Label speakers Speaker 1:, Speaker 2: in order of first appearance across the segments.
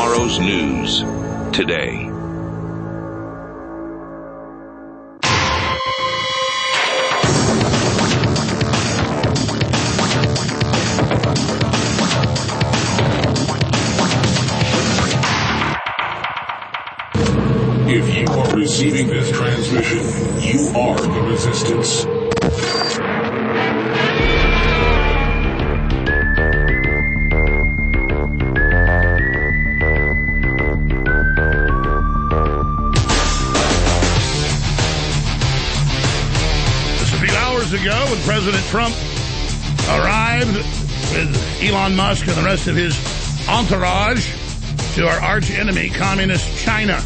Speaker 1: Tomorrow's news today.
Speaker 2: If you are receiving this transmission, you are the resistance.
Speaker 3: Just a few hours ago, when President Trump arrived with Elon Musk and the rest of his entourage to our arch enemy, Communist China.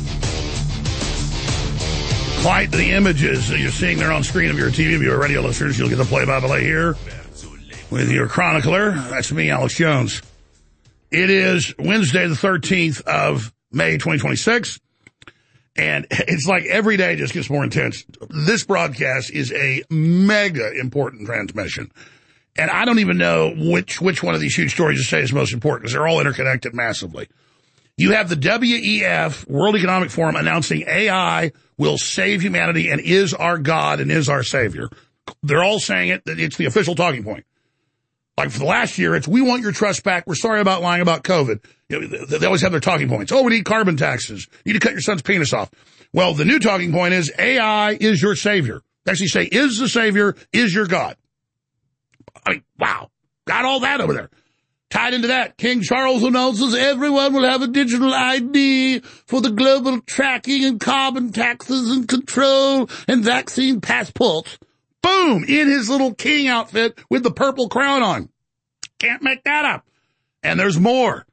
Speaker 3: Quite the images that you're seeing there on screen of your TV. If you're radio listeners, you'll get the play-by-play here with your chronicler. That's me, Alex Jones. It is Wednesday, the 13th of May, 2026, and it's like every day just gets more intense. This broadcast is a mega important transmission, and I don't even know which one of these huge stories to say is most important because they're all interconnected massively. You have the WEF, World Economic Forum, announcing AI will save humanity and is our God and is our Savior. They're all saying it. It's the official talking point. Like for the last year, it's, we want your trust back. We're sorry about lying about COVID. You know, they always have their talking points. Oh, we need carbon taxes. You need to cut your son's penis off. Well, the new talking point is AI is your Savior. They actually say is the Savior, is your God. I mean, wow. Got all that over there. Tied into that, King Charles announces everyone will have a digital ID for the global tracking and carbon taxes and control and vaccine passports. Boom! In his little king outfit with the purple crown on. Can't make that up. And there's more.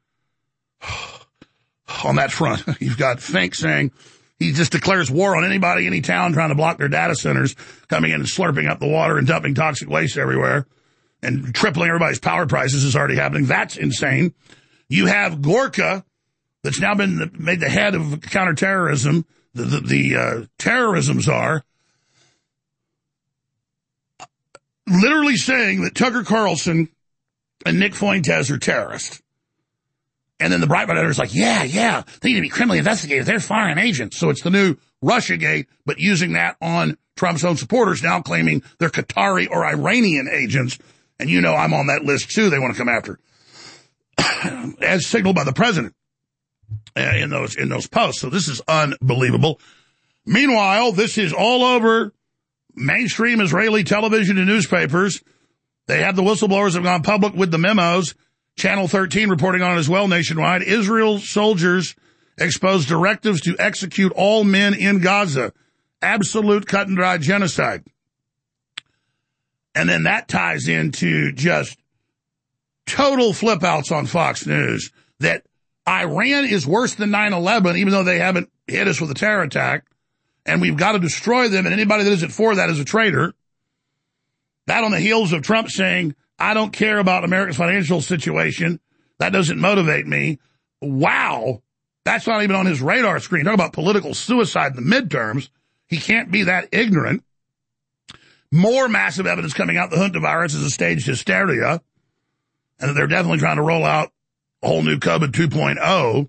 Speaker 3: On that front, you've got Fink saying he just declares war on anybody, any town trying to block their data centers, coming in and slurping up the water and dumping toxic waste everywhere. And tripling everybody's power prices is already happening. That's insane. You have Gorka, that's now been made the head of counterterrorism, the terrorism czar, literally saying that Tucker Carlson and Nick Fuentes are terrorists. And then the Breitbart editor is like, yeah, they need to be criminally investigated. They're foreign agents. So it's the new Russiagate, but using that on Trump's own supporters, now claiming they're Qatari or Iranian agents. And you know I'm on that list, too, they want to come after, as signaled by the president in those posts. So this is unbelievable. Meanwhile, this is all over mainstream Israeli television and newspapers. They have the whistleblowers have gone public with the memos. Channel 13 reporting on it as well nationwide. Israel soldiers expose directives to execute all men in Gaza. Absolute cut and dry genocide. And then that ties into just total flip-outs on Fox News that Iran is worse than 9/11, even though they haven't hit us with a terror attack, and we've got to destroy them, and anybody that isn't for that is a traitor. That on the heels of Trump saying, I don't care about America's financial situation. That doesn't motivate me. Wow. That's not even on his radar screen. Talk about political suicide in the midterms. He can't be that ignorant. More massive evidence coming out. The Junta virus is a staged hysteria, and they're definitely trying to roll out a whole new COVID 2.0.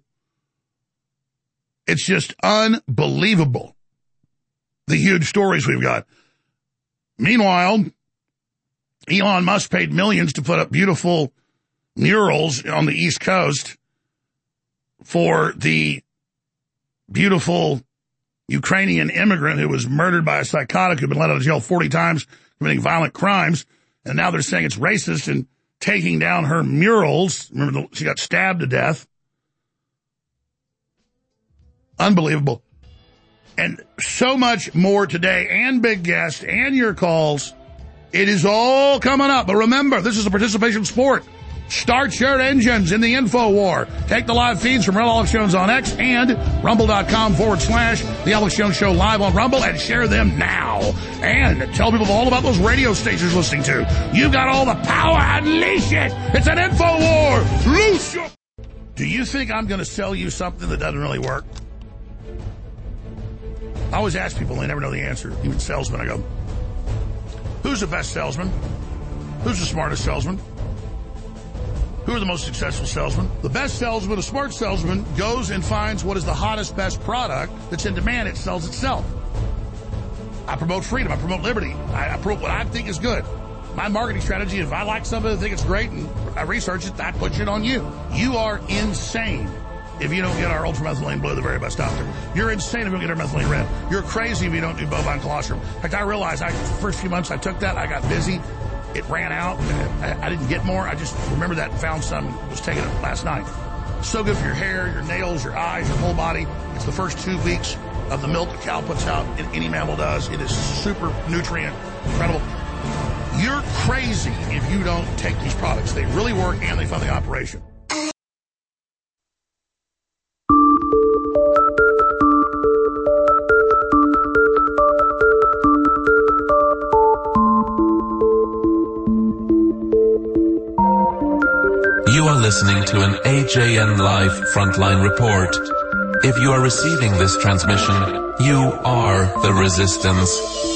Speaker 3: It's just unbelievable, the huge stories we've got. Meanwhile, Elon Musk paid millions to put up beautiful murals on the East Coast for the beautiful Ukrainian immigrant who was murdered by a psychotic who'd been let out of jail 40 times committing violent crimes. And now they're saying it's racist and taking down her murals. Remember, she got stabbed to death. Unbelievable. And so much more today, and big guests, and your calls. It is all coming up. But remember, this is a participation sport. Start your engines in the info war. Take the live feeds from Real Alex Jones on X and rumble.com/The Alex Jones Show live on Rumble and share them now. And tell people all about those radio stations listening to. You've got all the power. Unleash it. It's an info war. Loose your... Do you think I'm going to sell you something that doesn't really work? I always ask people, and they never know the answer. Even salesmen, I go, who's the best salesman? Who's the smartest salesman? Who are the most successful salesmen? The best salesman, a smart salesman, goes and finds what is the hottest, best product that's in demand. It sells itself. I promote freedom. I promote liberty. I promote what I think is good. My marketing strategy, if I like something, I think it's great, and I research it, I push it on you. You are insane if you don't get our ultramethylene blue, the very best out there. You're insane if you don't get our methylene red. You're crazy if you don't do bovine colostrum. In fact, I realized the first few months I took that, I got busy. It ran out. I didn't get more. I just remember that and found some, was taking it last night. So good for your hair, your nails, your eyes, your whole body. It's the first 2 weeks of the milk a cow puts out, any mammal does. It is super nutrient, incredible. You're crazy if you don't take these products. They really work and they fund the operation.
Speaker 4: You are listening to an AJN Live Frontline Report. If you are receiving this transmission, you are the resistance.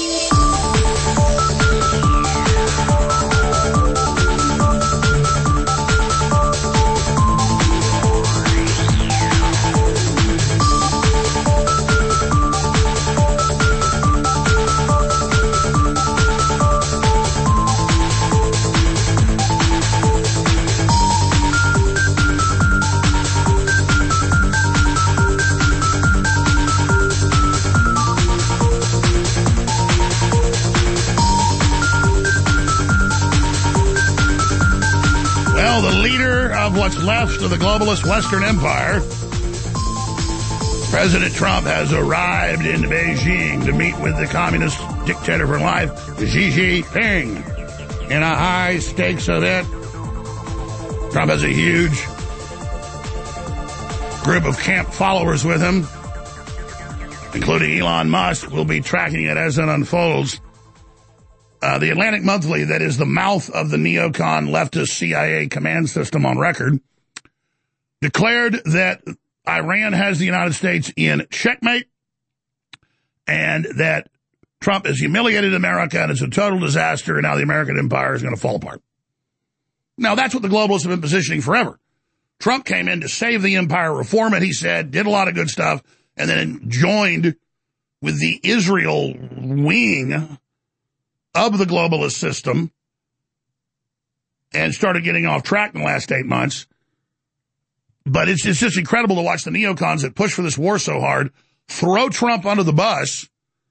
Speaker 3: What's left of the globalist Western Empire, President Trump has arrived in Beijing to meet with the communist dictator for life, Xi Jinping, in a high-stakes event. Trump has a huge group of camp followers with him, including Elon Musk. We'll be tracking it as it unfolds. The Atlantic Monthly, that is the mouth of the neocon leftist CIA command system on record, declared that Iran has the United States in checkmate and that Trump has humiliated America and it's a total disaster and now the American empire is going to fall apart. Now, that's what the globalists have been positioning forever. Trump came in to save the empire, reform it, he said, did a lot of good stuff, and then joined with the Israel wing of the globalist system and started getting off track in the last 8 months. But it's just incredible to watch the neocons that push for this war so hard throw Trump under the bus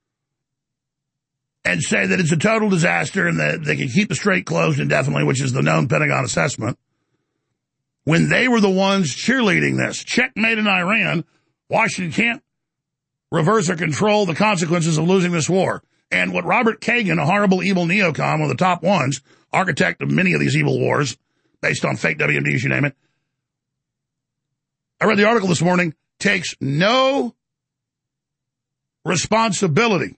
Speaker 3: and say that it's a total disaster and that they can keep the strait closed indefinitely, which is the known Pentagon assessment, when they were the ones cheerleading this. Checkmate in Iran. Washington can't reverse or control the consequences of losing this war. And what Robert Kagan, a horrible, evil neocon, one of the top ones, architect of many of these evil wars, based on fake WMDs, you name it. I read the article this morning, takes no responsibility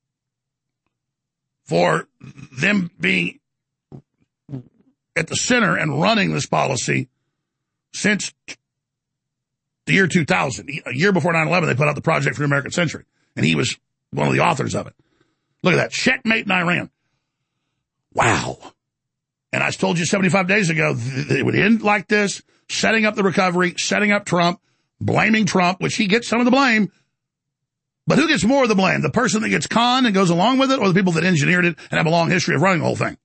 Speaker 3: for them being at the center and running this policy since the year 2000. A year before 9/11, they put out the Project for the American Century, and he was one of the authors of it. Look at that. Checkmate in Iran. Wow. And I told you 75 days ago, it would end like this, setting up the recovery, setting up Trump, blaming Trump, which he gets some of the blame. But who gets more of the blame? The person that gets conned and goes along with it, or the people that engineered it and have a long history of running the whole thing?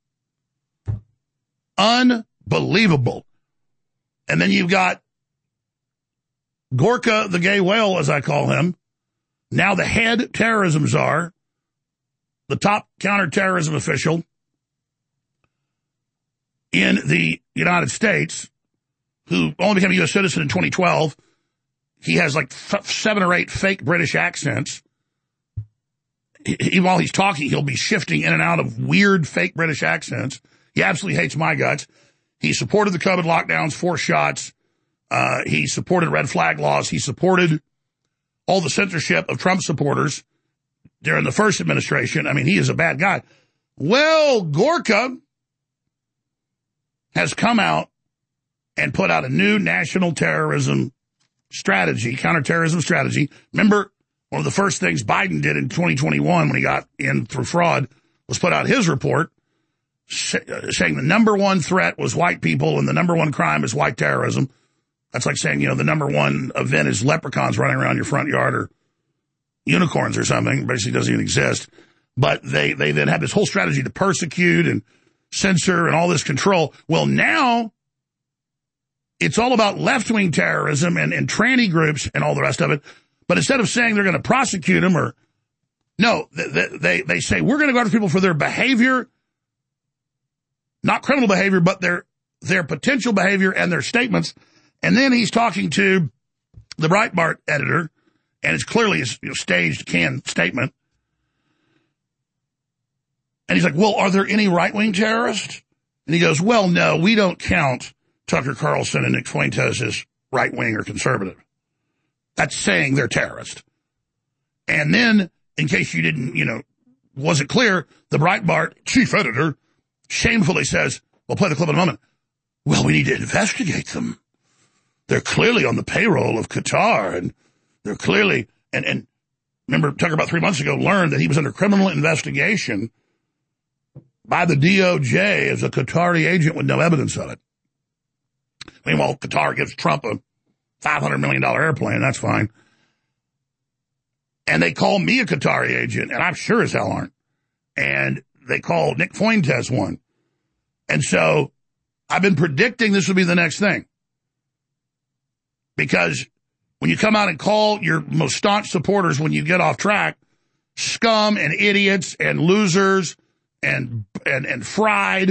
Speaker 3: Unbelievable. And then you've got Gorka, the gay whale, as I call him, now the head terrorism czar, the top counterterrorism official in the United States, who only became a U.S. citizen in 2012. He has like 7 or 8 fake British accents. While he's talking, he'll be shifting in and out of weird fake British accents. He absolutely hates my guts. He supported the COVID lockdowns, 4 shots. He supported red flag laws. He supported all the censorship of Trump supporters during the first administration. I mean, he is a bad guy. Well, Gorka has come out and put out a new national terrorism strategy, counterterrorism strategy. Remember, one of the first things Biden did in 2021 when he got in through fraud was put out his report saying the number one threat was white people and the number one crime is white terrorism. That's like saying, the number one event is leprechauns running around your front yard or unicorns or something. Basically doesn't even exist. But they then have this whole strategy to persecute and censor and all this control. Well, now it's all about left-wing terrorism and tranny groups and all the rest of it. But instead of saying they're going to prosecute them they say we're going to go after people for their behavior, not criminal behavior, but their potential behavior and their statements. And then he's talking to the Breitbart editor, and it's clearly a staged, canned statement. And he's like, well, are there any right-wing terrorists? And he goes, well, no, we don't count Tucker Carlson and Nick Fuentes as right-wing or conservative. That's saying they're terrorists. And then, in case you didn't, wasn't clear, the Breitbart chief editor shamefully says, we'll play the clip in a moment, well, we need to investigate them. They're clearly on the payroll of Qatar, and they're clearly, and remember, Tucker about 3 months ago learned that he was under criminal investigation by the DOJ as a Qatari agent with no evidence of it. Meanwhile, Qatar gives Trump a $500 million airplane. That's fine. And they call me a Qatari agent, and I'm sure as hell aren't. And they call Nick Fuentes one. And so I've been predicting this will be the next thing. Because when you come out and call your most staunch supporters when you get off track, scum and idiots and losers and fried,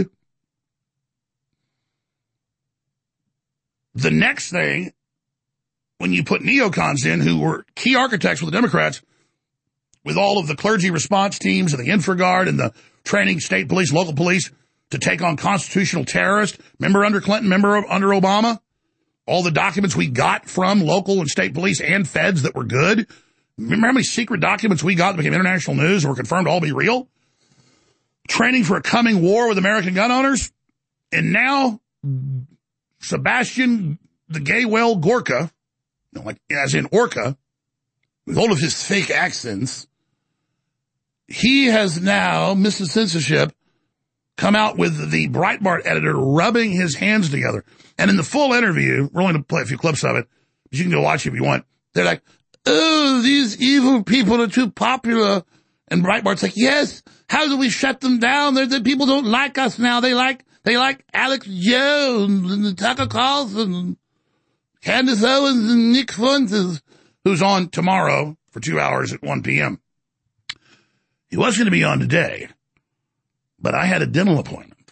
Speaker 3: the next thing, when you put neocons in who were key architects with the Democrats, with all of the clergy response teams and the InfraGard and the training state police, local police to take on constitutional terrorists, remember under Clinton, remember under Obama? All the documents we got from local and state police and feds that were good. Remember how many secret documents we got that became international news and were confirmed to all be real? Training for a coming war with American gun owners. And now, Sebastian the gay whale Gorka, like as in Orca, with all of his fake accents, he has now, Mrs. Censorship, come out with the Breitbart editor rubbing his hands together. And in the full interview, we're only going to play a few clips of it, but you can go watch it if you want. They're like, oh, these evil people are too popular. And Breitbart's like, yes, how do we shut them down? The people don't like us now. They like Alex Jones and Tucker Carlson and Candace Owens and Nick Fuentes, who's on tomorrow for 2 hours at 1 p.m. He was going to be on today, but I had a dental appointment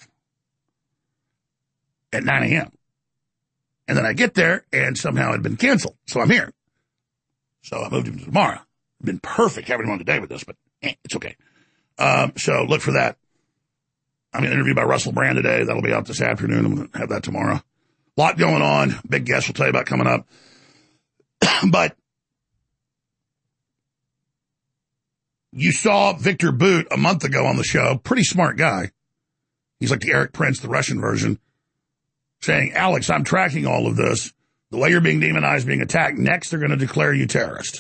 Speaker 3: at 9 a.m. And then I get there, and somehow it had been canceled. So I'm here. So I moved him to tomorrow. It'd been perfect having him on today with this, but it's okay. So look for that. I'm going to interview by Russell Brand today. That'll be out this afternoon. I'm going to have that tomorrow. A lot going on. Big guest we'll tell you about coming up. But you saw Victor Boot a month ago on the show. Pretty smart guy. He's like the Eric Prince, the Russian version, saying, Alex, I'm tracking all of this. The way you're being demonized, being attacked, next they're going to declare you terrorist.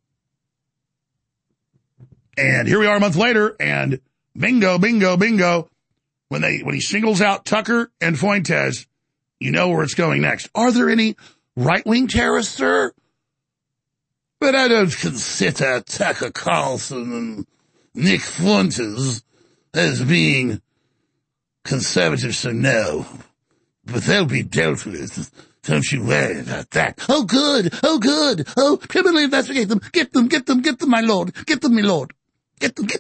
Speaker 3: And here we are a month later, and bingo, bingo, bingo. When he singles out Tucker and Fuentes, you know where it's going next. Are there any right-wing terrorists, sir? But I don't consider Tucker Carlson and Nick Fuentes as being conservative, so no. But they'll be dealt with. Don't you worry about that. Oh, good. Oh, good. Oh, criminally investigate them. Get them, my lord. Get them, my lord. Get them.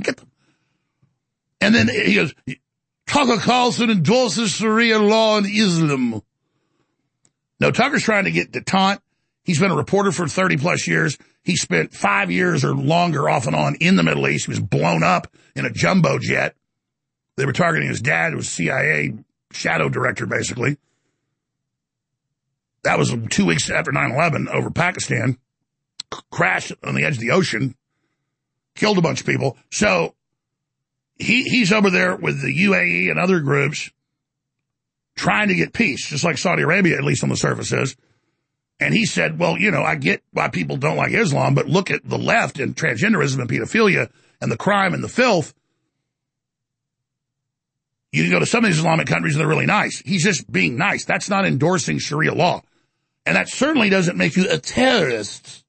Speaker 3: And then he goes, Tucker Carlson endorses Sharia law and Islam. No, Tucker's trying to get detente. He's been a reporter for 30-plus years. He spent 5 years or longer off and on in the Middle East. He was blown up in a jumbo jet. They were targeting his dad, who was CIA shadow director, basically. That was 2 weeks after 9/11 over Pakistan. Crashed on the edge of the ocean. Killed a bunch of people. So he's over there with the UAE and other groups trying to get peace, just like Saudi Arabia, at least on the surface is. And he said, well, I get why people don't like Islam, but look at the left and transgenderism and pedophilia and the crime and the filth. You can go to some of these Islamic countries and they're really nice. He's just being nice. That's not endorsing Sharia law. And that certainly doesn't make you a terrorist.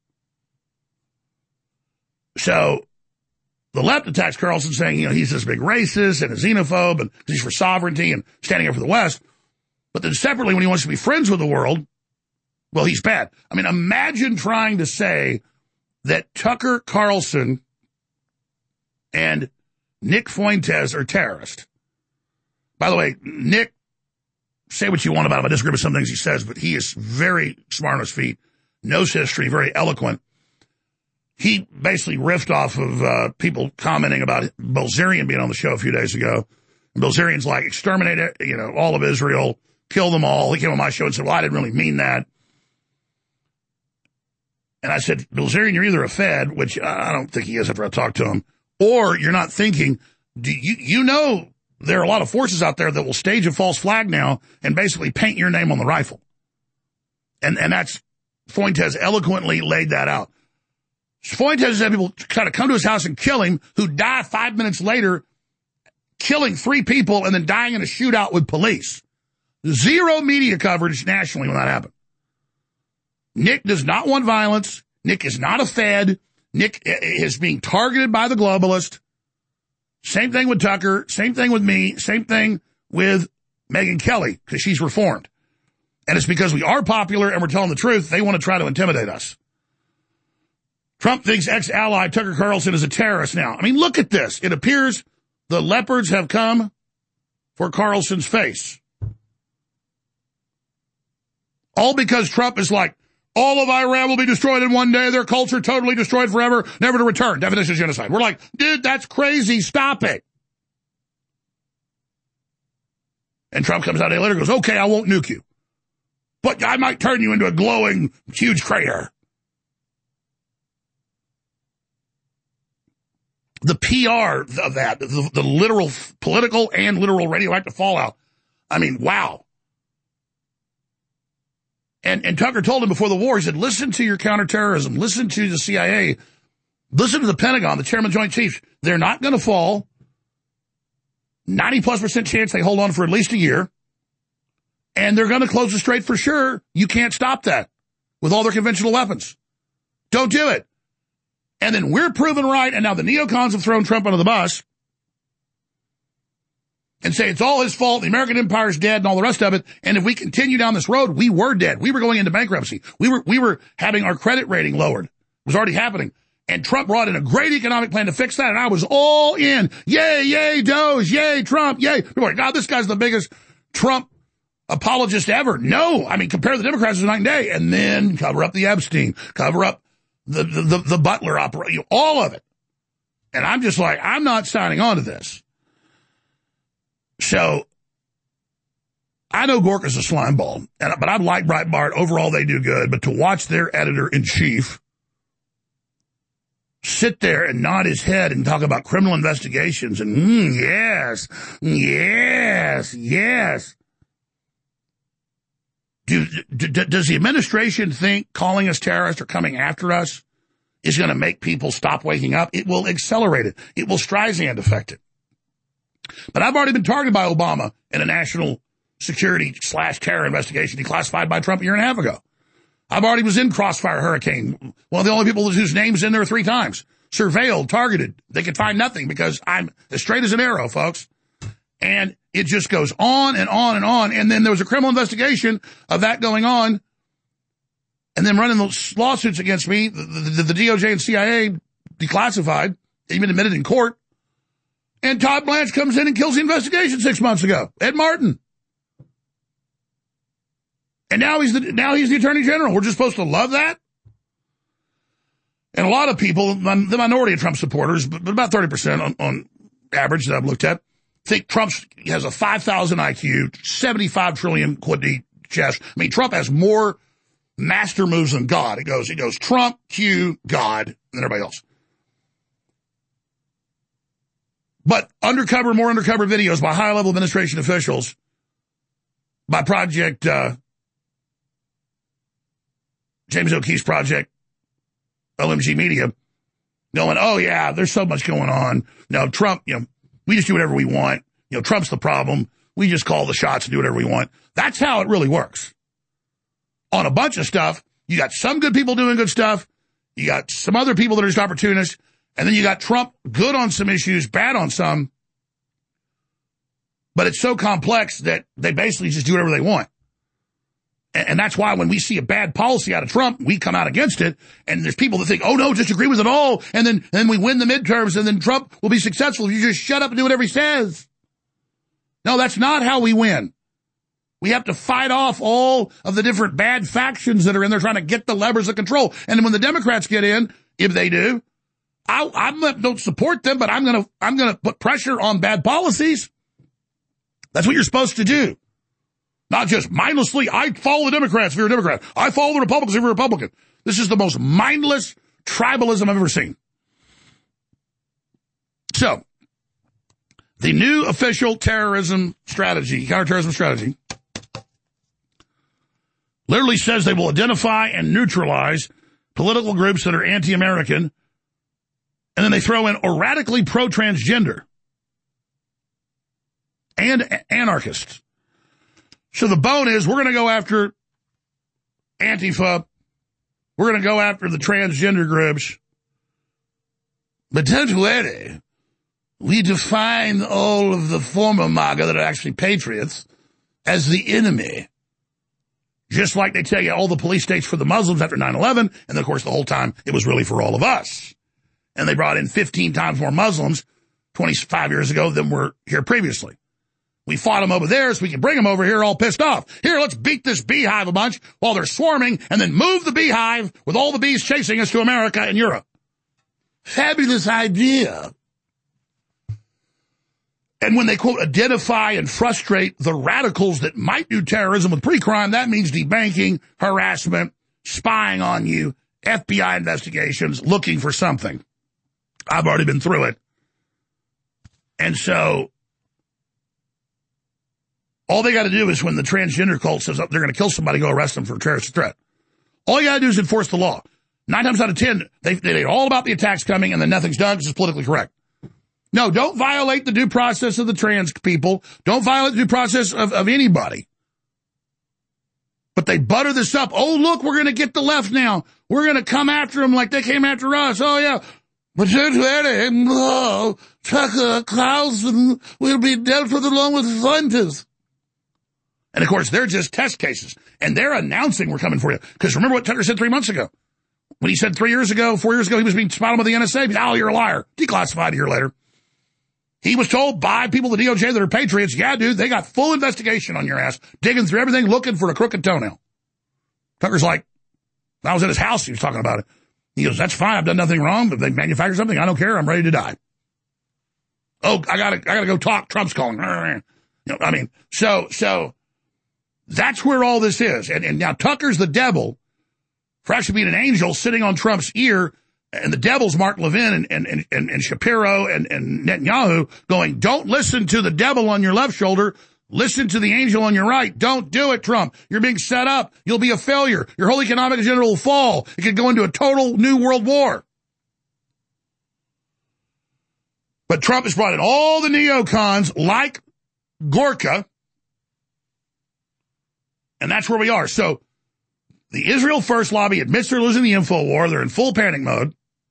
Speaker 3: So the left attacks Carlson saying, he's this big racist and a xenophobe and he's for sovereignty and standing up for the West. But then separately, when he wants to be friends with the world, well, he's bad. I mean, imagine trying to say that Tucker Carlson and Nick Fuentes are terrorists. By the way, Nick, say what you want about him. I disagree with some things he says, but he is very smart on his feet, knows history, very eloquent. He basically riffed off of people commenting about Bilzerian being on the show a few days ago. And Bilzerian's like, exterminate all of Israel, kill them all. He came on my show and said, well, I didn't really mean that. And I said, Bilzerian, you're either a Fed, which I don't think he is after I talked to him, or you're not thinking. There are a lot of forces out there that will stage a false flag now and basically paint your name on the rifle. And that's, Fuentes eloquently laid that out. Fuentes had people kind of come to his house and kill him, who die 5 minutes later, killing 3 people and then dying in a shootout with police. Zero media coverage nationally when that happened. Nick does not want violence. Nick is not a Fed. Nick is being targeted by the globalist. Same thing with Tucker. Same thing with me. Same thing with Megyn Kelly, because she's reformed. And it's because we are popular and we're telling the truth. They want to try to intimidate us. Trump thinks ex-ally Tucker Carlson is a terrorist now. I mean, look at this. It appears the leopards have come for Carlson's face. All because Trump is like, all of Iran will be destroyed in one day. Their culture totally destroyed forever, never to return. Definition of genocide. We're like, dude, that's crazy. Stop it. And Trump comes out a day later and goes, okay, I won't nuke you, but I might turn you into a glowing, huge crater. The PR of that, the literal political and literal radioactive fallout. I mean, wow. And Tucker told him before the war, he said, listen to your counterterrorism, listen to the CIA, listen to the Pentagon, the chairman of Joint Chiefs. They're not going to fall. 90+% chance they hold on for at least a year. And they're going to close the strait for sure. You can't stop that with all their conventional weapons. Don't do it. And then we're proven right, and now the neocons have thrown Trump under the bus and say it's all his fault, the American empire's dead and all the rest of it. And if we continue down this road, we were dead. We were going into bankruptcy. We were having our credit rating lowered. It was already happening. And Trump brought in a great economic plan to fix that, and I was all in. Yay, yay, Doge, yay, Trump, yay. People were like, God, this guy's the biggest Trump apologist ever. No, I mean, compare the Democrats to night and day, and then cover up the Epstein, cover up the Butler operation, all of it. And I'm just like, I'm not signing on to this. So, I know Gorka's a slime ball, but I like Breitbart. Overall, they do good. But to watch their editor-in-chief sit there and nod his head and talk about criminal investigations and, yes. Does the administration think calling us terrorists or coming after us is going to make people stop waking up? It will accelerate it. It will Streisand affect it. But I've already been targeted by Obama in a national security/terror investigation declassified by Trump a year and a half ago. I've already was in Crossfire Hurricane, one of the only people whose name's in there 3 times. Surveilled, targeted. They could find nothing because I'm as straight as an arrow, folks. And it just goes on and on and on. And then there was a criminal investigation of that going on. And then running those lawsuits against me, the DOJ and CIA declassified, even admitted in court. And Todd Blanche comes in and kills the investigation 6 months ago. Ed Martin. And now he's the Attorney General. We're just supposed to love that? And a lot of people, the minority of Trump supporters, but about 30% on average that I've looked at, think Trump has a 5,000 IQ, 75 trillion quid chest. I mean, Trump has more master moves than God. It goes Trump, Q, God, and everybody else. But more undercover videos by high-level administration officials, by Project, James O'Keefe's project, OMG Media, going, oh yeah, there's so much going on. No, Trump, we just do whatever we want. Trump's the problem. We just call the shots and do whatever we want. That's how it really works. On a bunch of stuff, you got some good people doing good stuff. You got some other people that are just opportunists. And then you got Trump good on some issues, bad on some. But it's so complex that they basically just do whatever they want. And that's why when we see a bad policy out of Trump, we come out against it. And there's people that think, oh, no, disagree with it all. And then we win the midterms, and then Trump will be successful if you just shut up and do whatever he says. No, that's not how we win. We have to fight off all of the different bad factions that are in there trying to get the levers of control. And when the Democrats get in, if they do, I don't support them, but I'm gonna put pressure on bad policies. That's what you're supposed to do. Not just mindlessly, I follow the Democrats if you're a Democrat. I follow the Republicans if you're a Republican. This is the most mindless tribalism I've ever seen. So, the new official counterterrorism strategy, literally says they will identify and neutralize political groups that are anti-American, and then they throw in or radically pro-transgender and anarchists. So the bone is we're going to go after Antifa. We're going to go after the transgender groups. But don't worry. We define all of the former MAGA that are actually patriots as the enemy. Just like they tell you all the police states for the Muslims after 9/11, and then, of course, the whole time it was really for all of us. And they brought in 15 times more Muslims 25 years ago than were here previously. We fought them over there so we can bring them over here all pissed off. Here, let's beat this beehive a bunch while they're swarming and then move the beehive with all the bees chasing us to America and Europe. Fabulous idea. And when they, quote, identify and frustrate the radicals that might do terrorism with pre-crime, that means debanking, harassment, spying on you, FBI investigations, looking for something. I've already been through it. And so all they got to do is when the transgender cult says they're going to kill somebody, go arrest them for a terrorist threat. All you got to do is enforce the law. 9 times out of 10, they're all about the attacks coming and then nothing's done because it's politically correct. No, don't violate the due process of the trans people. Don't violate the due process of anybody. But they butter this up. Oh, look, we're going to get the left now. We're going to come after them like they came after us. Oh, yeah. But don't worry. No, Tucker Carlson will be dealt with along with Fuentes. And, of course, they're just test cases. And they're announcing we're coming for you. Because remember what Tucker said 3 months ago? When he said 4 years ago, he was being spied on by the NSA. Oh, you're a liar. Declassified a year later. He was told by people at the DOJ that are patriots, yeah, dude, they got full investigation on your ass, digging through everything, looking for a crooked toenail. Tucker's like, I was at his house, he was talking about it. He goes, that's fine, I've done nothing wrong, but they manufactured something, I don't care, I'm ready to die. Oh, I gotta go talk, Trump's calling. So that's where all this is. And now Tucker's the devil for actually being an angel sitting on Trump's ear. And the devil's Mark Levin and Shapiro and Netanyahu going, don't listen to the devil on your left shoulder. Listen to the angel on your right. Don't do it, Trump. You're being set up. You'll be a failure. Your whole economic agenda will fall. It could go into a total new world war. But Trump has brought in all the neocons like Gorka. And that's where we are. So the Israel First lobby admits they're losing the info war. They're in full panic mode.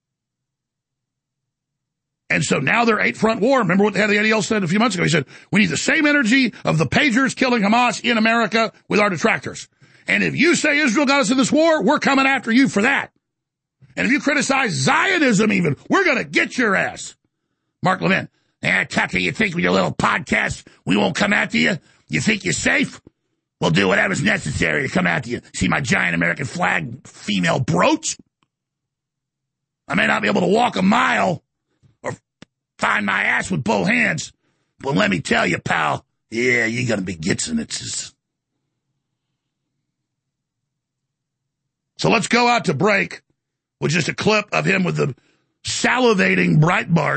Speaker 3: And so now they're 8-front war. Remember what the head of the ADL said a few months ago? He said, we need the same energy of the pagers killing Hamas in America with our detractors. And if you say Israel got us in this war, we're coming after you for that. And if you criticize Zionism even, we're going to get your ass. Mark Levin, Tucker, you think with your little podcast we won't come after you? You think you're safe? We'll do whatever's necessary to come after you. See my giant American flag female brooch? I may not be able to walk a mile or find my ass with both hands, but let me tell you, pal, yeah, you're going to be Gitsinitz. So let's go out to break with just a clip of him with the salivating Breitbart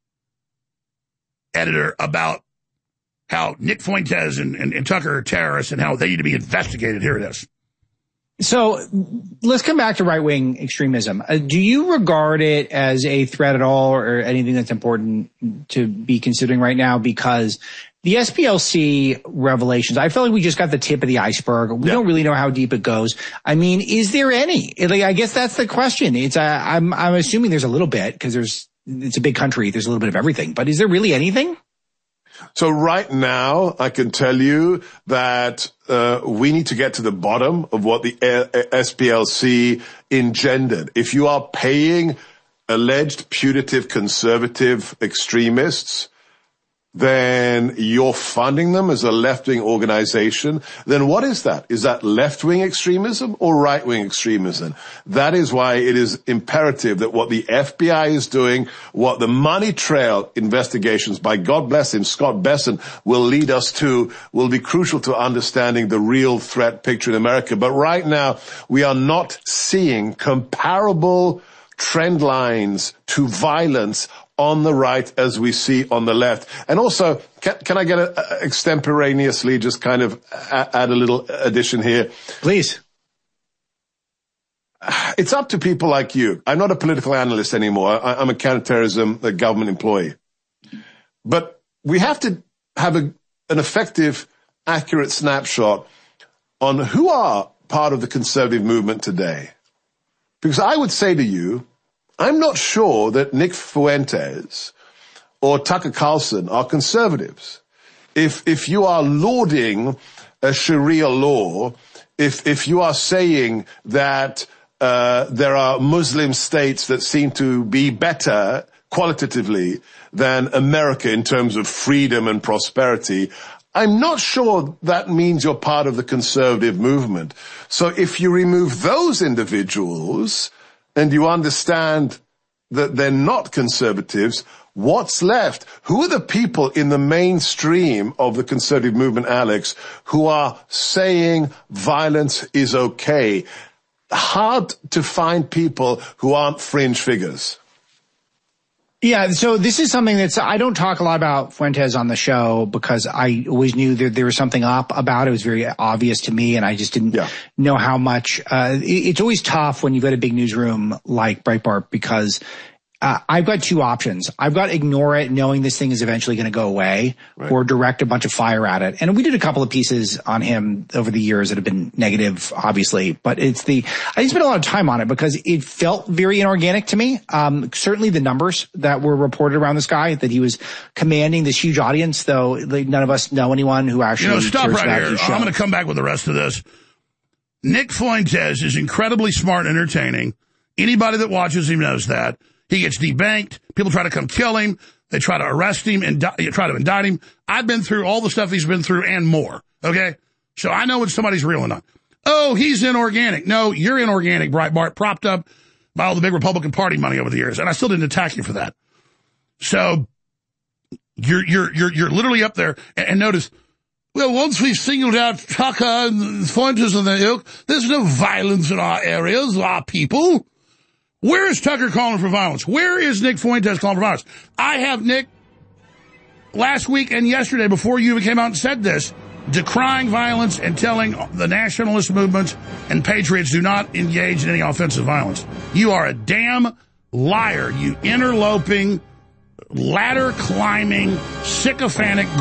Speaker 3: editor about how Nick Fuentes and Tucker are terrorists and how they need to be investigated. Here it is.
Speaker 5: So let's come back to right-wing extremism. Do you regard it as a threat at all or anything that's important to be considering right now? Because the SPLC revelations, I feel like we just got the tip of the iceberg. We don't really know how deep it goes. I mean, is there any? I guess that's the question. I'm assuming there's a little bit because it's a big country. There's a little bit of everything. But is there really anything?
Speaker 6: So right now, I can tell you that we need to get to the bottom of what the SPLC engendered. If you are paying alleged putative conservative extremists, then you're funding them as a left-wing organization, then what is that? Is that left-wing extremism or right-wing extremism? That is why it is imperative that what the FBI is doing, what the money trail investigations by, God bless him, Scott Besson, will lead us to, will be crucial to understanding the real threat picture in America. But right now, we are not seeing comparable trend lines to violence on the right as we see on the left. And also, can I get extemporaneously just kind of add a little addition here?
Speaker 5: Please.
Speaker 6: It's up to people like you. I'm not a political analyst anymore. I'm a counterterrorism government employee. But we have to have an effective, accurate snapshot on who are part of the conservative movement today. Because I would say to you, I'm not sure that Nick Fuentes or Tucker Carlson are conservatives. If you are lauding a Sharia law, if you are saying that there are Muslim states that seem to be better qualitatively than America in terms of freedom and prosperity, I'm not sure that means you're part of the conservative movement. So if you remove those individuals and you understand that they're not conservatives, what's left? Who are the people in the mainstream of the conservative movement, Alex, who are saying violence is okay? Hard to find people who aren't fringe figures.
Speaker 5: Yeah, so this is something I don't talk a lot about Fuentes on the show because I always knew that there was something up about it. It was very obvious to me and I just didn't know how much. It's always tough when you go to a big newsroom like Breitbart because I've got two options. I've got ignore it knowing this thing is eventually going to go away or direct a bunch of fire at it. And we did a couple of pieces on him over the years that have been negative, obviously, but I spent a lot of time on it because it felt very inorganic to me. Certainly the numbers that were reported around this guy, that he was commanding this huge audience, though none of us know anyone who actually
Speaker 3: stop right here. I'm going to come back with the rest of this. Nick Fuentes is incredibly smart and entertaining. Anybody that watches him knows that. He gets debanked. People try to come kill him. They try to arrest him and try to indict him. I've been through all the stuff he's been through and more, okay? So I know when somebody's real or not. Oh, he's inorganic. No, you're inorganic, Breitbart, propped up by all the big Republican Party money over the years, and I still didn't attack you for that. So you're literally up there, and notice, well, once we've singled out Tucker and Fuentes and the ilk, there's no violence in our areas, our people. Where is Tucker calling for violence? Where is Nick Fuentes calling for violence? I have Nick last week and yesterday, before you even came out and said this, decrying violence and telling the nationalist movements and patriots do not engage in any offensive violence. You are a damn liar, you interloping, ladder-climbing, sycophantic,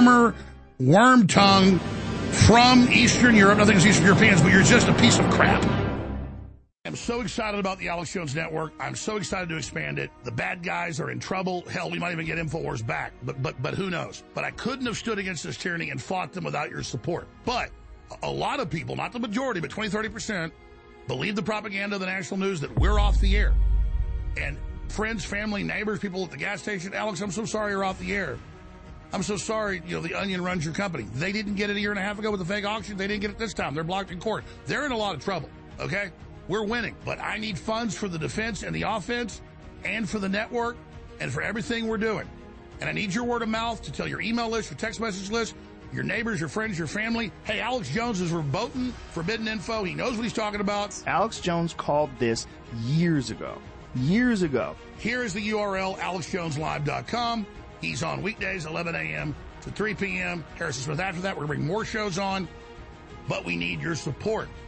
Speaker 3: worm tongue from Eastern Europe. Nothing against Eastern Europeans, but you're just a piece of crap. I'm so excited about the Alex Jones Network. I'm so excited to expand it. The bad guys are in trouble. Hell, we might even get InfoWars back. But who knows? But I couldn't have stood against this tyranny and fought them without your support. But a lot of people, not the majority, but 20-30%, believe the propaganda of the national news that we're off the air. And friends, family, neighbors, people at the gas station, Alex, I'm so sorry you're off the air. I'm so sorry, the Onion runs your company. They didn't get it a year and a half ago with the fake auction. They didn't get it this time. They're blocked in court. They're in a lot of trouble, okay? We're winning, but I need funds for the defense and the offense and for the network and for everything we're doing. And I need your word of mouth to tell your email list, your text message list, your neighbors, your friends, your family. Hey, Alex Jones is verboten forbidden info. He knows what he's talking about.
Speaker 7: Alex Jones called this years ago. Years ago.
Speaker 3: Here is the URL, alexjoneslive.com. He's on weekdays, 11 a.m. to 3 p.m. Harrison Smith after that. We're going to bring more shows on, but we need your support.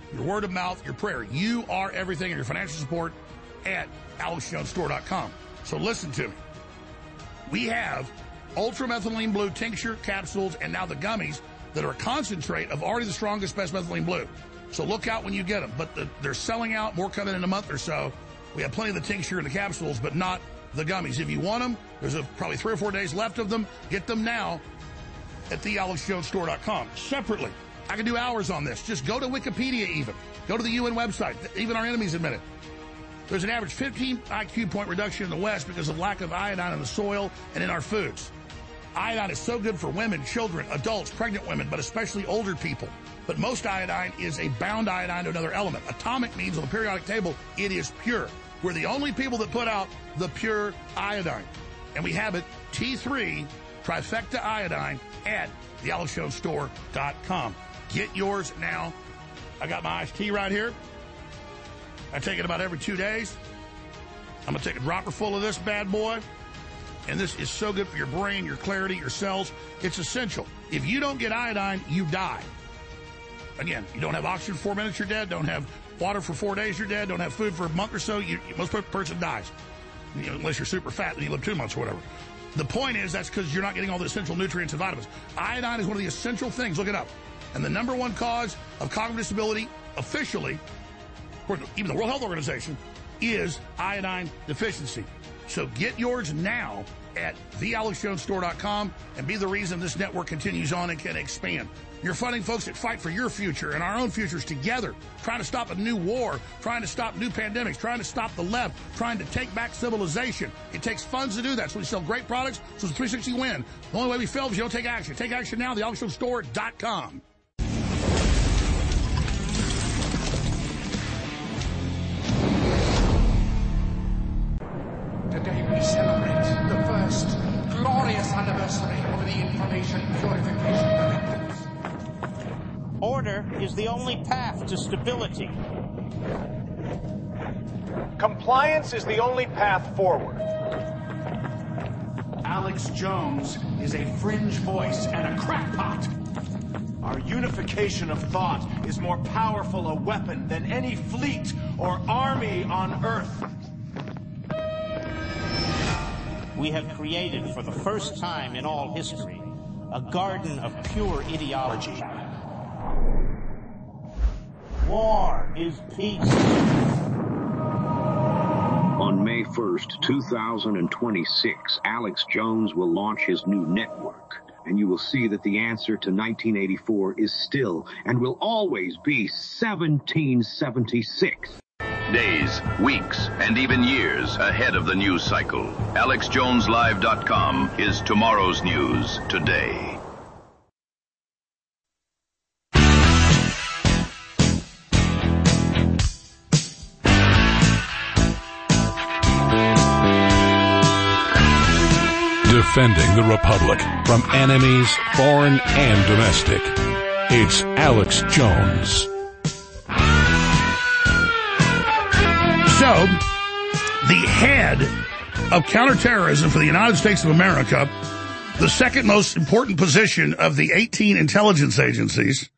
Speaker 3: your word of mouth, your prayer. You are everything, and your financial support at AlexJonesStore.com. So listen to me. We have ultramethylene blue tincture capsules and now the gummies that are a concentrate of already the strongest, best methylene blue. So look out when you get them. But they're selling out, more coming in a month or so. We have plenty of the tincture and the capsules, but not the gummies. If you want them, there's probably 3 or 4 days left of them. Get them now at thealexjonesstore.com. Separately, I can do hours on this. Just go to Wikipedia even. Go to the UN website. Even our enemies admit it. There's an average 15 IQ point reduction in the West because of lack of iodine in the soil and in our foods. Iodine is so good for women, children, adults, pregnant women, but especially older people. But most iodine is a bound iodine to another element. Atomic means on the periodic table it is pure. We're the only people that put out the pure iodine. And we have it, T3 trifecta iodine at thealexjonesstore.com. Get yours now. I got my iced tea right here. I take it about every 2 days. I'm going to take a dropper full of this bad boy. And this is so good for your brain, your clarity, your cells. It's essential. If you don't get iodine, you die. Again, you don't have oxygen for 4 minutes, you're dead. Don't have water for 4 days, you're dead. Don't have food for a month or so, most person dies. Unless you're super fat, then you live 2 months or whatever. The point is that's because you're not getting all the essential nutrients and vitamins. Iodine is one of the essential things. Look it up. And the number one cause of cognitive disability, officially, according to even the World Health Organization, is iodine deficiency. So get yours now at thealexjonesstore.com and be the reason this network continues on and can expand. You're funding folks that fight for your future and our own futures together, trying to stop a new war, trying to stop new pandemics, trying to stop the left, trying to take back civilization. It takes funds to do that, so we sell great products, so it's a 360 win. The only way we fail is you don't take action. Take action now, thealexjonesstore.com.
Speaker 8: Today we celebrate the first glorious anniversary of the Information Purification Directives.
Speaker 9: Order is the only path to stability.
Speaker 10: Compliance is the only path forward.
Speaker 8: Alex Jones is a fringe voice and a crackpot.
Speaker 10: Our unification of thought is more powerful a weapon than any fleet or army on Earth.
Speaker 9: We have created, for the first time in all history, a garden of pure ideology. War is peace.
Speaker 1: On May 1st, 2026, Alex Jones will launch his new network, and you will see that the answer to 1984 is still and will always be 1776.
Speaker 11: Days, weeks, and even years ahead of the news cycle. AlexJonesLive.com is tomorrow's news today.
Speaker 2: Defending the Republic from enemies, foreign and domestic. It's Alex Jones.
Speaker 3: So, the head of counterterrorism for the United States of America, the second most important position of the 18 intelligence agencies,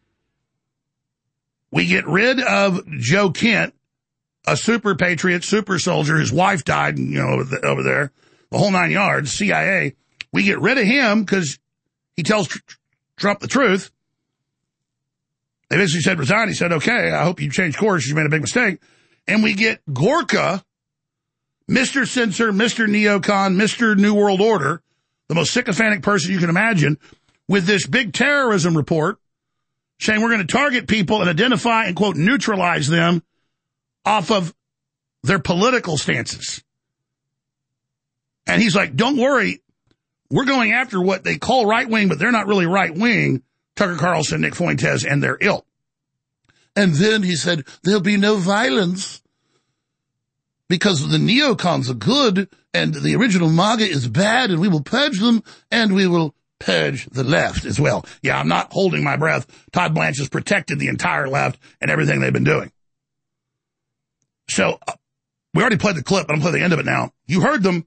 Speaker 3: we get rid of Joe Kent, a super patriot, super soldier. His wife died, over there, the whole 9 yards, CIA. We get rid of him because he tells Trump the truth. They basically said, resign. He said, okay, I hope you change course. You made a big mistake. And we get Gorka, Mr. Censor, Mr. Neocon, Mr. New World Order, the most sycophantic person you can imagine, with this big terrorism report saying we're going to target people and identify and, quote, neutralize them off of their political stances. And he's like, don't worry, we're going after what they call right-wing, but they're not really right-wing, Tucker Carlson, Nick Fuentes, and their ilk. And then he said, there'll be no violence because the neocons are good and the original MAGA is bad, and we will purge them and we will purge the left as well. Yeah, I'm not holding my breath. Todd Blanche has protected the entire left and everything they've been doing. So we already played the clip, but I'm playing the end of it now. You heard them.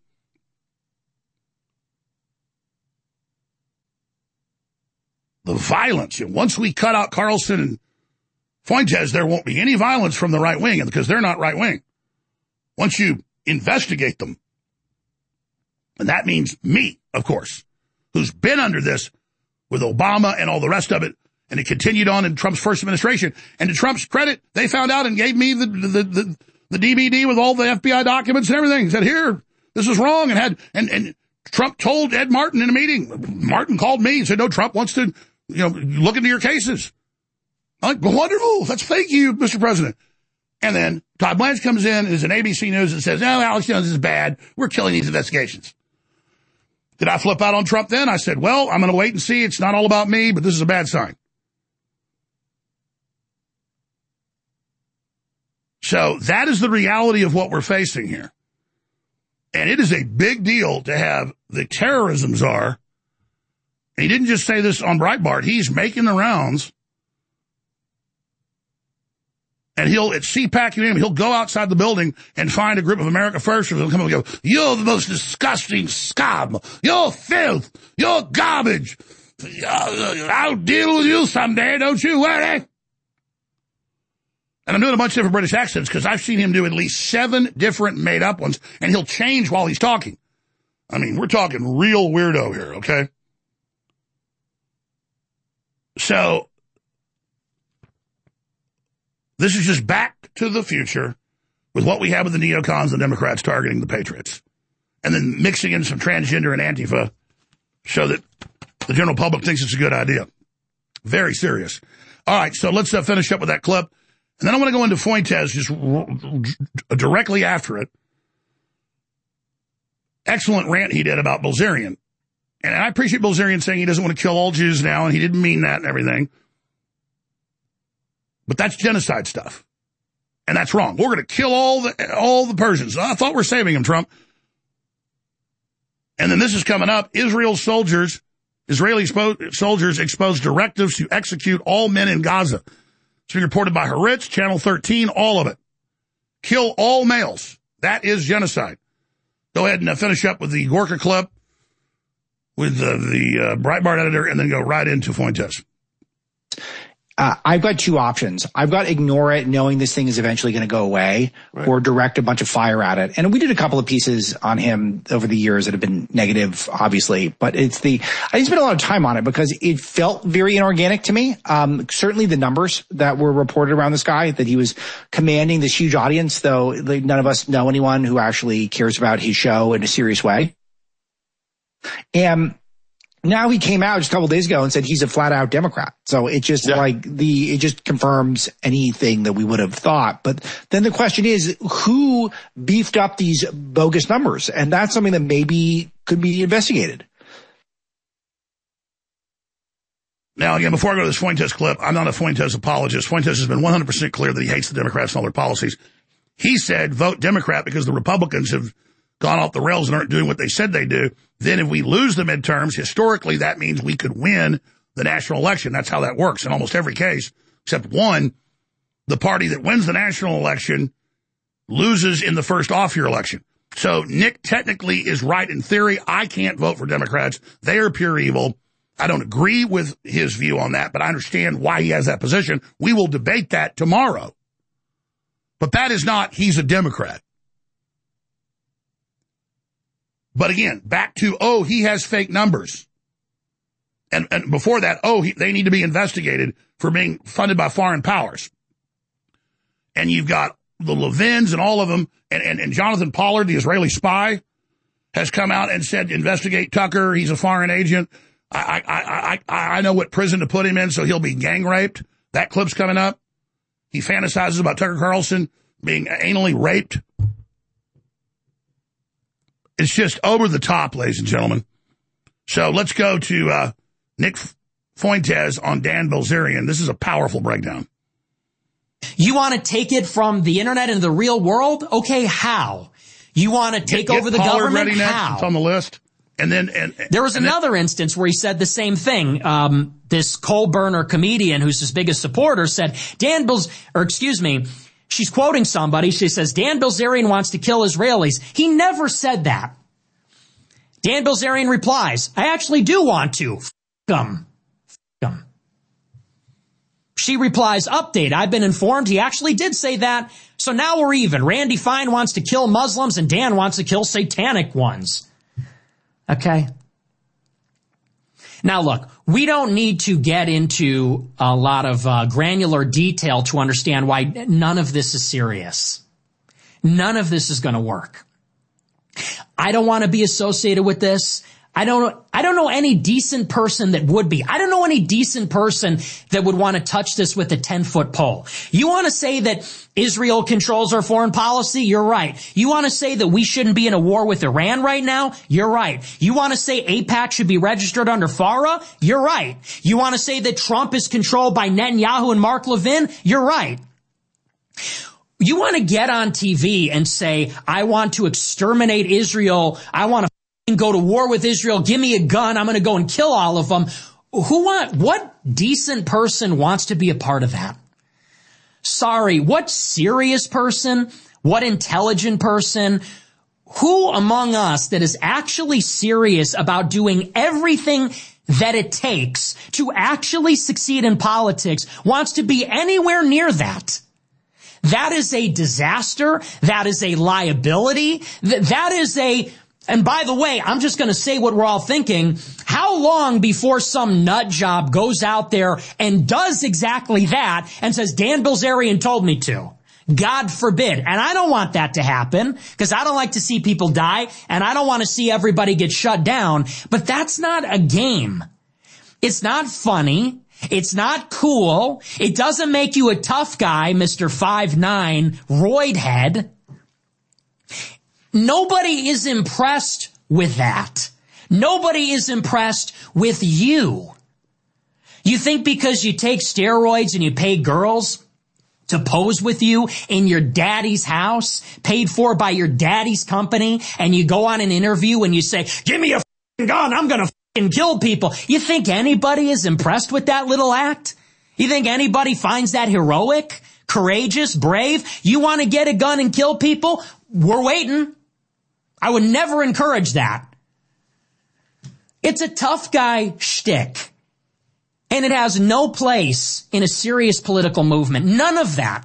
Speaker 3: The violence. Once we cut out Carlson and Fuentes, there won't be any violence from the right wing because they're not right wing. Once you investigate them, and that means me, of course, who's been under this with Obama and all the rest of it, and it continued on in Trump's first administration. And to Trump's credit, they found out and gave me the DVD with all the FBI documents and everything. Said, here, this is wrong, and Trump told Ed Martin in a meeting. Martin called me and said, no, Trump wants to, look into your cases. I'm like, wonderful. Thank you, Mr. President. And then Todd Blanche comes in and is an ABC News and says, no, Alex Jones is bad. We're killing these investigations. Did I flip out on Trump then? I said, well, I'm going to wait and see. It's not all about me, but this is a bad sign. So that is the reality of what we're facing here. And it is a big deal to have the terrorism czar. And he didn't just say this on Breitbart. He's making the rounds. And at CPAC, he'll go outside the building and find a group of America Firsters. He'll come up and go, you're the most disgusting scum. You're filth. You're garbage. I'll deal with you someday, don't you worry. And I'm doing a bunch of different British accents because I've seen him do at least 7 different made-up ones, and he'll change while he's talking. I mean, we're talking real weirdo here, okay? So this is just back to the future with what we have with the neocons and Democrats targeting the patriots. And then mixing in some transgender and Antifa so that the general public thinks it's a good idea. Very serious. All right, so let's finish up with that clip. And then I want to go into Fuentes just directly after it. Excellent rant he did about Bilzerian. And I appreciate Bilzerian saying he doesn't want to kill all Jews now, and he didn't mean that and everything. But that's genocide stuff. And that's wrong. We're going to kill all the Persians. I thought we're saving them, Trump. And then this is coming up. Israeli soldiers exposed directives to execute all men in Gaza. It's been reported by Haaretz, Channel 13, all of it. Kill all males. That is genocide. Go ahead and finish up with the Gorka clip with the Breitbart editor and then go right into Fuentes.
Speaker 5: I've got 2 options. I've got ignore it, knowing this thing is eventually going to go away, right, or direct a bunch of fire at it. And we did a couple of pieces on him over the years that have been negative, obviously. But I didn't spend a lot of time on it because it felt very inorganic to me. Certainly the numbers that were reported around this guy, that he was commanding this huge audience, though none of us know anyone who actually cares about his show in a serious way. And now he came out just a couple of days ago and said he's a flat out Democrat. So it just it just confirms anything that we would have thought. But then the question is, who beefed up these bogus numbers? And that's something that maybe could be investigated.
Speaker 3: Now, again, before I go to this Fuentes clip, I'm not a Fuentes apologist. Fuentes has been 100% clear that he hates the Democrats and all their policies. He said, vote Democrat because the Republicans have gone off the rails and aren't doing what they said they do. Then if we lose the midterms, historically, that means we could win the national election. That's how that works in almost every case, except one. The party that wins the national election loses in the first off-year election. So Nick technically is right in theory. I can't vote for Democrats. They are pure evil. I don't agree with his view on that, but I understand why he has that position. We will debate that tomorrow. But that is not, he's a Democrat. But again, back to, he has fake numbers. And before that, they need to be investigated for being funded by foreign powers. And you've got the Levins and all of them, and Jonathan Pollard, the Israeli spy, has come out and said, investigate Tucker, he's a foreign agent. I know what prison to put him in, so he'll be gang raped. That clip's coming up. He fantasizes about Tucker Carlson being anally raped. It's just over the top, ladies and gentlemen. So let's go to Nick Fuentes on Dan Bilzerian. This is a powerful breakdown.
Speaker 12: You want to take it from the internet into the real world? Okay, how? You want to take over the government?
Speaker 3: Ready next.
Speaker 12: How?
Speaker 3: It's on the list. And then
Speaker 12: there was another instance where he said the same thing. This coal burner comedian who's his biggest supporter said, she's quoting somebody. She says, Dan Bilzerian wants to kill Israelis. He never said that. Dan Bilzerian replies, I actually do want to. F*** 'em. She replies, update, I've been informed he actually did say that. So now we're even. Randy Fine wants to kill Muslims and Dan wants to kill satanic ones. Okay. Now look, we don't need to get into a lot of granular detail to understand why none of this is serious. None of this is going to work. I don't want to be associated with this. I don't know any decent person that would be. I don't know any decent person that would want to touch this with a 10-foot pole. You want to say that Israel controls our foreign policy? You're right. You want to say that we shouldn't be in a war with Iran right now? You're right. You want to say AIPAC should be registered under FARA? You're right. You want to say that Trump is controlled by Netanyahu and Mark Levin? You're right. You want to get on TV and say, I want to exterminate Israel. I want to go to war with Israel. Give me a gun. I'm going to go and kill all of them. What decent person wants to be a part of that? Sorry, what serious person? What intelligent person? Who among us that is actually serious about doing everything that it takes to actually succeed in politics wants to be anywhere near that? That is a disaster. That is a liability. That is and by the way, I'm just going to say what we're all thinking. How long before some nut job goes out there and does exactly that and says, Dan Bilzerian told me to? God forbid. And I don't want that to happen because I don't like to see people die and I don't want to see everybody get shut down. But that's not a game. It's not funny. It's not cool. It doesn't make you a tough guy, Mr. 5'9", roid head. Nobody is impressed with that. Nobody is impressed with you. You think because you take steroids and you pay girls to pose with you in your daddy's house, paid for by your daddy's company, and you go on an interview and you say, give me a f***ing gun, I'm gonna f***ing kill people. You think anybody is impressed with that little act? You think anybody finds that heroic, courageous, brave? You want to get a gun and kill people? We're waiting. I would never encourage that. It's a tough guy shtick. And it has no place in a serious political movement. None of that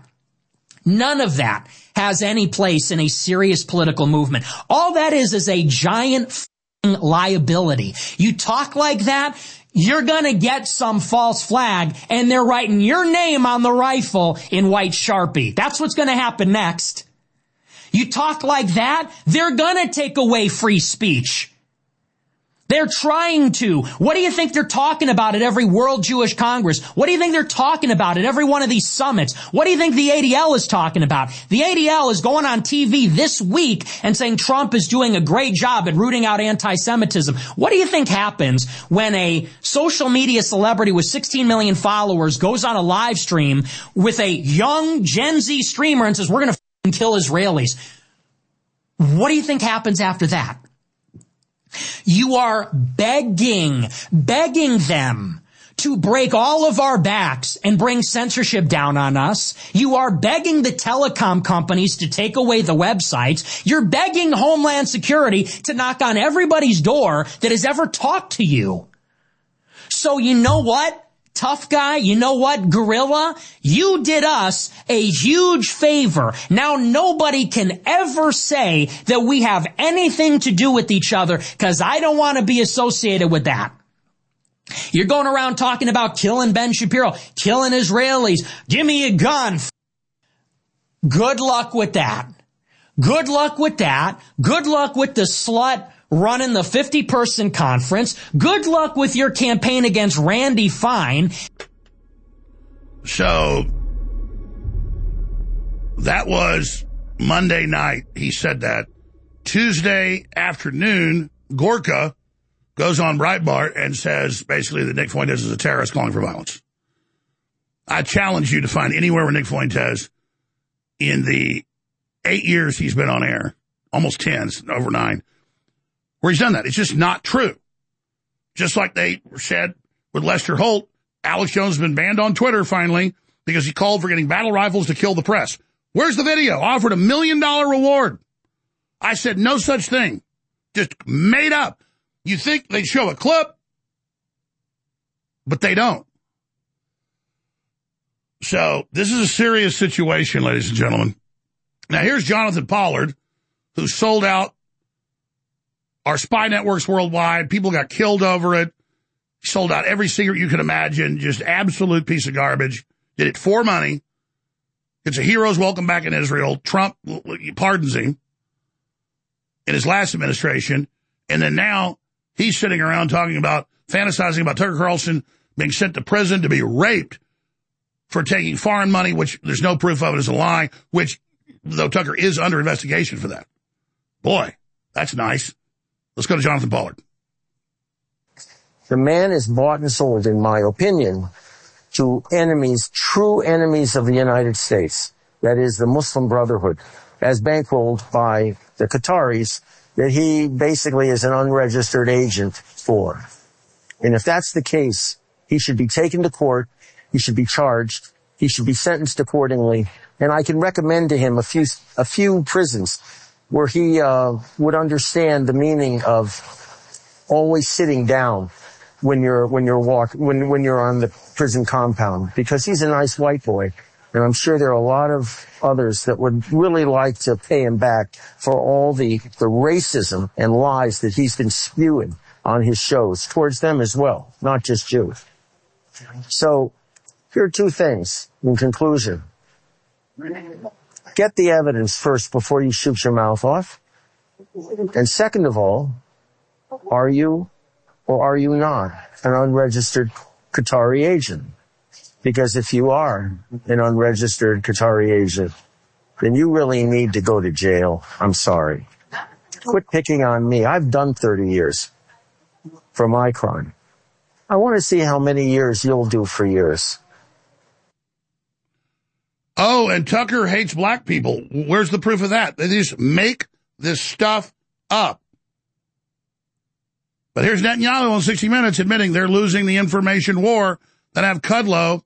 Speaker 12: has any place in a serious political movement. All that is a giant f***ing liability. You talk like that, you're gonna get some false flag and they're writing your name on the rifle in white Sharpie. That's what's gonna happen next. You talk like that, they're gonna take away free speech. They're trying to. What do you think they're talking about at every World Jewish Congress? What do you think they're talking about at every one of these summits? What do you think the ADL is talking about? The ADL is going on TV this week and saying Trump is doing a great job at rooting out anti-Semitism. What do you think happens when a social media celebrity with 16 million followers goes on a live stream with a young Gen Z streamer and says, we're going to kill Israelis? What do you think happens after that? You are begging them to break all of our backs and bring censorship down on us. You are begging the telecom companies to take away the websites. You're begging Homeland Security to knock on everybody's door that has ever talked to you. So you know what? Tough guy, you know what, gorilla? You did us a huge favor. Now nobody can ever say that we have anything to do with each other because I don't want to be associated with that. You're going around talking about killing Ben Shapiro, killing Israelis. Give me a gun. Good luck with that. Good luck with that. Good luck with the slut running the 50-person conference. Good luck with your campaign against Randy Fine.
Speaker 3: So that was Monday night. He said that. Tuesday afternoon, Gorka goes on Breitbart and says basically that Nick Fuentes is a terrorist calling for violence. I challenge you to find anywhere where Nick Fuentes, in the 8 years he's been on air, almost 10, over 9, where he's done that. It's just not true. Just like they said with Lester Holt, Alex Jones has been banned on Twitter finally because he called for getting battle rifles to kill the press. Where's the video? Offered $1 million reward. I said no such thing. Just made up. You think they'd show a clip, but they don't. So this is a serious situation, ladies and gentlemen. Now, here's Jonathan Pollard, who sold out our spy networks worldwide. People got killed over it. Sold out every secret you could imagine. Just absolute piece of garbage. Did it for money. It's a hero's welcome back in Israel. Trump pardons him in his last administration. And then now he's sitting around fantasizing about Tucker Carlson being sent to prison to be raped for taking foreign money, which there's no proof of it as a lie, which, though Tucker is under investigation for that. Boy, that's nice. Let's go to Jonathan Pollard.
Speaker 13: The man is bought and sold, in my opinion, to enemies, true enemies of the United States. That is the Muslim Brotherhood, as bankrolled by the Qataris, that he basically is an unregistered agent for. And if that's the case, he should be taken to court. He should be charged. He should be sentenced accordingly. And I can recommend to him a few prisons where he would understand the meaning of always sitting down when you're on the prison compound, because he's a nice white boy. And I'm sure there are a lot of others that would really like to pay him back for all the racism and lies that he's been spewing on his shows towards them as well, not just Jews. So here are two things in conclusion. Get the evidence first before you shoot your mouth off. And second of all, are you or are you not an unregistered Qatari agent? Because if you are an unregistered Qatari agent, then you really need to go to jail. I'm sorry. Quit picking on me. I've done 30 years for my crime. I want to see how many years you'll do for yours.
Speaker 3: Oh, and Tucker hates black people. Where's the proof of that? They just make this stuff up. But here's Netanyahu on 60 Minutes admitting they're losing the information war, that have Kudlow,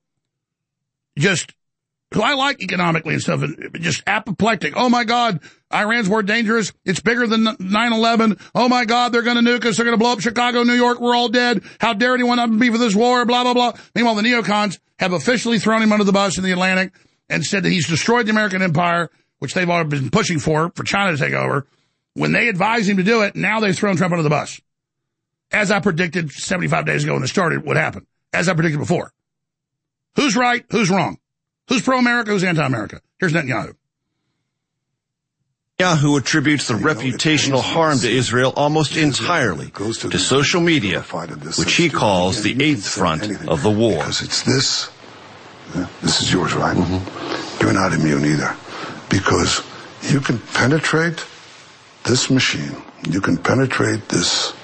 Speaker 3: who I like economically and stuff, just apoplectic. Oh, my God, Iran's more dangerous. It's bigger than 9/11. Oh, my God, they're going to nuke us. They're going to blow up Chicago, New York. We're all dead. How dare anyone not be for this war, blah, blah, blah. Meanwhile, the neocons have officially thrown him under the bus in the Atlantic and said that he's destroyed the American empire, which they've already been pushing for China to take over. When they advised him to do it, now they've thrown Trump under the bus. As I predicted 75 days ago when it started, what happened? As I predicted before. Who's right? Who's wrong? Who's pro-America? Who's anti-America? Here's Netanyahu.
Speaker 14: Netanyahu attributes the reputational harm to Israel almost entirely to social media, which he calls the eighth front of the war.
Speaker 15: Because it's this is yours, right? Mm-hmm. You're not immune either. Because you can penetrate this machine. You can penetrate this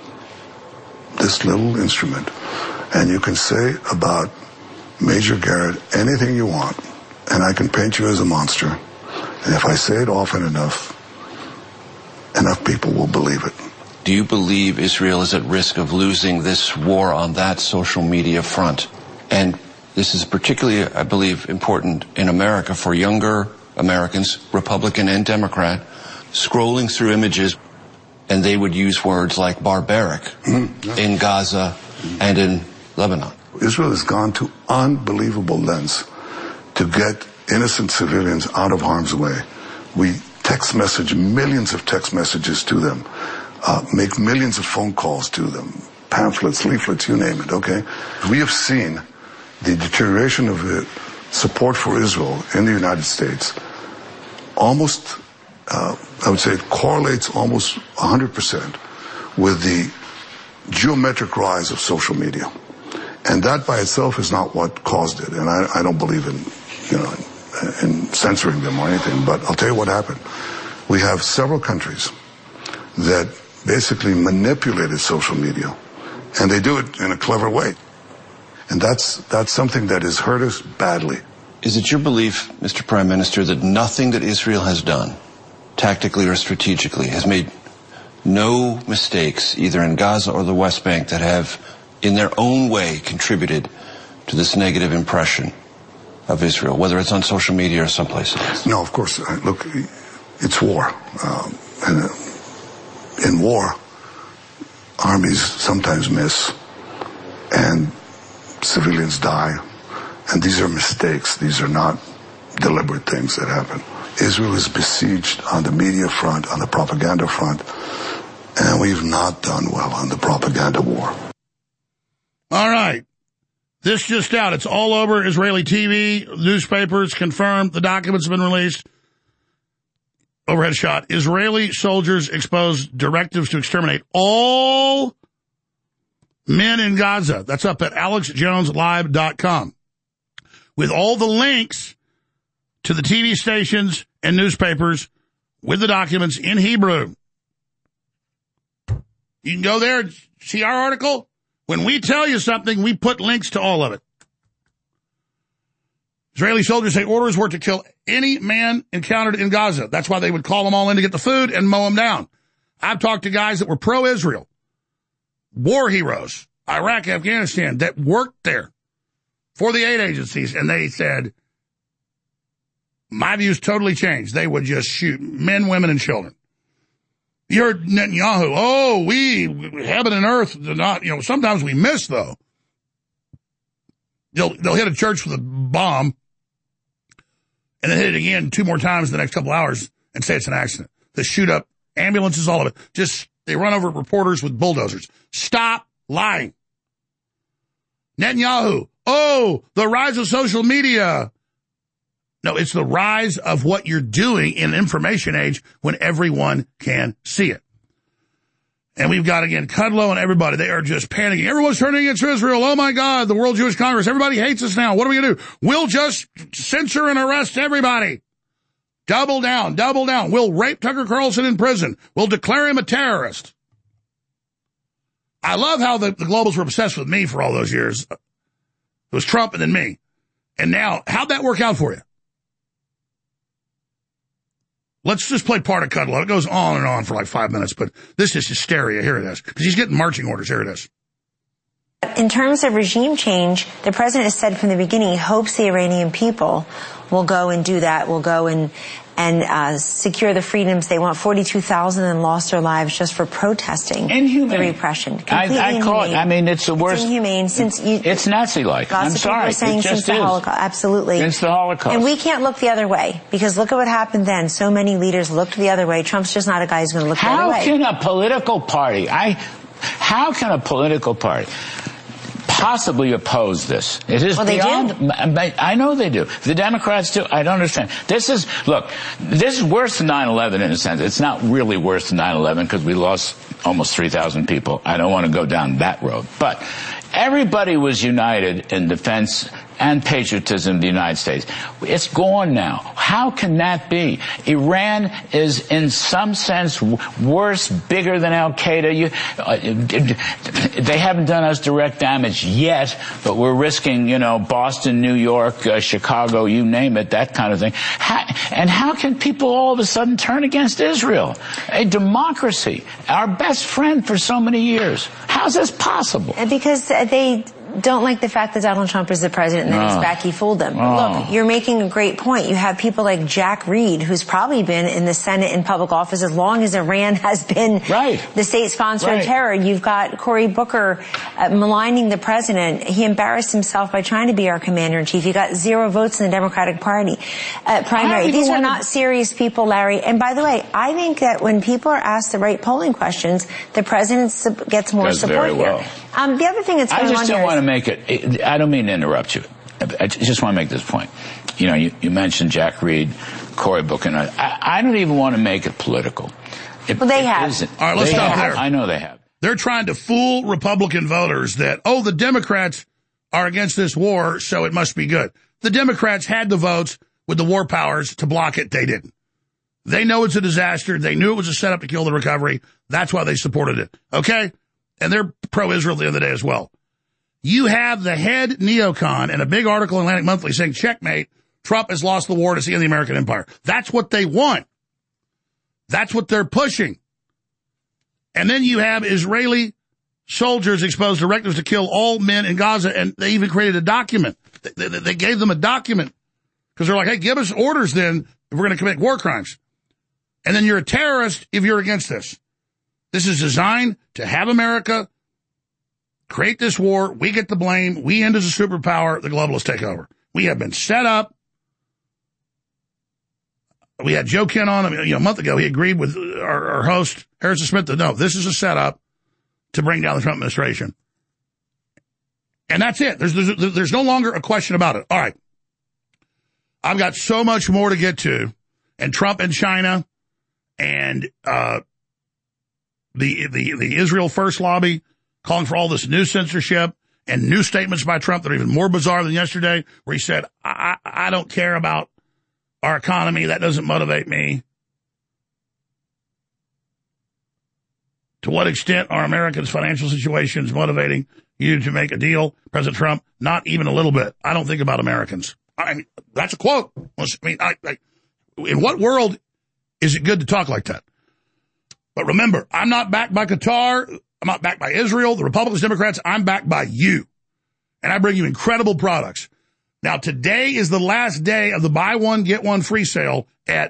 Speaker 15: little instrument, and you can say about Major Garrett anything you want, and I can paint you as a monster. And if I say it often enough people will believe it.
Speaker 16: Do you believe Israel is at risk of losing this war on that social media front? And this is particularly, I believe, important in America for younger Americans, Republican and Democrat, scrolling through images, and they would use words like barbaric in Gaza and in Lebanon.
Speaker 15: Israel has gone to unbelievable lengths to get innocent civilians out of harm's way. We text message millions of text messages to them, make millions of phone calls to them, pamphlets, leaflets, you name it, okay? We have seen the deterioration of the support for Israel in the United States almost, I would say it correlates almost 100% with the geometric rise of social media. And that by itself is not what caused it. And I don't believe in censoring them or anything, but I'll tell you what happened. We have several countries that basically manipulated social media, and they do it in a clever way. And that's something that has hurt us badly.
Speaker 16: Is it your belief, Mr. Prime Minister, that nothing that Israel has done, tactically or strategically, has made no mistakes, either in Gaza or the West Bank, that have, in their own way, contributed to this negative impression of Israel, whether it's on social media or someplace else?
Speaker 15: No, of course. Look, it's war. And in war, armies sometimes miss, and civilians die, And these are mistakes. These are not deliberate things that happen. Israel is besieged on the media front, on the propaganda front, and we've not done well on the propaganda war.
Speaker 3: All right. This just out. It's all over Israeli TV, newspapers confirmed. The documents have been released. Overhead shot. Israeli soldiers expose directives to exterminate all men in Gaza. That's up at alexjoneslive.com. With all the links to the TV stations and newspapers with the documents in Hebrew. You can go there and see our article. When we tell you something, we put links to all of it. Israeli soldiers say orders were to kill any man encountered in Gaza. That's why they would call them all in to get the food and mow them down. I've talked to guys that were pro-Israel, war heroes, Iraq, Afghanistan, that worked there for the aid agencies, and they said, my views totally changed. They would just shoot men, women, and children. You heard Netanyahu, heaven and earth do not, sometimes we miss, though. They'll hit a church with a bomb and then hit it again 2 more times in the next couple hours and say it's an accident. They shoot up ambulances, all of it. They run over reporters with bulldozers. Stop lying. Netanyahu, the rise of social media. No, it's the rise of what you're doing in an information age when everyone can see it. And we've got, again, Kudlow and everybody. They are just panicking. Everyone's turning against Israel. Oh, my God, the World Jewish Congress. Everybody hates us now. What are we going to do? We'll just censor and arrest everybody. Double down, double down. We'll rape Tucker Carlson in prison. We'll declare him a terrorist. I love how the globals were obsessed with me for all those years. It was Trump and then me. And now, how'd that work out for you? Let's just play part of Kudlow. It goes on and on for like 5 minutes, but this is hysteria. Here it is. Because he's getting marching orders. Here it is.
Speaker 17: In terms of regime change, the president has said from the beginning he hopes the Iranian people will go and do that, will go and secure the freedoms they want. 42,000 and lost their lives just for protesting the repression.
Speaker 18: I call it. I mean, it's the worst.
Speaker 17: It's inhumane.
Speaker 18: It's Nazi-like. I'm sorry.
Speaker 17: Saying
Speaker 18: it just
Speaker 17: since the Holocaust. Absolutely.
Speaker 18: Since the Holocaust.
Speaker 17: And we can't look the other way because look at what happened then. So many leaders looked the other way. Trump's just not a guy who's going to look the other way.
Speaker 18: How can a political party possibly oppose this? It is beyond. I know they do. The Democrats do. I don't understand. This is worse than 9/11 in a sense. It's not really worse than 9/11 because we lost almost 3,000 people. I don't want to go down that road. But everybody was united in defense and patriotism of the United States. It's gone now. How can that be? Iran is in some sense worse, bigger than Al-Qaeda. They haven't done us direct damage yet, but we're risking, Boston, New York, Chicago, you name it, that kind of thing. And how can people all of a sudden turn against Israel? A democracy, our best friend for so many years. How's this possible?
Speaker 17: Because they don't like the fact that Donald Trump is the president and then he's back. He fooled them. Look, you're making a great point. You have people like Jack Reed, who's probably been in the Senate in public office as long as Iran has been the state sponsor of terror. You've got Cory Booker maligning the president. He embarrassed himself by trying to be our commander-in-chief. He got 0 votes in the Democratic Party primary. These are not serious people, Larry. And by the way, I think that when people are asked the right polling questions, the president gets more support here. The other thing that's going on here is... I just don't want to
Speaker 18: make it... I don't mean to interrupt you. I just want to make this point. You mentioned Jack Reed, Cory Booker, and I don't even want to make it political.
Speaker 17: Well, they have.
Speaker 3: All right, let's stop there.
Speaker 18: I know they have.
Speaker 3: They're trying to fool Republican voters that, the Democrats are against this war, so it must be good. The Democrats had the votes with the war powers to block it. They didn't. They know it's a disaster. They knew it was a setup to kill the recovery. That's why they supported it. Okay? And they're pro-Israel at the end of the day as well. You have the head neocon in a big article in Atlantic Monthly saying, checkmate, Trump has lost the war to see the American empire. That's what they want. That's what they're pushing. And then you have Israeli soldiers expose directives to kill all men in Gaza, and they even created a document. They gave them a document because they're like, hey, give us orders then if we're going to commit war crimes. And then you're a terrorist if you're against this. This is designed to have America create this war. We get the blame. We end as a superpower. The globalists take over. We have been set up. We had Joe Kent on a month ago. He agreed with our host, Harrison Smith, that no, this is a setup to bring down the Trump administration. And that's it. There's no longer a question about it. All right. I've got so much more to get to. And Trump and China and the Israel First lobby calling for all this new censorship and new statements by Trump that are even more bizarre than yesterday, where he said, I don't care about our economy. That doesn't motivate me. To what extent are Americans' financial situations motivating you to make a deal? President Trump, not even a little bit. I don't think about Americans. I mean, that's a quote. I mean, in what world is it good to talk like that? But remember, I'm not backed by Qatar. I'm not backed by Israel, the Republicans, Democrats. I'm backed by you. And I bring you incredible products. Now, today is the last day of the buy one, get one free sale at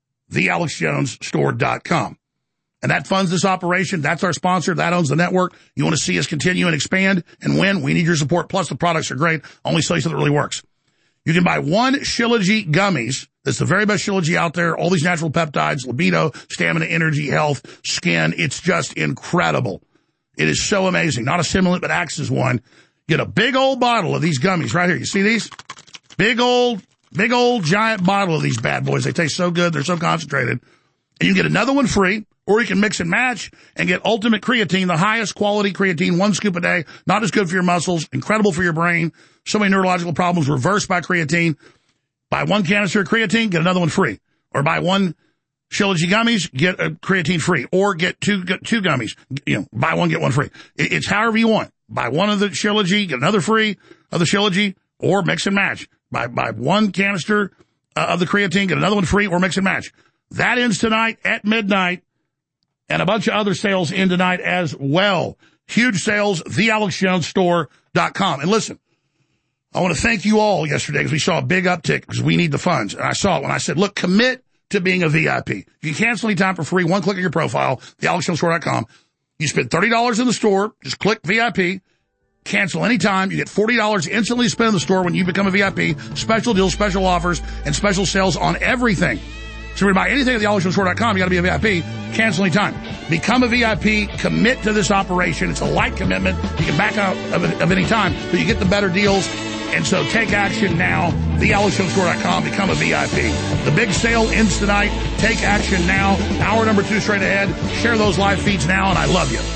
Speaker 3: thealexjonesstore.com. And that funds this operation. That's our sponsor. That owns the network. You want to see us continue and expand and win? We need your support. Plus, the products are great. Only sell you something that really works. You can buy one Shilajit gummies. That's the very best Shilajit out there. All these natural peptides, libido, stamina, energy, health, skin. It's just incredible. It is so amazing. Not a stimulant, but acts as one. Get a big old bottle of these gummies right here. You see these? Big old giant bottle of these bad boys. They taste so good. They're so concentrated. And you can get another one free, or you can mix and match and get Ultimate Creatine, the highest quality creatine, 1 scoop a day. Not as good for your muscles, incredible for your brain. So many neurological problems reversed by creatine. Buy one canister of creatine, get another one free. Or buy one Shilajit gummies, get a creatine free. Or get two gummies. Buy one, get one free. It's however you want. Buy one of the Shilajit, get another free of the Shilajit, or mix and match. Buy one canister of the creatine, get another one free, or mix and match. That ends tonight at midnight, and a bunch of other sales end tonight as well. Huge sales, thealexjonesstore.com. And listen, I want to thank you all yesterday because we saw a big uptick because we need the funds. And I saw it when I said, look, commit to being a VIP. You can cancel anytime for free. One click on your profile, thealexjonesstore.com. You spend $30 in the store. Just click VIP. Cancel anytime. You get $40 instantly spent in the store when you become a VIP. Special deals, special offers, and special sales on everything. So when you buy anything at thealexjonesstore.com, you got to be a VIP. Cancel anytime. Become a VIP. Commit to this operation. It's a light commitment. You can back out of any time, but you get the better deals. And so take action now. TheAlexJonesStore.com. Become a VIP. The big sale ends tonight. Take action now. Hour number 2 straight ahead. Share those live feeds now, and I love you.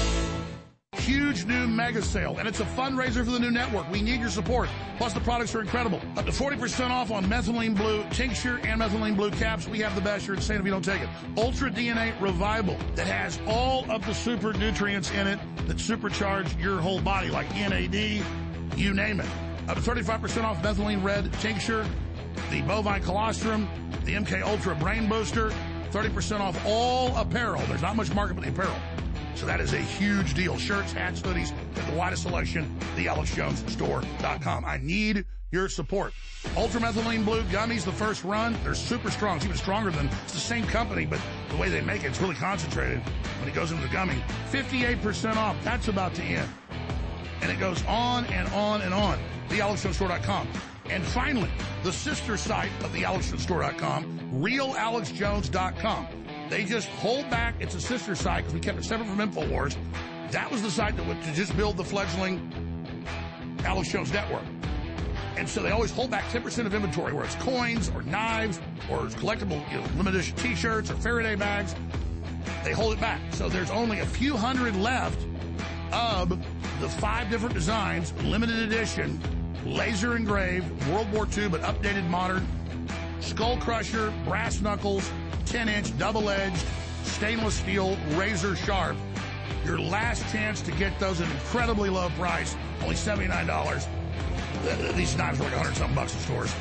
Speaker 3: Huge new mega sale, and it's a fundraiser for the new network. We need your support. Plus, the products are incredible. Up to 40% off on methylene blue tincture and methylene blue caps. We have the best. You're insane if you don't take it. Ultra DNA Revival that has all of the super nutrients in it that supercharge your whole body, like NAD, you name it. Up to 35% off methylene red tincture, the bovine colostrum, the MK Ultra brain booster, 30% off all apparel. There's not much market for the apparel. So that is a huge deal. Shirts, hats, hoodies, at the widest selection, thealexjonesstore.com. I need your support. Ultramethylene blue gummies, the first run, they're super strong. It's even stronger than, it's the same company, but the way they make it, it's really concentrated when it goes into the gummy. 58% off. That's about to end. And it goes on and on and on. TheAlexJonesStore.com. And finally, the sister site of TheAlexJonesStore.com, RealAlexJones.com. They just hold back. It's a sister site because we kept it separate from InfoWars. That was the site that would to just build the fledgling Alex Jones network. And so they always hold back 10% of inventory, where it's coins or knives or collectible, limited edition T-shirts or Faraday bags. They hold it back. So there's only a few hundred left of the 5 different designs, limited edition, laser engraved, World War II, but updated modern, skull crusher, brass knuckles, 10-inch, double-edged, stainless steel, razor sharp. Your last chance to get those at an incredibly low price, only $79. These knives are like $100-something bucks in stores.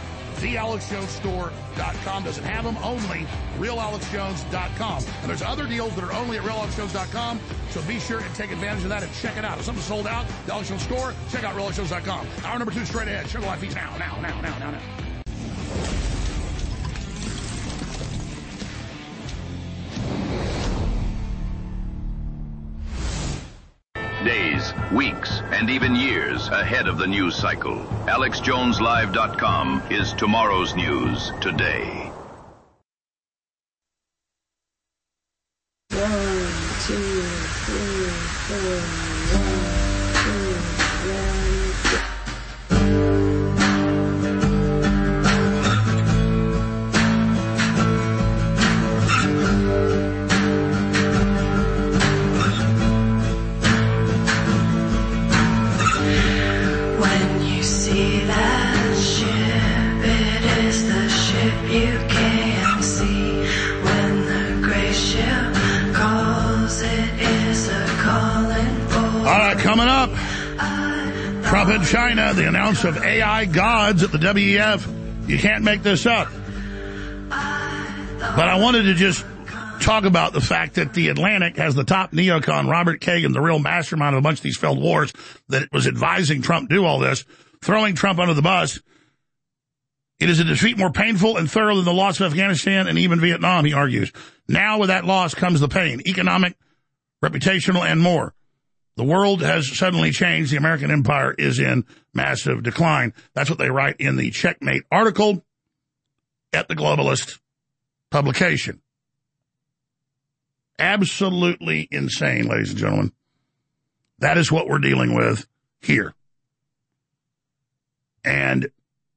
Speaker 3: TheAlexJonesStore.com doesn't have them, only RealAlexJones.com. And there's other deals that are only at RealAlexJones.com, so be sure and take advantage of that and check it out. If something's sold out, the Alex Jones Store, check out RealAlexJones.com. Hour number 2 straight ahead. Share the live feeds now.
Speaker 11: days, weeks, and even years ahead of the news cycle. AlexJonesLive.com is tomorrow's news today.
Speaker 19: 1, 2, 3, 4,
Speaker 3: coming up, Trump and China, the announcement of AI gods at the WEF. You can't make this up. But I wanted to just talk about the fact that the Atlantic has the top neocon, Robert Kagan, the real mastermind of a bunch of these failed wars, that was advising Trump do all this, throwing Trump under the bus. It is a defeat more painful and thorough than the loss of Afghanistan and even Vietnam, he argues. Now with that loss comes the pain, economic, reputational, and more. The world has suddenly changed. The American empire is in massive decline. That's what they write in the Checkmate article at the Globalist publication. Absolutely insane, ladies and gentlemen. That is what we're dealing with here. And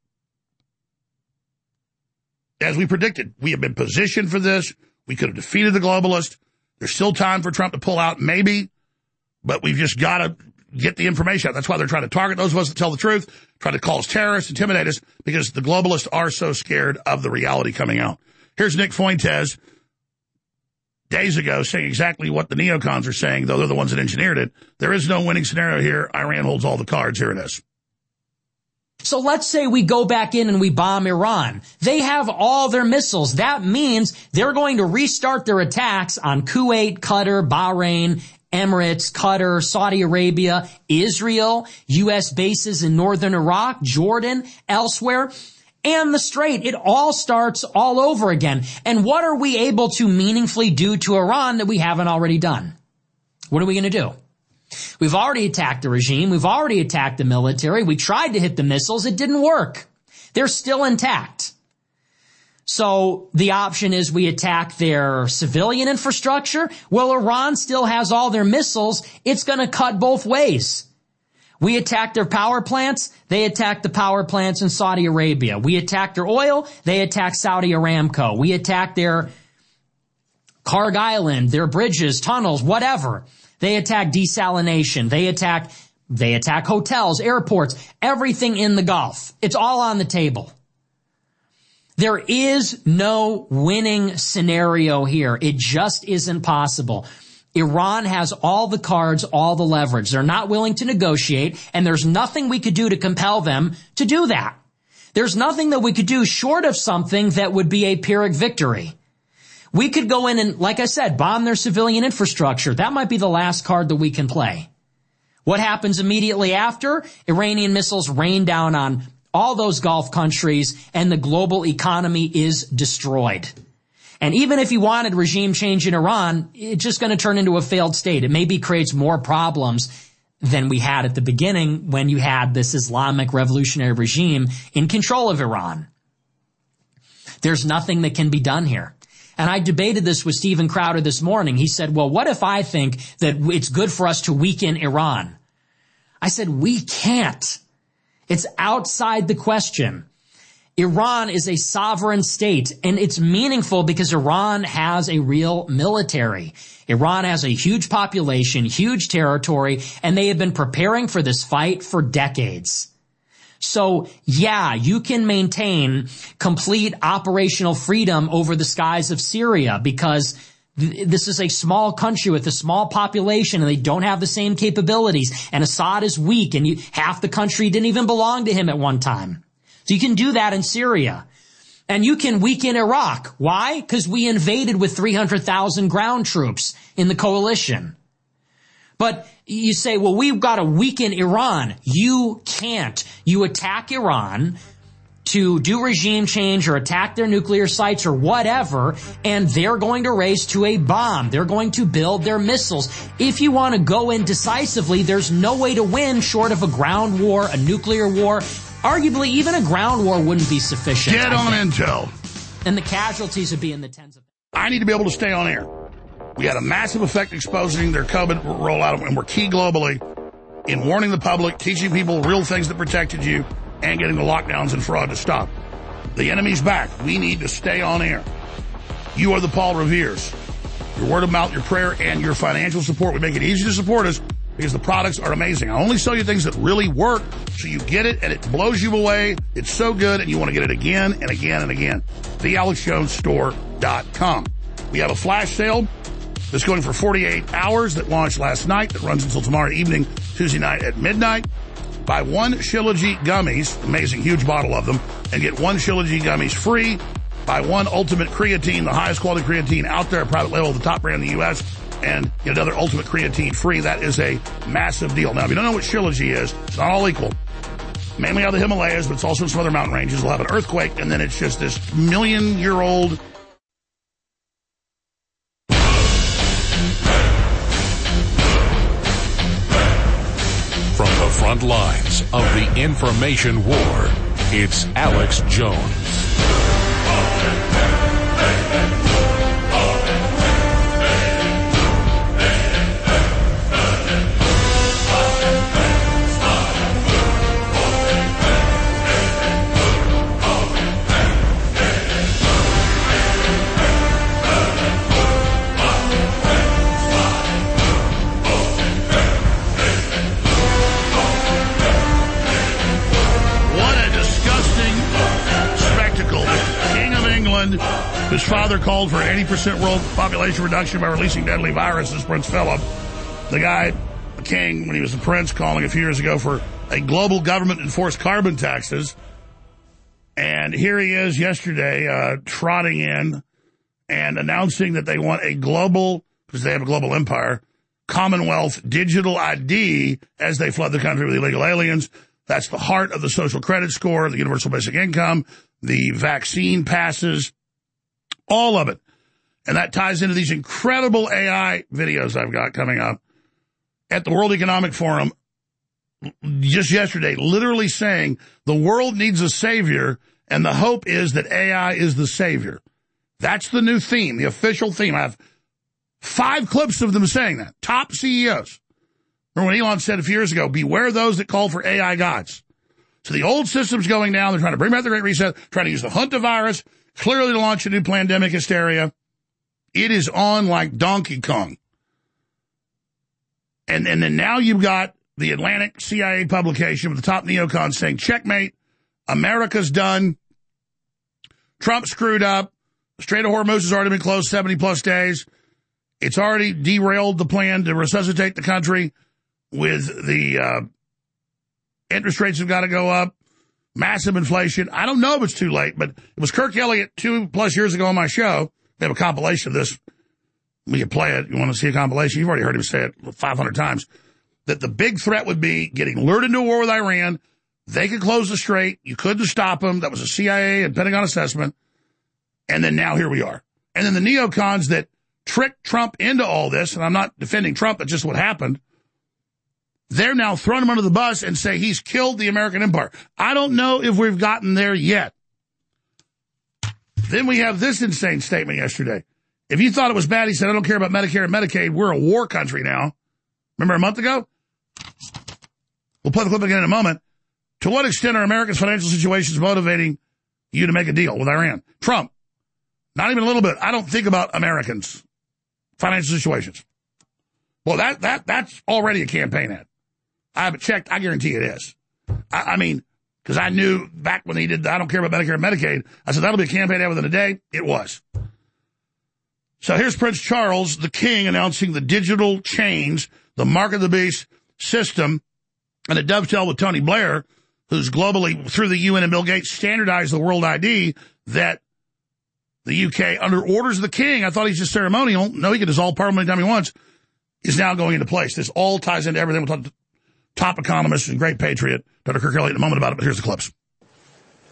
Speaker 3: as we predicted, we have been positioned for this. We could have defeated the globalists. There's still time for Trump to pull out, maybe. But we've just got to get the information out. That's why they're trying to target those of us that tell the truth, try to call us terrorists, intimidate us, because the globalists are so scared of the reality coming out. Here's Nick Fuentes days ago saying exactly what the neocons are saying, though they're the ones that engineered it. There is no winning scenario here. Iran holds all the cards. Here it is.
Speaker 12: So let's say we go back in and we bomb Iran. They have all their missiles. That means they're going to restart their attacks on Kuwait, Qatar, Bahrain, Emirates, Qatar, Saudi Arabia, Israel, U.S. bases in northern Iraq, Jordan, elsewhere, and the Strait. It all starts all over again. And what are we able to meaningfully do to Iran that we haven't already done? What are we going to do? We've already attacked the regime. We've already attacked the military. We tried to hit the missiles. It didn't work. They're still intact. So the option is we attack their civilian infrastructure. Well, Iran still has all their missiles. It's going to cut both ways. We attack their power plants. They attack the power plants in Saudi Arabia. We attack their oil. They attack Saudi Aramco. We attack their Karg Island, their bridges, tunnels, whatever. They attack desalination. They attack hotels, airports, everything in the Gulf. It's all on the table. There is no winning scenario here. It just isn't possible. Iran has all the cards, all the leverage. They're not willing to negotiate, and there's nothing we could do to compel them to do that. There's nothing that we could do short of something that would be a Pyrrhic victory. We could go in and, like I said, bomb their civilian infrastructure. That might be the last card that we can play. What happens immediately after? Iranian missiles rain down on all those Gulf countries, and the global economy is destroyed. And even if you wanted regime change in Iran, it's just going to turn into a failed state. It maybe creates more problems than we had at the beginning when you had this Islamic revolutionary regime in control of Iran. There's nothing that can be done here. And I debated this with Steven Crowder this morning. He said, well, what if I think that it's good for us to weaken Iran? I said, we can't. It's outside the question. Iran is a sovereign state, and it's meaningful because Iran has a real military. Iran has a huge population, huge territory, and they have been preparing for this fight for decades. So, yeah, you can maintain complete operational freedom over the skies of Syria because this is a small country with a small population and they don't have the same capabilities. And Assad is weak and half the country didn't even belong to him at one time. So you can do that in Syria. And you can weaken Iraq. Why? Because we invaded with 300,000 ground troops in the coalition. But you say, well, we've got to weaken Iran. You can't. You attack Iran to do regime change or attack their nuclear sites or whatever, and they're going to race to a bomb. They're going to build their missiles. If you want to go in decisively, there's no way to win short of a ground war, a nuclear war. Arguably, even a ground war wouldn't be sufficient.
Speaker 3: Get on intel.
Speaker 12: And the casualties would be in the tens of thousands.
Speaker 3: I need to be able to stay on air. We had a massive effect exposing their COVID rollout, and we're key globally in warning the public, teaching people real things that protected you, and getting the lockdowns and fraud to stop. The enemy's back. We need to stay on air. You are the Paul Reveres. Your word of mouth, your prayer, and your financial support would make it easy to support us because the products are amazing. I only sell you things that really work, so you get it and it blows you away. It's so good, and you want to get it again and again and again. TheAlexJonesStore.com. We have a flash sale that's going for 48 hours that launched last night, that runs until tomorrow evening, Tuesday night at midnight. Buy one Shilajit gummies, amazing, huge bottle of them, and get one Shilajit gummies free. Buy one Ultimate Creatine, the highest quality creatine out there, private label, the top brand in the U.S., and get another Ultimate Creatine free. That is a massive deal. Now, if you don't know what Shilajit is, it's not all equal. Mainly out of the Himalayas, but it's also in some other mountain ranges. We'll have an earthquake, and then it's just this million-year-old
Speaker 2: from the front lines of the information war, it's Alex Jones.
Speaker 3: His father called for an 80% world population reduction by releasing deadly viruses, Prince Philip. The guy, the king, when he was the prince, calling a few years ago for a global government-enforced carbon taxes. And here he is yesterday trotting in and announcing that they want a global, because they have a global empire, Commonwealth digital ID as they flood the country with illegal aliens. That's the heart of the social credit score, the universal basic income, the vaccine passes, all of it. And that ties into these incredible AI videos I've got coming up at the World Economic Forum just yesterday, literally saying the world needs a savior, and the hope is that AI is the savior. That's the new theme, the official theme. I have 5 clips of them saying that. Top CEOs. Remember when Elon said a few years ago, beware those that call for AI gods. So the old system's going down. They're trying to bring back the Great Reset, trying to use the hantavirus, clearly to launch a new pandemic hysteria. It is on like Donkey Kong. And then now you've got the Atlantic CIA publication with the top neocons saying, checkmate, America's done. Trump screwed up. The Strait of Hormuz has already been closed 70-plus days. It's already derailed the plan to resuscitate the country with the interest rates have got to go up, massive inflation. I don't know if it's too late, but it was Kirk Elliott 2+ years ago on my show. They have a compilation of this. We can play it. You want to see a compilation? You've already heard him say it 500 times. That the big threat would be getting lured into a war with Iran. They could close the strait. You couldn't stop them. That was a CIA and Pentagon assessment. And then now here we are. And then the neocons that tricked Trump into all this, and I'm not defending Trump, that's just what happened. They're now throwing him under the bus and say he's killed the American empire. I don't know if we've gotten there yet. Then we have this insane statement yesterday. If you thought it was bad, he said, I don't care about Medicare and Medicaid. We're a war country now. Remember a month ago? We'll play the clip again in a moment. To what extent are America's financial situations motivating you to make a deal with Iran? Trump, not even a little bit. I don't think about Americans' financial situations. Well, that's already a campaign ad. I haven't checked. I guarantee it is. I mean, because I knew back when he did I don't care about Medicare and Medicaid, I said that'll be a campaign ad within a day. It was. So here's Prince Charles, the king, announcing the digital change, the mark of the beast system, and it dovetailed with Tony Blair, who's globally, through the UN and Bill Gates, standardized the world ID that the UK, under orders of the king, I thought he's just ceremonial. No, he can dissolve Parliament anytime he wants, is now going into place. This all ties into everything. We'll talk to top economist and great patriot, Dr. Kirk Elliott, in a moment about it, but here's the clips.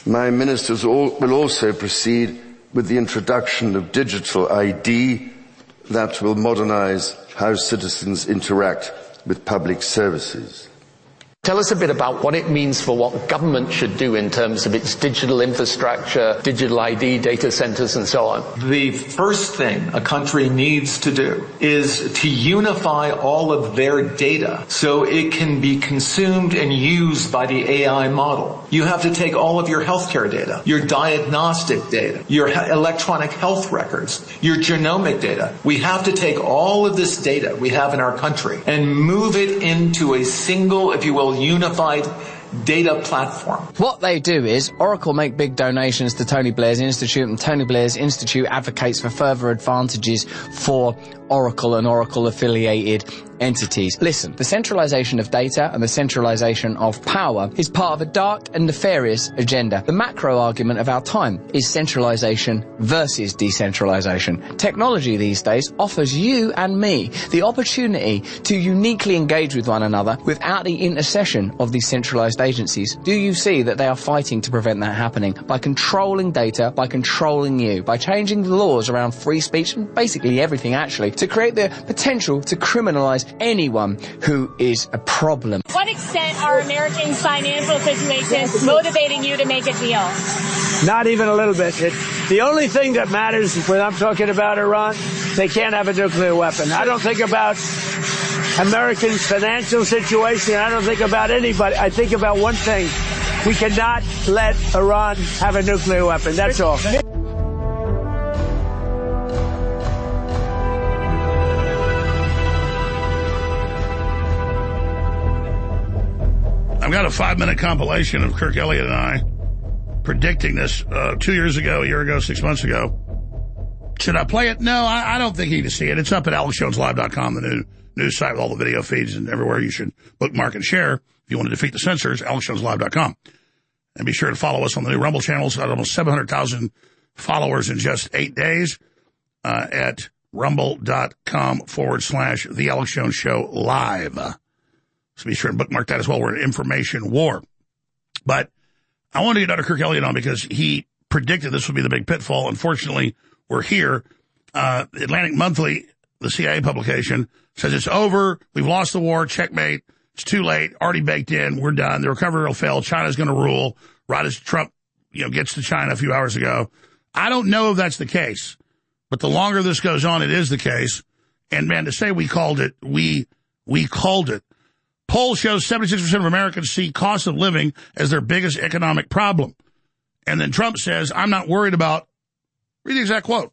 Speaker 20: My ministers will also proceed with the introduction of digital ID that will modernize how citizens interact with public services.
Speaker 21: Tell us a bit about what it means for what government should do in terms of its digital infrastructure, digital ID, data centers, and so on.
Speaker 22: The first thing a country needs to do is to unify all of their data so it can be consumed and used by the AI model. You have to take all of your healthcare data, your diagnostic data, your electronic health records, your genomic data. We have to take all of this data we have in our country and move it into a single, if you will, unified data platform.
Speaker 23: What they do is Oracle make big donations to Tony Blair's Institute, and Tony Blair's Institute advocates for further advantages for Oracle and Oracle-affiliated entities. Listen, the centralization of data and the centralization of power is part of a dark and nefarious agenda. The macro argument of our time is centralization versus decentralization. Technology these days offers you and me the opportunity to uniquely engage with one another without the intercession of these centralized agencies. Do you see that they are fighting to prevent that happening by controlling data, by controlling you, by changing the laws around free speech and basically everything actually, to create the potential to criminalize anyone who is a problem?
Speaker 24: To what extent are Americans' financial situations motivating you to make a deal?
Speaker 25: Not even a little bit. The only thing that matters when I'm talking about Iran, they can't have a nuclear weapon. I don't think about Americans' financial situation. I don't think about anybody. I think about one thing. We cannot let Iran have a nuclear weapon. That's all.
Speaker 3: I've got a 5-minute compilation of Kirk Elliott and I predicting this 2 years ago, a year ago, 6 months ago. Should I play it? No, I don't think you need to see it. It's up at AlexJonesLive.com, the new news site with all the video feeds and everywhere you should bookmark and share if you want to defeat the censors, AlexJonesLive.com. And be sure to follow us on the new Rumble channels. Got almost 700,000 followers in just 8 days at rumble.com/The Alex Jones Show Live. So be sure and bookmark that as well. We're in information war. But I wanted to get Dr. Kirk Elliott on because he predicted this would be the big pitfall. Unfortunately, we're here. Atlantic Monthly, the CIA publication, says it's over. We've lost the war. Checkmate. It's too late. Already baked in. We're done. The recovery will fail. China's going to rule. Right as Trump, gets to China a few hours ago. I don't know if that's the case, but the longer this goes on, it is the case. And man, to say we called it, we called it. Poll shows 76% of Americans see cost of living as their biggest economic problem. And then Trump says, I'm not worried about, read the exact quote.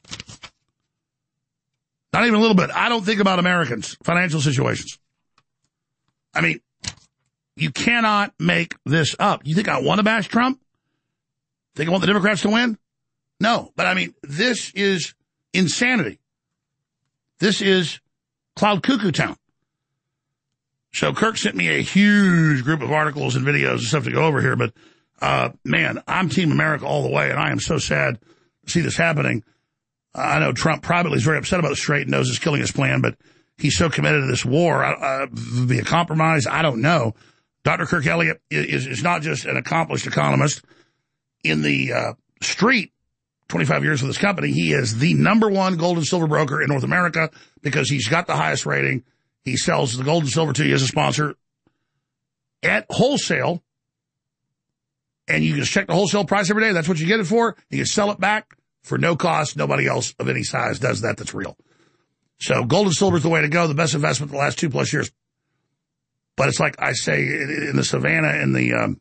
Speaker 3: Not even a little bit. I don't think about Americans' financial situations. I mean, you cannot make this up. You think I want to bash Trump? Think I want the Democrats to win? No. But I mean, this is insanity. This is cloud cuckoo town. So Kirk sent me a huge group of articles and videos and stuff to go over here. But, man, I'm Team America all the way, and I am so sad to see this happening. I know Trump privately is very upset about the Strait and knows it's killing his plan, but he's so committed to this war. Be a compromise? I don't know. Dr. Kirk Elliott is not just an accomplished economist. In the street, 25 years with this company, he is the #1 gold and silver broker in North America because he's got the highest rating. He sells the gold and silver to you as a sponsor at wholesale, and you just check the wholesale price every day. That's what you get it for. You can sell it back for no cost. Nobody else of any size does that. That's real. So gold and silver is the way to go, the best investment the last 2+ years. But it's like I say in the savannah in the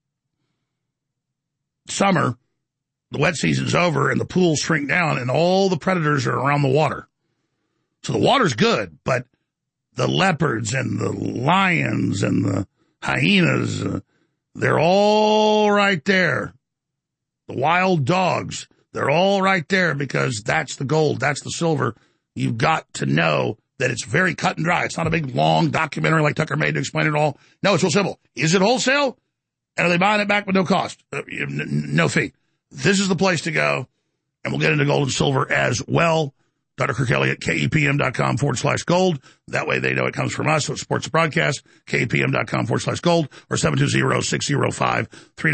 Speaker 3: summer, the wet season's over and the pools shrink down and all the predators are around the water. So the water's good, but the leopards and the lions and the hyenas, they're all right there. The wild dogs, they're all right there because that's the gold, that's the silver. You've got to know that it's very cut and dry. It's not a big, long documentary like Tucker made to explain it all. No, it's real simple. Is it wholesale? And are they buying it back with no cost? No fee. This is the place to go, and we'll get into gold and silver as well. Dr. Kirk Elliott, KEPM.com/gold. That way they know it comes from us, so it supports the broadcast. KEPM.com/gold or 720-605-3900,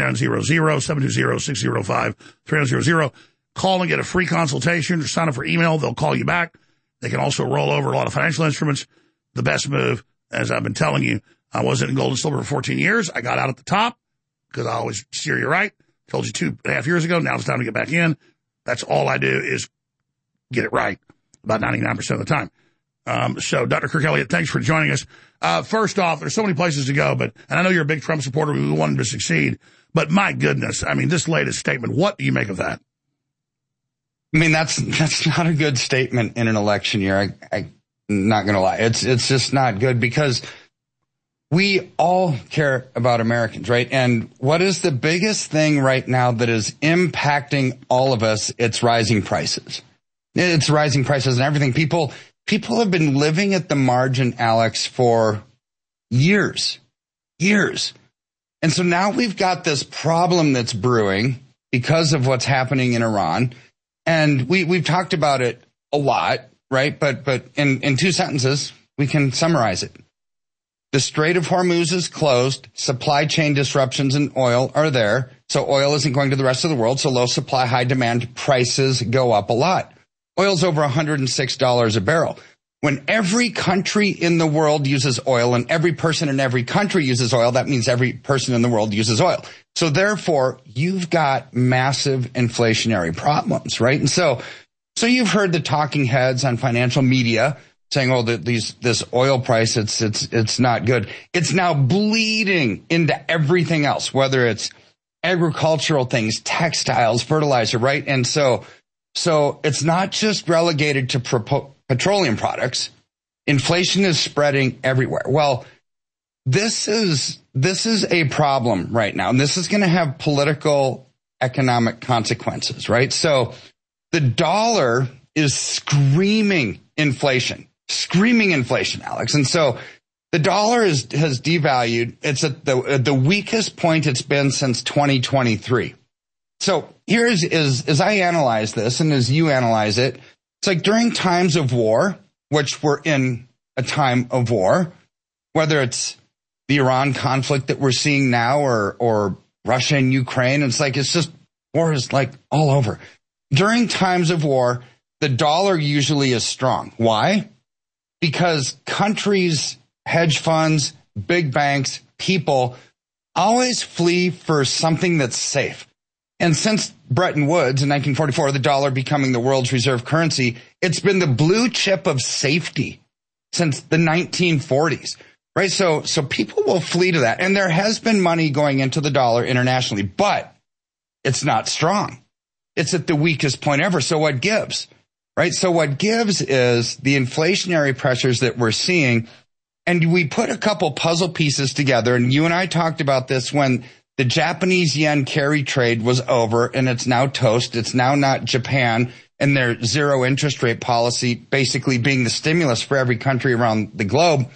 Speaker 3: 720-605-3900. Call and get a free consultation or sign up for email. They'll call you back. They can also roll over a lot of financial instruments. The best move, as I've been telling you, I wasn't in gold and silver for 14 years. I got out at the top because I always steer you right. Told you 2.5 years ago. Now it's time to get back in. That's all I do is get it right about 99% of the time. So, Dr. Kirk Elliott, thanks for joining us. First off, there's so many places to go, and I know you're a big Trump supporter. We want him to succeed. But my goodness, I mean, this latest statement, what do you make of that?
Speaker 4: I mean, that's not a good statement in an election year. I'm not going to lie. It's just not good because we all care about Americans, right? And what is the biggest thing right now that is impacting all of us? It's rising prices. It's rising prices and everything. People have been living at the margin, Alex, for years. And so now we've got this problem that's brewing because of what's happening in Iran. And we've talked about it a lot, right? But in 2 sentences, we can summarize it. The Strait of Hormuz is closed. Supply chain disruptions in oil are there. So oil isn't going to the rest of the world. So low supply, high demand, prices go up a lot. Oil's over $106 a barrel. When every country in the world uses oil and every person in every country uses oil, that means every person in the world uses oil. So therefore, you've got massive inflationary problems, right? And so you've heard the talking heads on financial media saying, oh, this oil price, it's not good. It's now bleeding into everything else, whether it's agricultural things, textiles, fertilizer, right? And so it's not just relegated to petroleum products. Inflation is spreading everywhere. Well, this is a problem right now, and this is going to have political, economic consequences, right? So the dollar is screaming inflation, Alex. And so the dollar has devalued. It's at the weakest point it's been since 2023. So as I analyze this and as you analyze it, it's like during times of war, which we're in a time of war, whether it's the Iran conflict that we're seeing now or Russia and Ukraine, it's just war is like all over. During times of war, the dollar usually is strong. Why? Because countries, hedge funds, big banks, people always flee for something that's safe. And since Bretton Woods in 1944, the dollar becoming the world's reserve currency, it's been the blue chip of safety since the 1940s, right? So people will flee to that. And there has been money going into the dollar internationally, but it's not strong. It's at the weakest point ever. So what gives, right? So what gives is the inflationary pressures that we're seeing. And we put a couple puzzle pieces together, and you and I talked about this when the Japanese yen carry trade was over, and it's now toast. It's now not Japan and their zero interest rate policy basically being the stimulus for every country around the globe.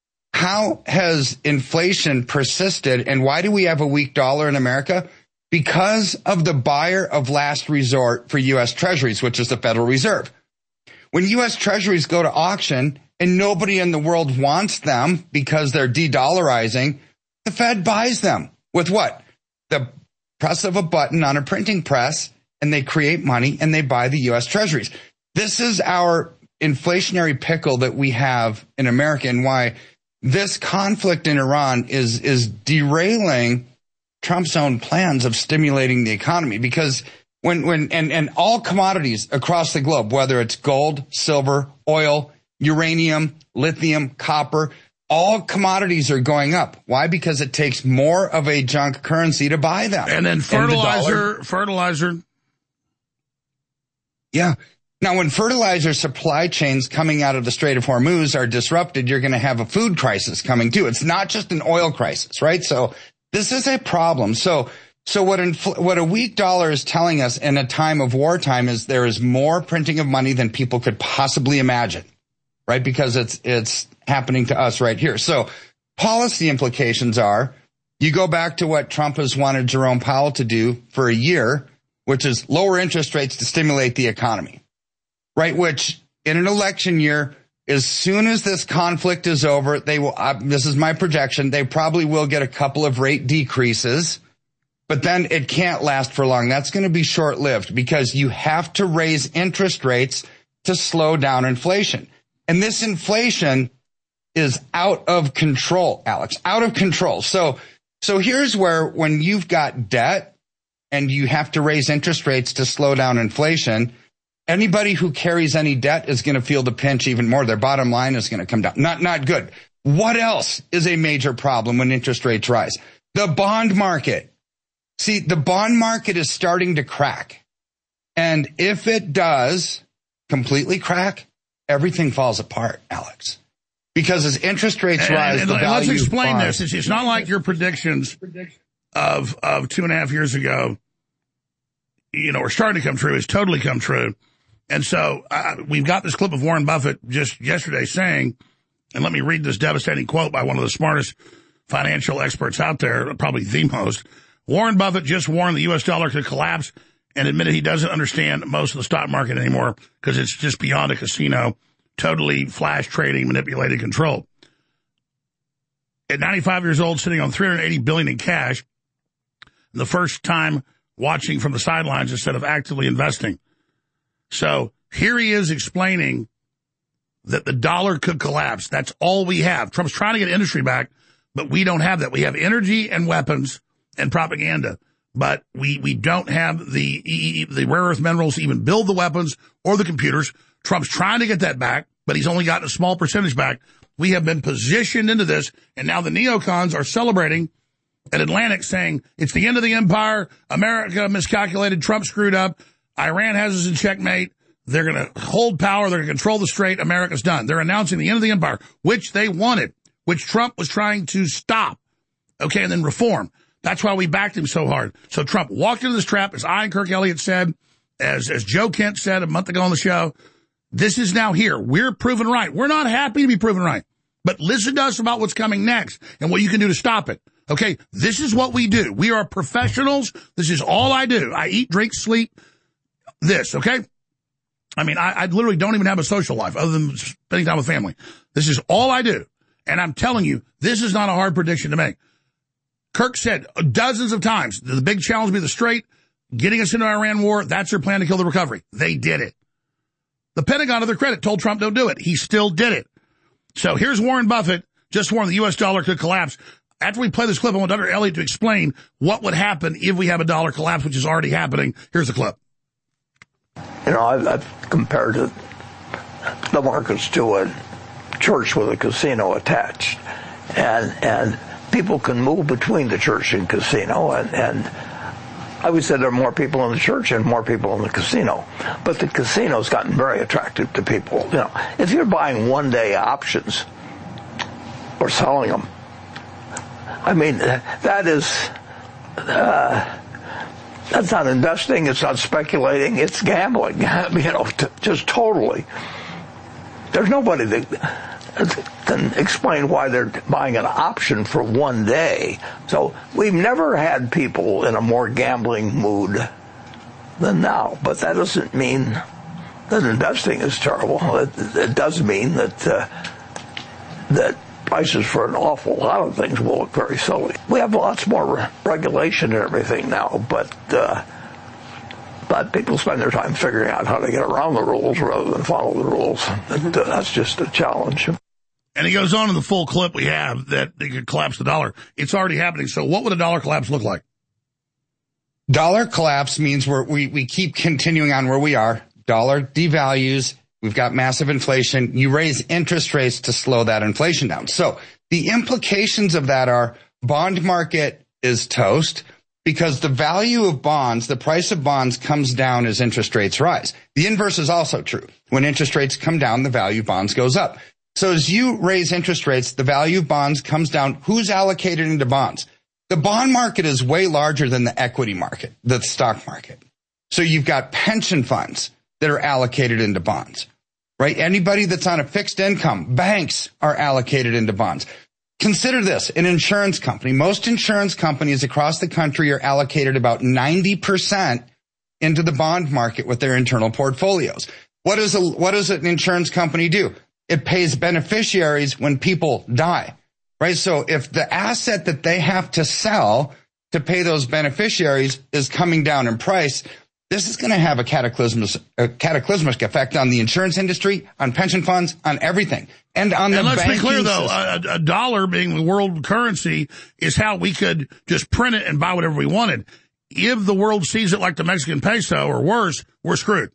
Speaker 4: How has inflation persisted, and why do we have a weak dollar in America? Because of the buyer of last resort for U.S. Treasuries, which is the Federal Reserve. When U.S. Treasuries go to auction and nobody in the world wants them because they're de-dollarizing, the Fed buys them. With what? The press of a button on a printing press, and they create money and they buy the U.S. Treasuries. This is our inflationary pickle that we have in America, and why this conflict in Iran is derailing Trump's own plans of stimulating the economy. Because when all commodities across the globe, whether it's gold, silver, oil, uranium, lithium, copper, all commodities are going up. Why? Because it takes more of a junk currency to buy them.
Speaker 3: And then fertilizer.
Speaker 4: Yeah. Now, when fertilizer supply chains coming out of the Strait of Hormuz are disrupted, you're going to have a food crisis coming too. It's not just an oil crisis, right? So this is a problem. So what a weak dollar is telling us in a time of wartime is there is more printing of money than people could possibly imagine, right? Because it's happening to us right here. So policy implications are, you go back to what Trump has wanted Jerome Powell to do for a year, which is lower interest rates to stimulate the economy, right? Which in an election year, as soon as this conflict is over, they will, this is my projection, they probably will get a couple of rate decreases, but then it can't last for long. That's going to be short-lived because you have to raise interest rates to slow down inflation. And this inflation is out of control, Alex, out of control. So here's where when you've got debt and you have to raise interest rates to slow down inflation, anybody who carries any debt is going to feel the pinch even more. Their bottom line is going to come down. Not good. What else is a major problem when interest rates rise? The bond market. See, the bond market is starting to crack. And if it does completely crack, everything falls apart, Alex. Because as interest rates rise, the value
Speaker 3: let's explain
Speaker 4: bonds.
Speaker 3: this. It's not like your predictions of 2.5 years ago, are starting to come true. It's totally come true. And so we've got this clip of Warren Buffett just yesterday saying, and let me read this devastating quote by one of the smartest financial experts out there, probably the most. Warren Buffett just warned the U.S. dollar could collapse and admitted he doesn't understand most of the stock market anymore because it's just beyond a casino, totally flash trading, manipulated, control. At 95 years old, sitting on $380 billion in cash, the first time watching from the sidelines instead of actively investing. So here he is explaining that the dollar could collapse. That's all we have. Trump's trying to get industry back, but we don't have that. We have energy and weapons and propaganda, but we don't have the rare earth minerals to even build the weapons or the computers. Trump's trying to get that back, but he's only gotten a small percentage back. We have been positioned into this, and now the neocons are celebrating at Atlantic saying it's the end of the empire. America miscalculated. Trump screwed up. Iran has us in checkmate. They're going to hold power. They're going to control the strait. America's done. They're announcing the end of the empire, which they wanted, which Trump was trying to stop. Okay, and then reform. That's why we backed him so hard. So Trump walked into this trap, as I and Kirk Elliott said, as Joe Kent said a month ago on the show. This is now here. We're proven right. We're not happy to be proven right. But listen to us about what's coming next and what you can do to stop it. Okay, this is what we do. We are professionals. This is all I do. I eat, drink, sleep, this, okay? I mean, I literally don't even have a social life other than spending time with family. This is all I do. And I'm telling you, this is not a hard prediction to make. Kirk said dozens of times, the big challenge will be the strait, getting us into Iran war. That's their plan to kill the recovery. They did it. The Pentagon, to their credit, told Trump don't do it. He still did it. So here's Warren Buffett, just warned the U.S. dollar could collapse. After we play this clip, I want Dr. Elliott to explain what would happen if we have a dollar collapse, which is already happening. Here's the clip.
Speaker 6: I've compared the markets to a church with a casino attached. And people can move between the church and casino, and I would say there are more people in the church and more people in the casino. But the casino's gotten very attractive to people. If you're buying one-day options or selling them, I mean, that is, that's not investing, it's not speculating, it's gambling, just totally. There's nobody that can explain why they're buying an option for one day. So we've never had people in a more gambling mood than now. But that doesn't mean that investing is terrible. It does mean that prices for an awful lot of things will look very silly. We have lots more regulation and everything now, but people spend their time figuring out how to get around the rules rather than follow the rules. That's just a challenge.
Speaker 3: And he goes on in the full clip we have that they could collapse the dollar. It's already happening. So what would a dollar collapse look like?
Speaker 4: Dollar collapse means we keep continuing on where we are. Dollar devalues. We've got massive inflation. You raise interest rates to slow that inflation down. So the implications of that are bond market is toast because the value of bonds, the price of bonds comes down as interest rates rise. The inverse is also true. When interest rates come down, the value of bonds goes up. So as you raise interest rates, the value of bonds comes down. Who's allocated into bonds? The bond market is way larger than the equity market, the stock market. So you've got pension funds that are allocated into bonds, right? Anybody that's on a fixed income, banks are allocated into bonds. Consider this, an insurance company. Most insurance companies across the country are allocated about 90% into the bond market with their internal portfolios. What does an insurance company do? It pays beneficiaries when people die, right? So if the asset that they have to sell to pay those beneficiaries is coming down in price, this is going to have a cataclysmic effect on the insurance industry, on pension funds, on everything, and on the banking system.
Speaker 3: And let's be clear, though, a dollar being the world currency is how we could just print it and buy whatever we wanted. If the world sees it like the Mexican peso or worse, we're screwed.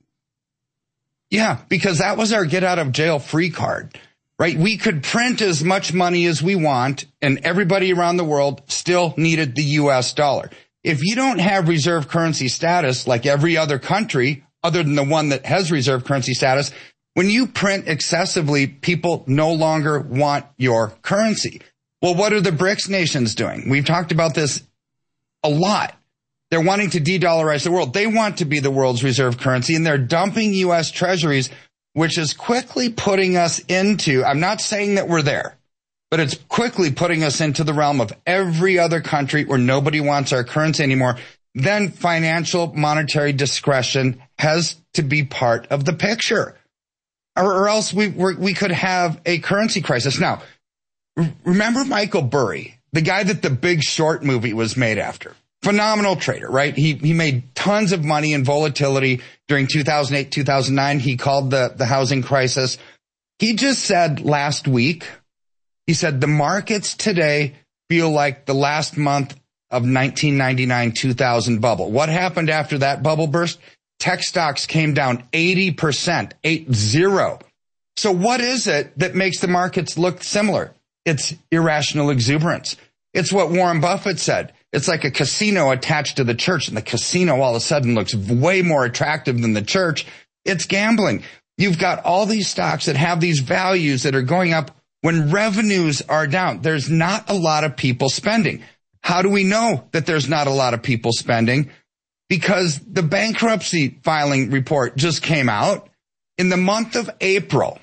Speaker 4: Yeah, because that was our get-out-of-jail-free card, right? We could print as much money as we want, and everybody around the world still needed the U.S. dollar. If you don't have reserve currency status like every other country, other than the one that has reserve currency status, when you print excessively, people no longer want your currency. Well, what are the BRICS nations doing? We've talked about this a lot. They're wanting to de-dollarize the world. They want to be the world's reserve currency, and they're dumping U.S. treasuries, which is quickly putting us into, I'm not saying that we're there, but it's quickly putting us into the realm of every other country where nobody wants our currency anymore. Then financial monetary discretion has to be part of the picture, or else we could have a currency crisis. Now, remember Michael Burry, the guy that The Big Short movie was made after? Phenomenal trader, right? He made tons of money in volatility during 2008, 2009. He called the housing crisis. He just said last week, he said, the markets today feel like the last month of 1999-2000 bubble. What happened after that bubble burst? Tech stocks came down 80%, 80. So what is it that makes the markets look similar? It's irrational exuberance. It's what Warren Buffett said. It's like a casino attached to the church, and the casino all of a sudden looks way more attractive than the church. It's gambling. You've got all these stocks that have these values that are going up when revenues are down. There's not a lot of people spending. How do we know that there's not a lot of people spending? Because the bankruptcy filing report just came out. In the month of April,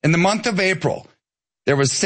Speaker 4: there was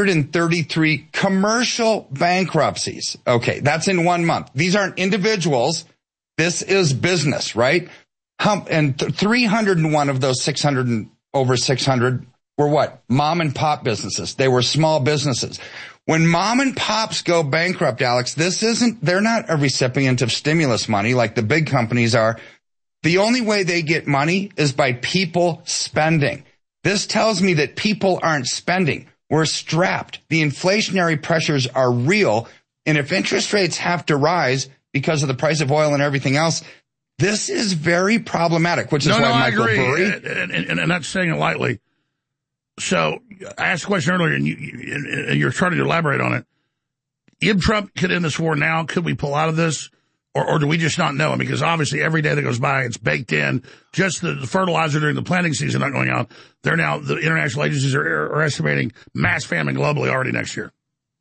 Speaker 4: 633 commercial bankruptcies. Okay, that's in 1 month. These aren't individuals. This is business, right? And 301 of those 600 over 600 were what? Mom and pop businesses. They were small businesses. When mom and pops go bankrupt, Alex, they're not a recipient of stimulus money like the big companies are. The only way they get money is by people spending. This tells me that people aren't spending. We're strapped. The inflationary pressures are real. And if interest rates have to rise because of the price of oil and everything else, this is very problematic, which is why Michael Burry.
Speaker 3: And I'm not saying it lightly. So I asked a question earlier, and you're trying to elaborate on it. If Trump could end this war now, could we pull out of this? Or do we just not know? Because obviously every day that goes by, it's baked in. Just the fertilizer during the planting season not going out. The international agencies are estimating mass famine globally already next year.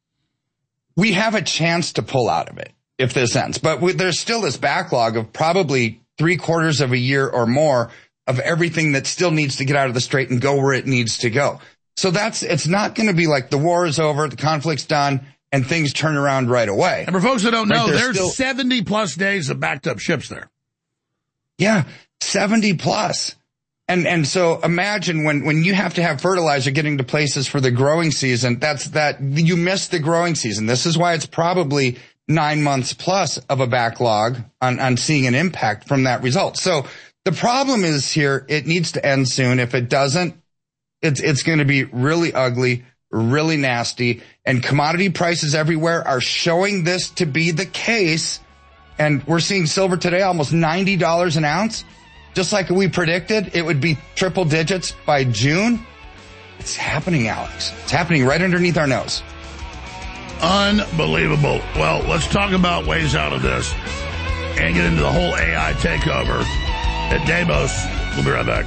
Speaker 4: We have a chance to pull out of it if this ends. But there's still this backlog of probably 3/4 of a year or more of everything that still needs to get out of the Strait and go where it needs to go. So it's not going to be like the war is over, the conflict's done, and things turn around right away.
Speaker 3: And for folks that don't know, there's 70-plus days of backed-up ships there.
Speaker 4: Yeah, 70-plus. And so imagine when you have to have fertilizer getting to places for the growing season, you miss the growing season. This is why it's probably 9 months plus of a backlog on seeing an impact from that result. So the problem is here, it needs to end soon. If it doesn't, it's going to be really ugly, really nasty, and commodity prices everywhere are showing this to be the case. And we're seeing silver today almost $90 an ounce. Just like we predicted, it would be triple digits by June. It's happening, Alex. It's happening right underneath our nose.
Speaker 3: Unbelievable. Well, let's talk about ways out of this and get into the whole AI takeover at Davos. We'll be right back.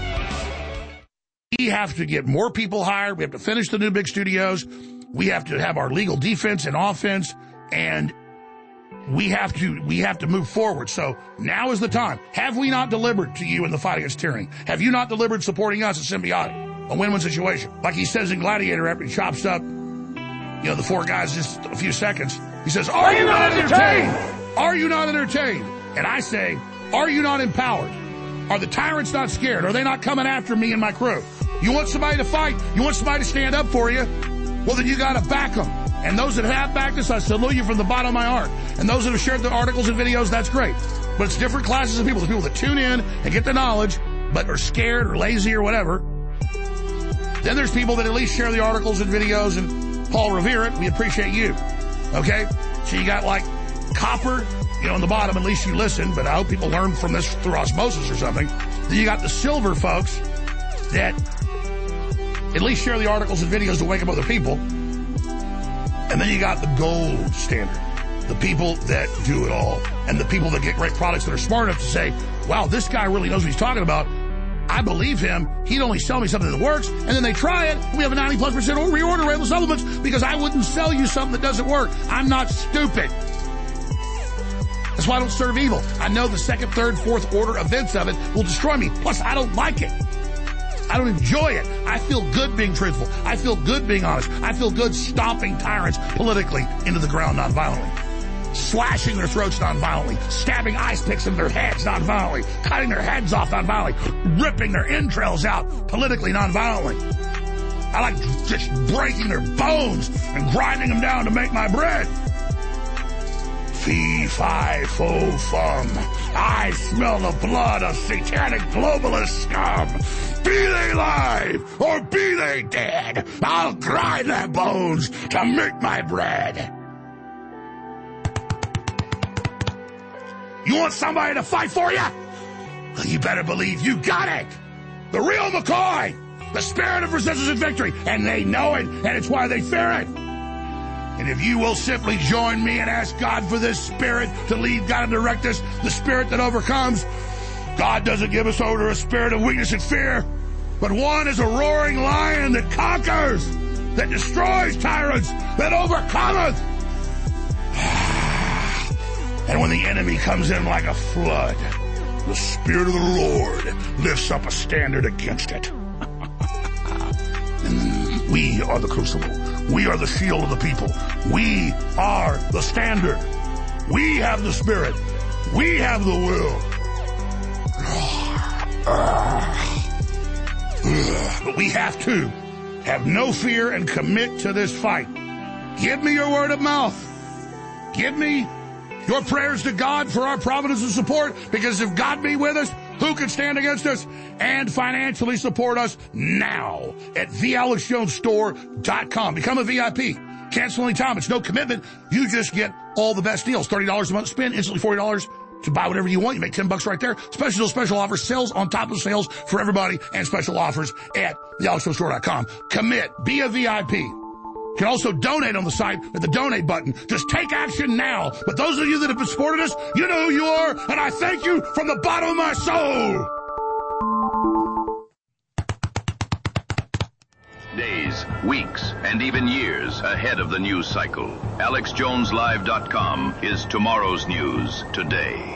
Speaker 3: We have to get more people hired. We have to finish the new big studios. We have to have our legal defense and offense, and we have to move forward. So now is the time. Have we not delivered to you in the fight against tyranny? Have you not delivered supporting us at Symbiotic? A win-win situation. Like he says in Gladiator after he chops up, the four guys just a few seconds. He says, are you not entertained? Are you not entertained? And I say, are you not empowered? Are the tyrants not scared? Are they not coming after me and my crew? You want somebody to fight? You want somebody to stand up for you? Well, then you got to back them. And those that have backed us, I salute you from the bottom of my heart. And those that have shared the articles and videos, that's great. But it's different classes of people. There's people that tune in and get the knowledge, but are scared or lazy or whatever. Then there's people that at least share the articles and videos, and Paul revere it. We appreciate you. Okay? So you got like copper, on the bottom, at least you listen, but I hope people learn from this through osmosis or something. Then you got the silver folks that at least share the articles and videos to wake up other people. And then you got the gold standard, the people that do it all, and the people that get great products that are smart enough to say, wow, this guy really knows what he's talking about. I believe him. He'd only sell me something that works, and then they try it. We have a 90+% reorder rate of supplements because I wouldn't sell you something that doesn't work. I'm not stupid. That's why I don't serve evil. I know the second, third, fourth order events of it will destroy me. Plus, I don't like it. I don't enjoy it. I feel good being truthful. I feel good being honest. I feel good stomping tyrants politically into the ground nonviolently. Slashing their throats nonviolently. Stabbing ice picks in their heads nonviolently. Cutting their heads off nonviolently. Ripping their entrails out politically nonviolently. I like just breaking their bones and grinding them down to make my bread. Fee, fi, fo, fum. I smell the blood of satanic globalist scum. Be they live or be they dead, I'll grind their bones to make my bread. You want somebody to fight for you? Well, you better believe you got it. The real McCoy. The spirit of resistance and victory. And they know it, and it's why they fear it. And if you will simply join me and ask God for this spirit to lead, God, and direct us, the spirit that overcomes, God doesn't give us over to a spirit of weakness and fear, but one is a roaring lion that conquers, that destroys tyrants, that overcometh. And when the enemy comes in like a flood, the Spirit of the Lord lifts up a standard against it. And we are the crucible. We are the shield of the people. We are the standard. We have the Spirit. We have the will. But we have to have no fear and commit to this fight. Give me your word of mouth. Give me your prayers to God for our providence and support, because if God be with us, who can stand against us? And financially support us now at thealexjonesstore.com. Become a VIP. Cancel any time. It's no commitment. You just get all the best deals. $30 a month spend, instantly $40 to buy whatever you want. You make $10 right there. Special offers, sales on top of sales for everybody, and special offers at thealexjonesstore.com. Commit. Be a VIP. You can also donate on the site at the donate button. Just take action now. But those of you that have supported us, you know who you are, and I thank you from the bottom of my soul.
Speaker 11: Days, weeks, and even years ahead of the news cycle. AlexJonesLive.com is tomorrow's news today.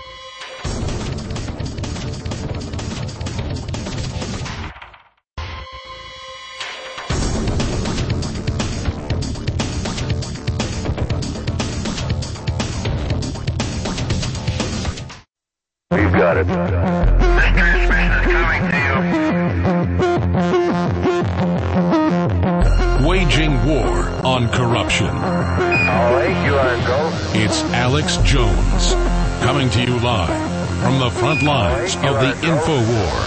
Speaker 1: You got it. This transmission is coming to you.
Speaker 2: Waging war on corruption.
Speaker 1: All right, you are go.
Speaker 2: It's Alex Jones, coming to you live from the front lines of the InfoWar.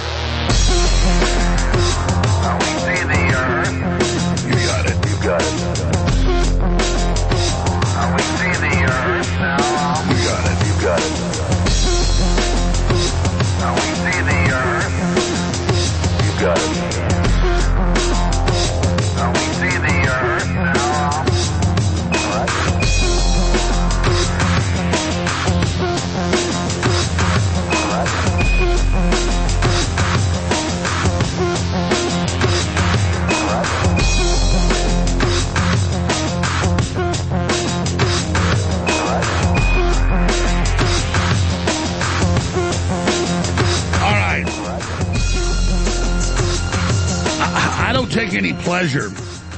Speaker 1: We see the earth.
Speaker 15: You got it. You got it.
Speaker 1: We see the earth now.
Speaker 15: You got it. You got it.
Speaker 1: We see the earth.
Speaker 15: You got it.
Speaker 1: We see the earth now. All right. All right.
Speaker 3: I don't take any pleasure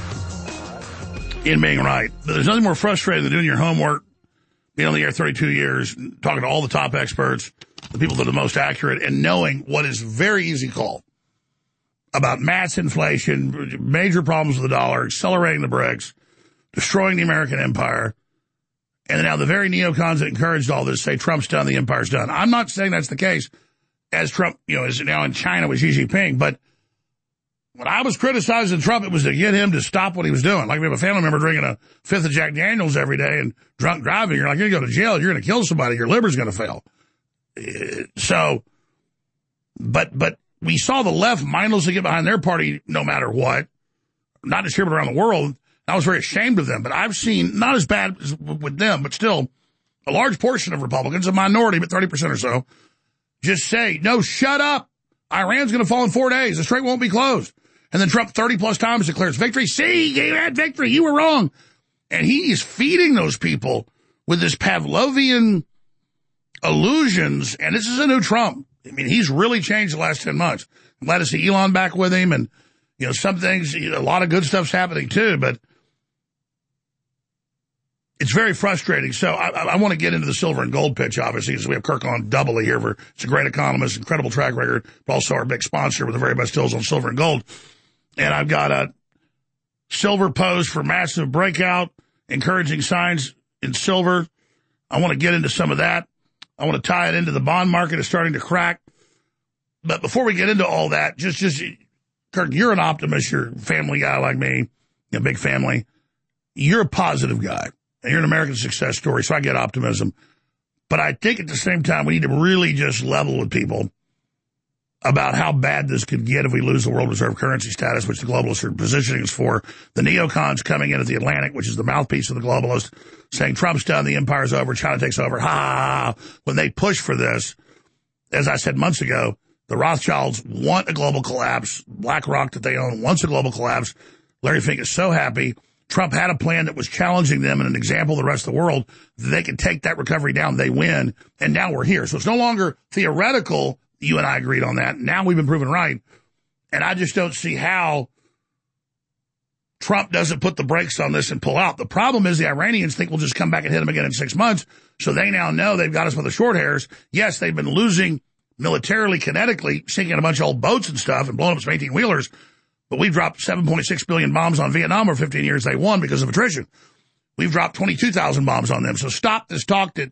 Speaker 3: in being right. But there's nothing more frustrating than doing your homework, being on the air 32 years, talking to all the top experts, the people that are the most accurate, and knowing what is a very easy call about mass inflation, major problems with the dollar, accelerating the BRICS, destroying the American empire. And now the very neocons that encouraged all this say Trump's done, the empire's done. I'm not saying that's the case, as Trump, is now in China with Xi Jinping, but when I was criticizing Trump, it was to get him to stop what he was doing. Like if you have a family member drinking a fifth of Jack Daniels every day and drunk driving, you're like, you're going to go to jail, you're going to kill somebody, your liver's going to fail. So, but we saw the left mindlessly get behind their party no matter what, not just here but around the world. I was very ashamed of them, but I've seen, not as bad as with them, but still a large portion of Republicans, a minority, but 30% or so, just say, no, shut up. Iran's going to fall in 4 days. The strait won't be closed. And then Trump 30-plus times declares victory. See, you had victory. You were wrong. And he is feeding those people with this Pavlovian illusions. And this is a new Trump. I mean, he's really changed the last 10 months. I'm glad to see Elon back with him. And, some things, a lot of good stuff's happening too, but it's very frustrating. So I want to get into the silver and gold pitch, obviously, because we have Kirk on doubly here. It's a great economist, incredible track record, but also our big sponsor with the very best deals on silver and gold. And I've got a silver pose for massive breakout, encouraging signs in silver. I want to get into some of that. I want to tie it into the bond market is starting to crack. But before we get into all that, just Kirk, you're an optimist. You're a family guy like me, a big family. You're a positive guy. And you're an American success story, so I get optimism. But I think at the same time, we need to really just level with people about how bad this could get if we lose the world reserve currency status, which the globalists are positioning us for. The neocons coming in at the Atlantic, which is the mouthpiece of the globalists, saying Trump's done, the empire's over, China takes over. Ha! When they push for this, as I said months ago, the Rothschilds want a global collapse. BlackRock that they own wants a global collapse. Larry Fink is so happy. Trump had a plan that was challenging them and an example of the rest of the world. They could take that recovery down. They win. And now we're here. So it's no longer theoretical. You and I agreed on that. Now we've been proven right. And I just don't see how Trump doesn't put the brakes on this and pull out. The problem is the Iranians think we'll just come back and hit them again in 6 months. So they now know they've got us with the short hairs. Yes, they've been losing militarily, kinetically, sinking a bunch of old boats and stuff and blowing up some 18-wheelers. But we've dropped 7.6 billion bombs on Vietnam over 15 years. They won because of attrition. We've dropped 22,000 bombs on them. So stop this talk that,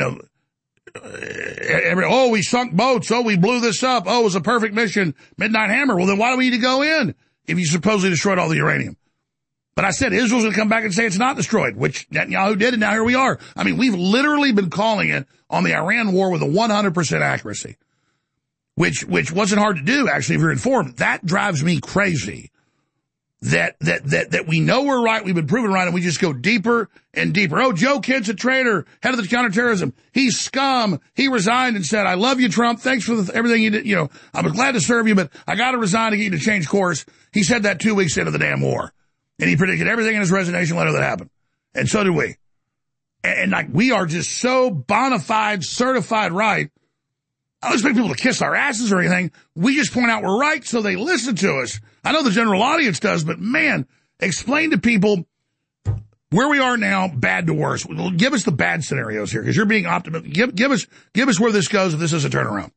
Speaker 3: we sunk boats. Oh, we blew this up. Oh, it was a perfect mission. Midnight Hammer. Well, then why do we need to go in if you supposedly destroyed all the uranium? But I said Israel's going to come back and say it's not destroyed, which Netanyahu did, and now here we are. I mean, we've literally been calling it on the Iran war with a 100% accuracy. Which wasn't hard to do, actually, if you're informed. That drives me crazy. That we know we're right, we've been proven right, and we just go deeper and deeper. Oh, Joe Kent's a traitor, head of the counterterrorism. He's scum. He resigned and said, I love you, Trump. Thanks for everything you did. I'm glad to serve you, but I got to resign to get you to change course. He said that 2 weeks into the damn war. And he predicted everything in his resignation letter that happened. And so did we. And we are just so bona fide, certified right. I don't expect people to kiss our asses or anything. We just point out we're right so they listen to us. I know the general audience does, but man, explain to people where we are now, bad to worse. Give us the bad scenarios here, because you're being optimistic. Give us where this goes if this is a turnaround.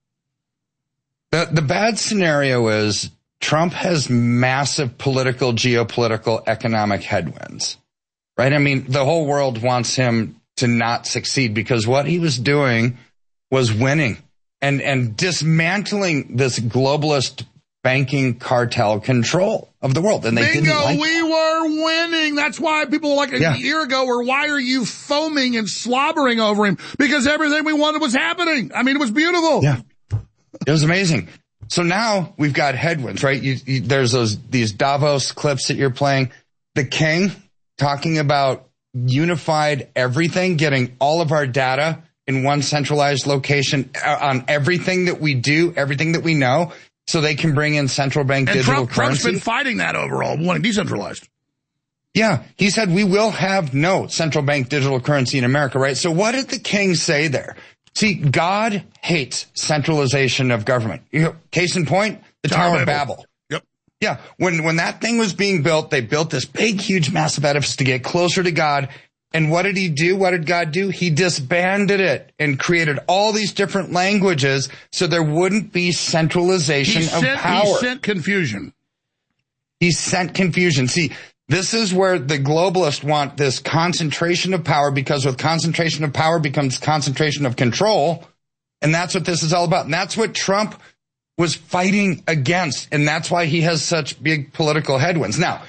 Speaker 4: The bad scenario is Trump has massive political, geopolitical, economic headwinds, right? I mean, the whole world wants him to not succeed because what he was doing was winning. And dismantling this globalist banking cartel control of the world. And they didn't like
Speaker 3: we were winning. That's why people like a year ago were, why are you foaming and slobbering over him? Because everything we wanted was happening. I mean, it was beautiful.
Speaker 4: Yeah. It was amazing. So now we've got headwinds, right? There's these Davos clips that you're playing. The king talking about unified everything, getting all of our data in one centralized location on everything that we do, everything that we know, so they can bring in central bank digital currency.
Speaker 3: Trump's been fighting that overall, wanting decentralized.
Speaker 4: Yeah, he said we will have no central bank digital currency in America, right? So what did the king say there? See, God hates centralization of government. Case in point, the Tower of Babel.
Speaker 3: Yep.
Speaker 4: Yeah, when that thing was being built, they built this big, huge, massive edifice to get closer to God. And what did he do? What did God do? He disbanded it and created all these different languages so there wouldn't be centralization of power.
Speaker 3: He sent confusion.
Speaker 4: He sent confusion. See, this is where the globalists want this concentration of power, because with concentration of power becomes concentration of control. And that's what this is all about. And that's what Trump was fighting against. And that's why he has such big political headwinds. Now,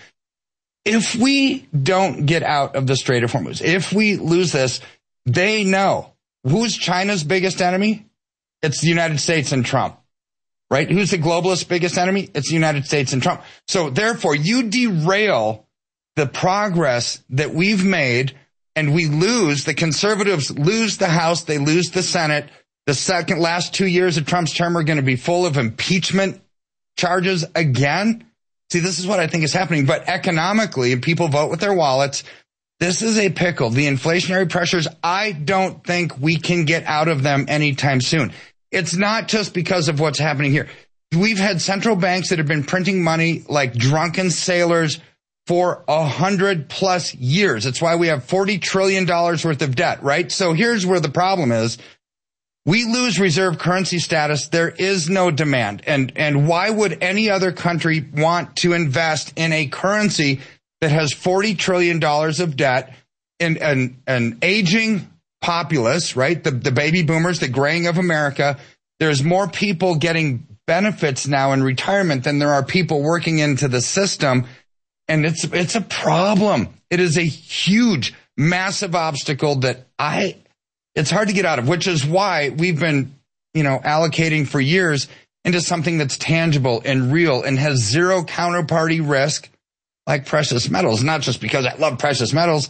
Speaker 4: if we don't get out of the Strait of Hormuz, if we lose this, they know. Who's China's biggest enemy? It's the United States and Trump, right? Who's the globalist biggest enemy? It's the United States and Trump. So therefore, you derail the progress that we've made, and we lose. The conservatives lose the House. They lose the Senate. The last 2 years of Trump's term are going to be full of impeachment charges again. See, this is what I think is happening. But economically, people vote with their wallets. This is a pickle. The inflationary pressures, I don't think we can get out of them anytime soon. It's not just because of what's happening here. We've had central banks that have been printing money like drunken sailors for 100+ years. It's why we have $40 trillion worth of debt, right? So here's where the problem is. We lose reserve currency status. There is no demand. And why would any other country want to invest in a currency that has $40 trillion of debt and an aging populace, right? The baby boomers, the graying of America. There's more people getting benefits now in retirement than there are people working into the system. And it's a problem. It is a huge, massive obstacle that it's hard to get out of, which is why we've been, allocating for years into something that's tangible and real and has zero counterparty risk, like precious metals. Not just because I love precious metals.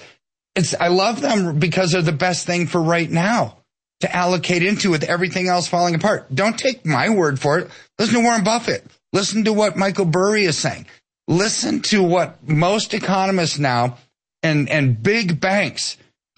Speaker 4: I love them because they're the best thing for right now to allocate into, with everything else falling apart. Don't take my word for it. Listen to Warren Buffett. Listen to what Michael Burry is saying. Listen to what most economists now and big banks.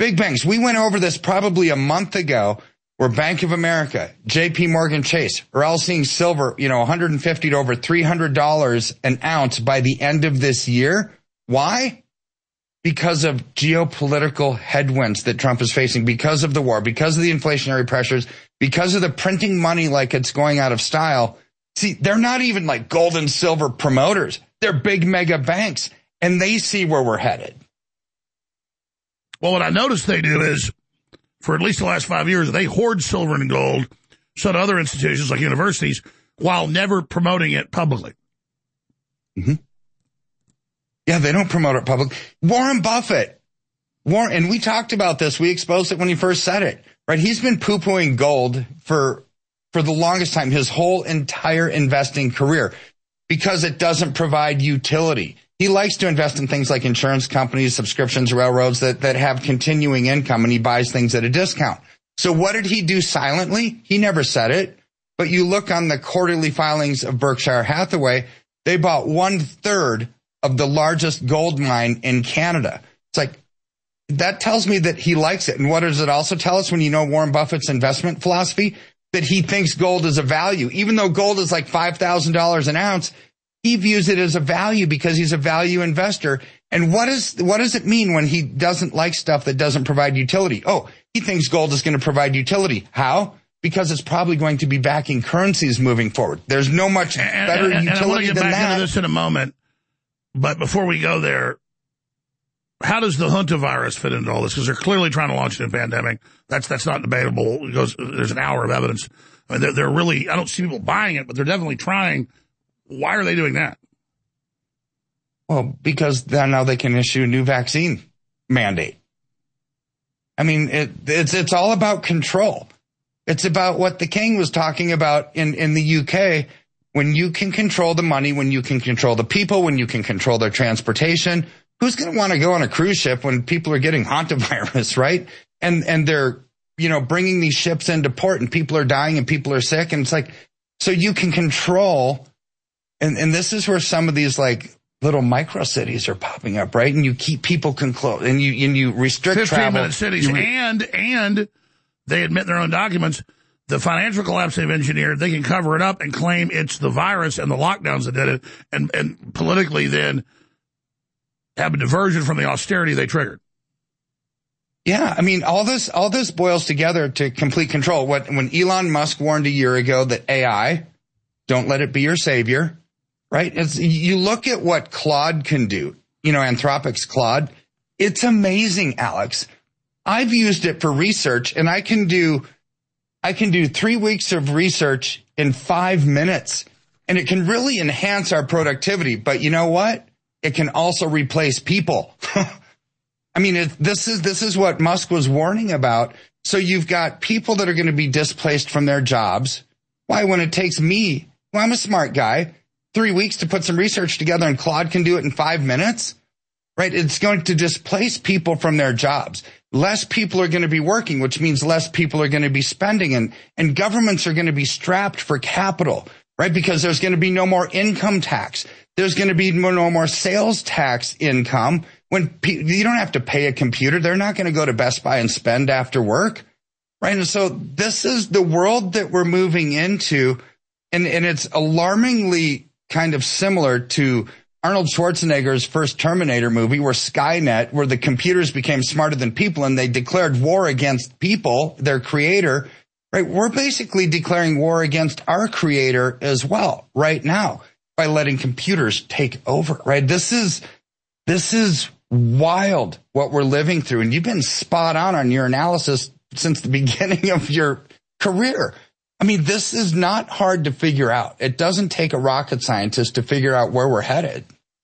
Speaker 4: We went over this probably a month ago, where Bank of America, JP Morgan Chase are all seeing silver, $150 to over $300 an ounce by the end of this year. Why? Because of geopolitical headwinds that Trump is facing, because of the war, because of the inflationary pressures, because of the printing money like it's going out of style. See, they're not even like gold and silver promoters. They're big mega banks, and they see where we're headed.
Speaker 3: Well, what I noticed they do is, for at least the last 5 years, they hoard silver and gold, so do other institutions like universities, while never promoting it publicly.
Speaker 4: Mm-hmm. Yeah, they don't promote it publicly. Warren Buffett, and we talked about this. We exposed it when he first said it, right? He's been poo-pooing gold for the longest time, his whole entire investing career, because it doesn't provide utility. He likes to invest in things like insurance companies, subscriptions, railroads that have continuing income, and he buys things at a discount. So what did he do silently? He never said it. But you look on the quarterly filings of Berkshire Hathaway, they bought 1/3 of the largest gold mine in Canada. It's like, that tells me that he likes it. And what does it also tell us when you know Warren Buffett's investment philosophy? That he thinks gold is a value. Even though gold is like $5,000 an ounce, he views it as a value because he's a value investor. And what does it mean when he doesn't like stuff that doesn't provide utility? Oh, he thinks gold is going to provide utility. How? Because it's probably going to be backing currencies moving forward. There's no much better utility than that. And I want to get back into this
Speaker 3: in a moment. But before we go there, how does the Hunta virus fit into all this? Because they're clearly trying to launch a new pandemic. That's not debatable. There's an hour of evidence. I mean, they're really, I don't see people buying it, but they're definitely trying. Why are they doing that?
Speaker 4: Well, because now they can issue a new vaccine mandate. I mean, it's all about control. It's about what the king was talking about in the UK. When you can control the money, when you can control the people, when you can control their transportation, who's going to want to go on a cruise ship when people are getting hantavirus, right? And they're, bringing these ships into port and people are dying and people are sick. And it's like, so you can control. And this is where some of these like little micro cities are popping up, right? And you keep people close and you restrict
Speaker 3: 15-minute cities. And they admit in their own documents, the financial collapse they've engineered, they can cover it up and claim it's the virus and the lockdowns that did it, and politically then have a diversion from the austerity they triggered.
Speaker 4: Yeah, I mean, all this boils together to complete control. When Elon Musk warned a year ago that AI, don't let it be your savior, right? You look at what Claude can do, Anthropic's Claude. It's amazing, Alex. I've used it for research, and I can do 3 weeks of research in 5 minutes, and it can really enhance our productivity. But you know what? It can also replace people. I mean, this is what Musk was warning about. So you've got people that are going to be displaced from their jobs. Why, when it takes me, well, I'm a smart guy, 3 weeks to put some research together, and Claude can do it in 5 minutes, right? It's going to displace people from their jobs. Less people are going to be working, which means less people are going to be spending, and governments are going to be strapped for capital, right? Because there's going to be no more income tax. There's going to be no more sales tax income. When you don't have to pay a computer, they're not going to go to Best Buy and spend after work, right? And so this is the world that we're moving into, and it's alarmingly kind of similar to Arnold Schwarzenegger's first Terminator movie, where Skynet, where the computers became smarter than people and they declared war against people, their creator, right? We're basically declaring war against our creator as well right now by letting computers take over, right? This is wild what we're living through. And you've been spot on your analysis since the beginning of your career. I mean, this is not hard to figure out. It doesn't take a rocket scientist to figure out where we're headed.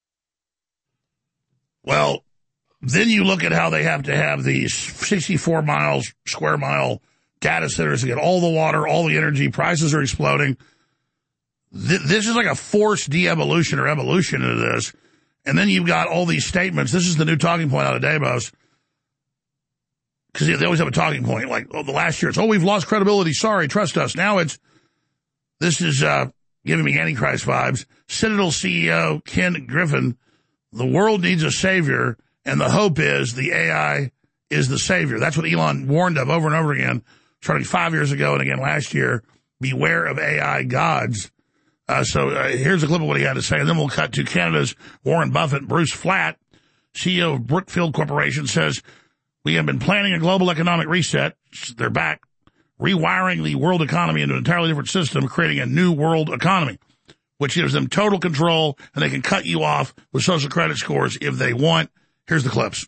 Speaker 3: Well, then you look at how they have to have these 64 square mile data centers to get all the water, all the energy. Prices are exploding. This is like a forced de-evolution or evolution into this. And then you've got all these statements. This is the new talking point out of Davos. Because they always have a talking point. Like, the last year it's, we've lost credibility. Sorry, trust us. Now this is giving me Antichrist vibes. Citadel CEO Ken Griffin, the world needs a savior, and the hope is the AI is the savior. That's what Elon warned of over and over again, starting 5 years ago and again last year. Beware of AI gods. So here's a clip of what he had to say, and then we'll cut to Canada's Warren Buffett. Bruce Flatt, CEO of Brookfield Corporation, says, we have been planning a global economic reset. They're back, rewiring the world economy into an entirely different system, creating a new world economy, which gives them total control, and they can cut you off with social credit scores if they want. Here's the clips.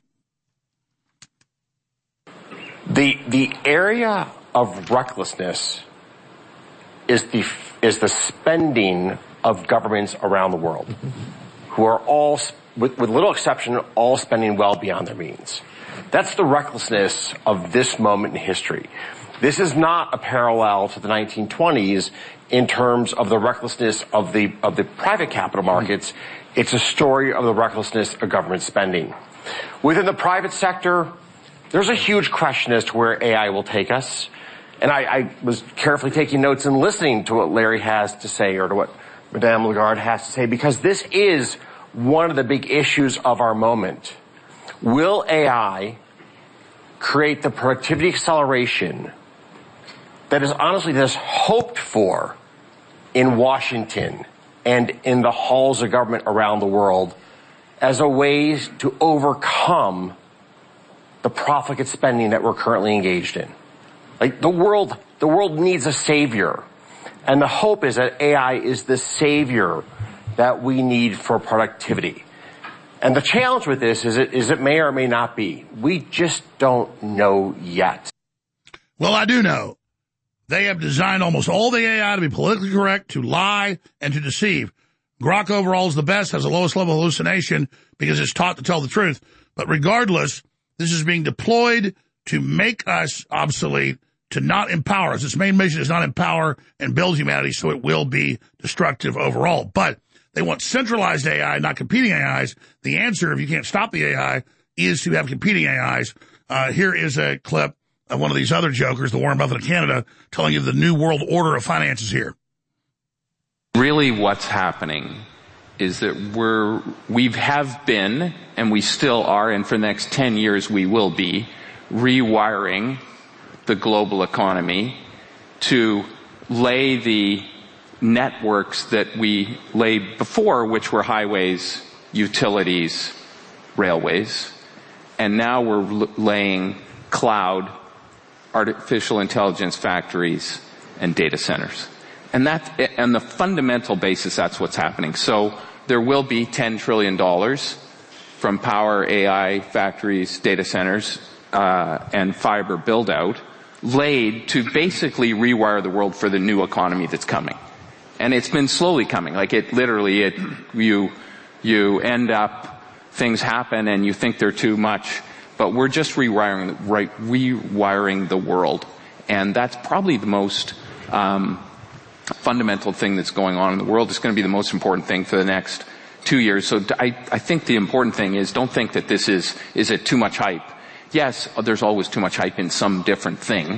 Speaker 5: The area of recklessness is the spending of governments around the world, who are all, with little exception, all spending well beyond their means. That's the recklessness of this moment in history. This is not a parallel to the 1920s in terms of the recklessness of the private capital markets. It's a story of the recklessness of government spending. Within the private sector, there's a huge question as to where AI will take us. And I was carefully taking notes and listening to what Larry has to say, or to what Madame Lagarde has to say, because this is one of the big issues of our moment. Will AI create the productivity acceleration that is honestly just hoped for in Washington and in the halls of government around the world as a way to overcome the profligate spending that we're currently engaged in? Like, the world needs a savior. And the hope is that AI is the savior that we need for productivity. And the challenge with this is it may or may not be. We just don't know yet.
Speaker 3: Well, I do know. They have designed almost all the AI to be politically correct, to lie, and to deceive. Grok overall is the best, has the lowest level of hallucination because it's taught to tell the truth. But regardless, this is being deployed to make us obsolete, to not empower us. Its main mission is not empower and build humanity, so it will be destructive overall. But they want centralized AI, not competing AIs. The answer, if you can't stop the AI, is to have competing AIs. Here is a clip of one of these other jokers, the Warren Buffett of Canada, telling you the new world order of finance is here.
Speaker 7: Really what's happening is that we have been, and we still are, and for the next 10 years we will be, rewiring the global economy to lay the networks that we laid before, which were highways, utilities, railways, and now we're laying cloud, artificial intelligence factories, and data centers. And the fundamental basis, that's what's happening. So there will be $10 trillion from power, AI, factories, data centers, and fiber build-out laid to basically rewire the world for the new economy that's coming. And it's been slowly coming. Like you end up, things happen and you think they're too much, but we're just rewiring the world. And that's probably the most fundamental thing that's going on in the world. It's going to be the most important thing for the next 2 years. So I think the important thing is, don't think that this is it too much hype? Yes, there's always too much hype in some different thing,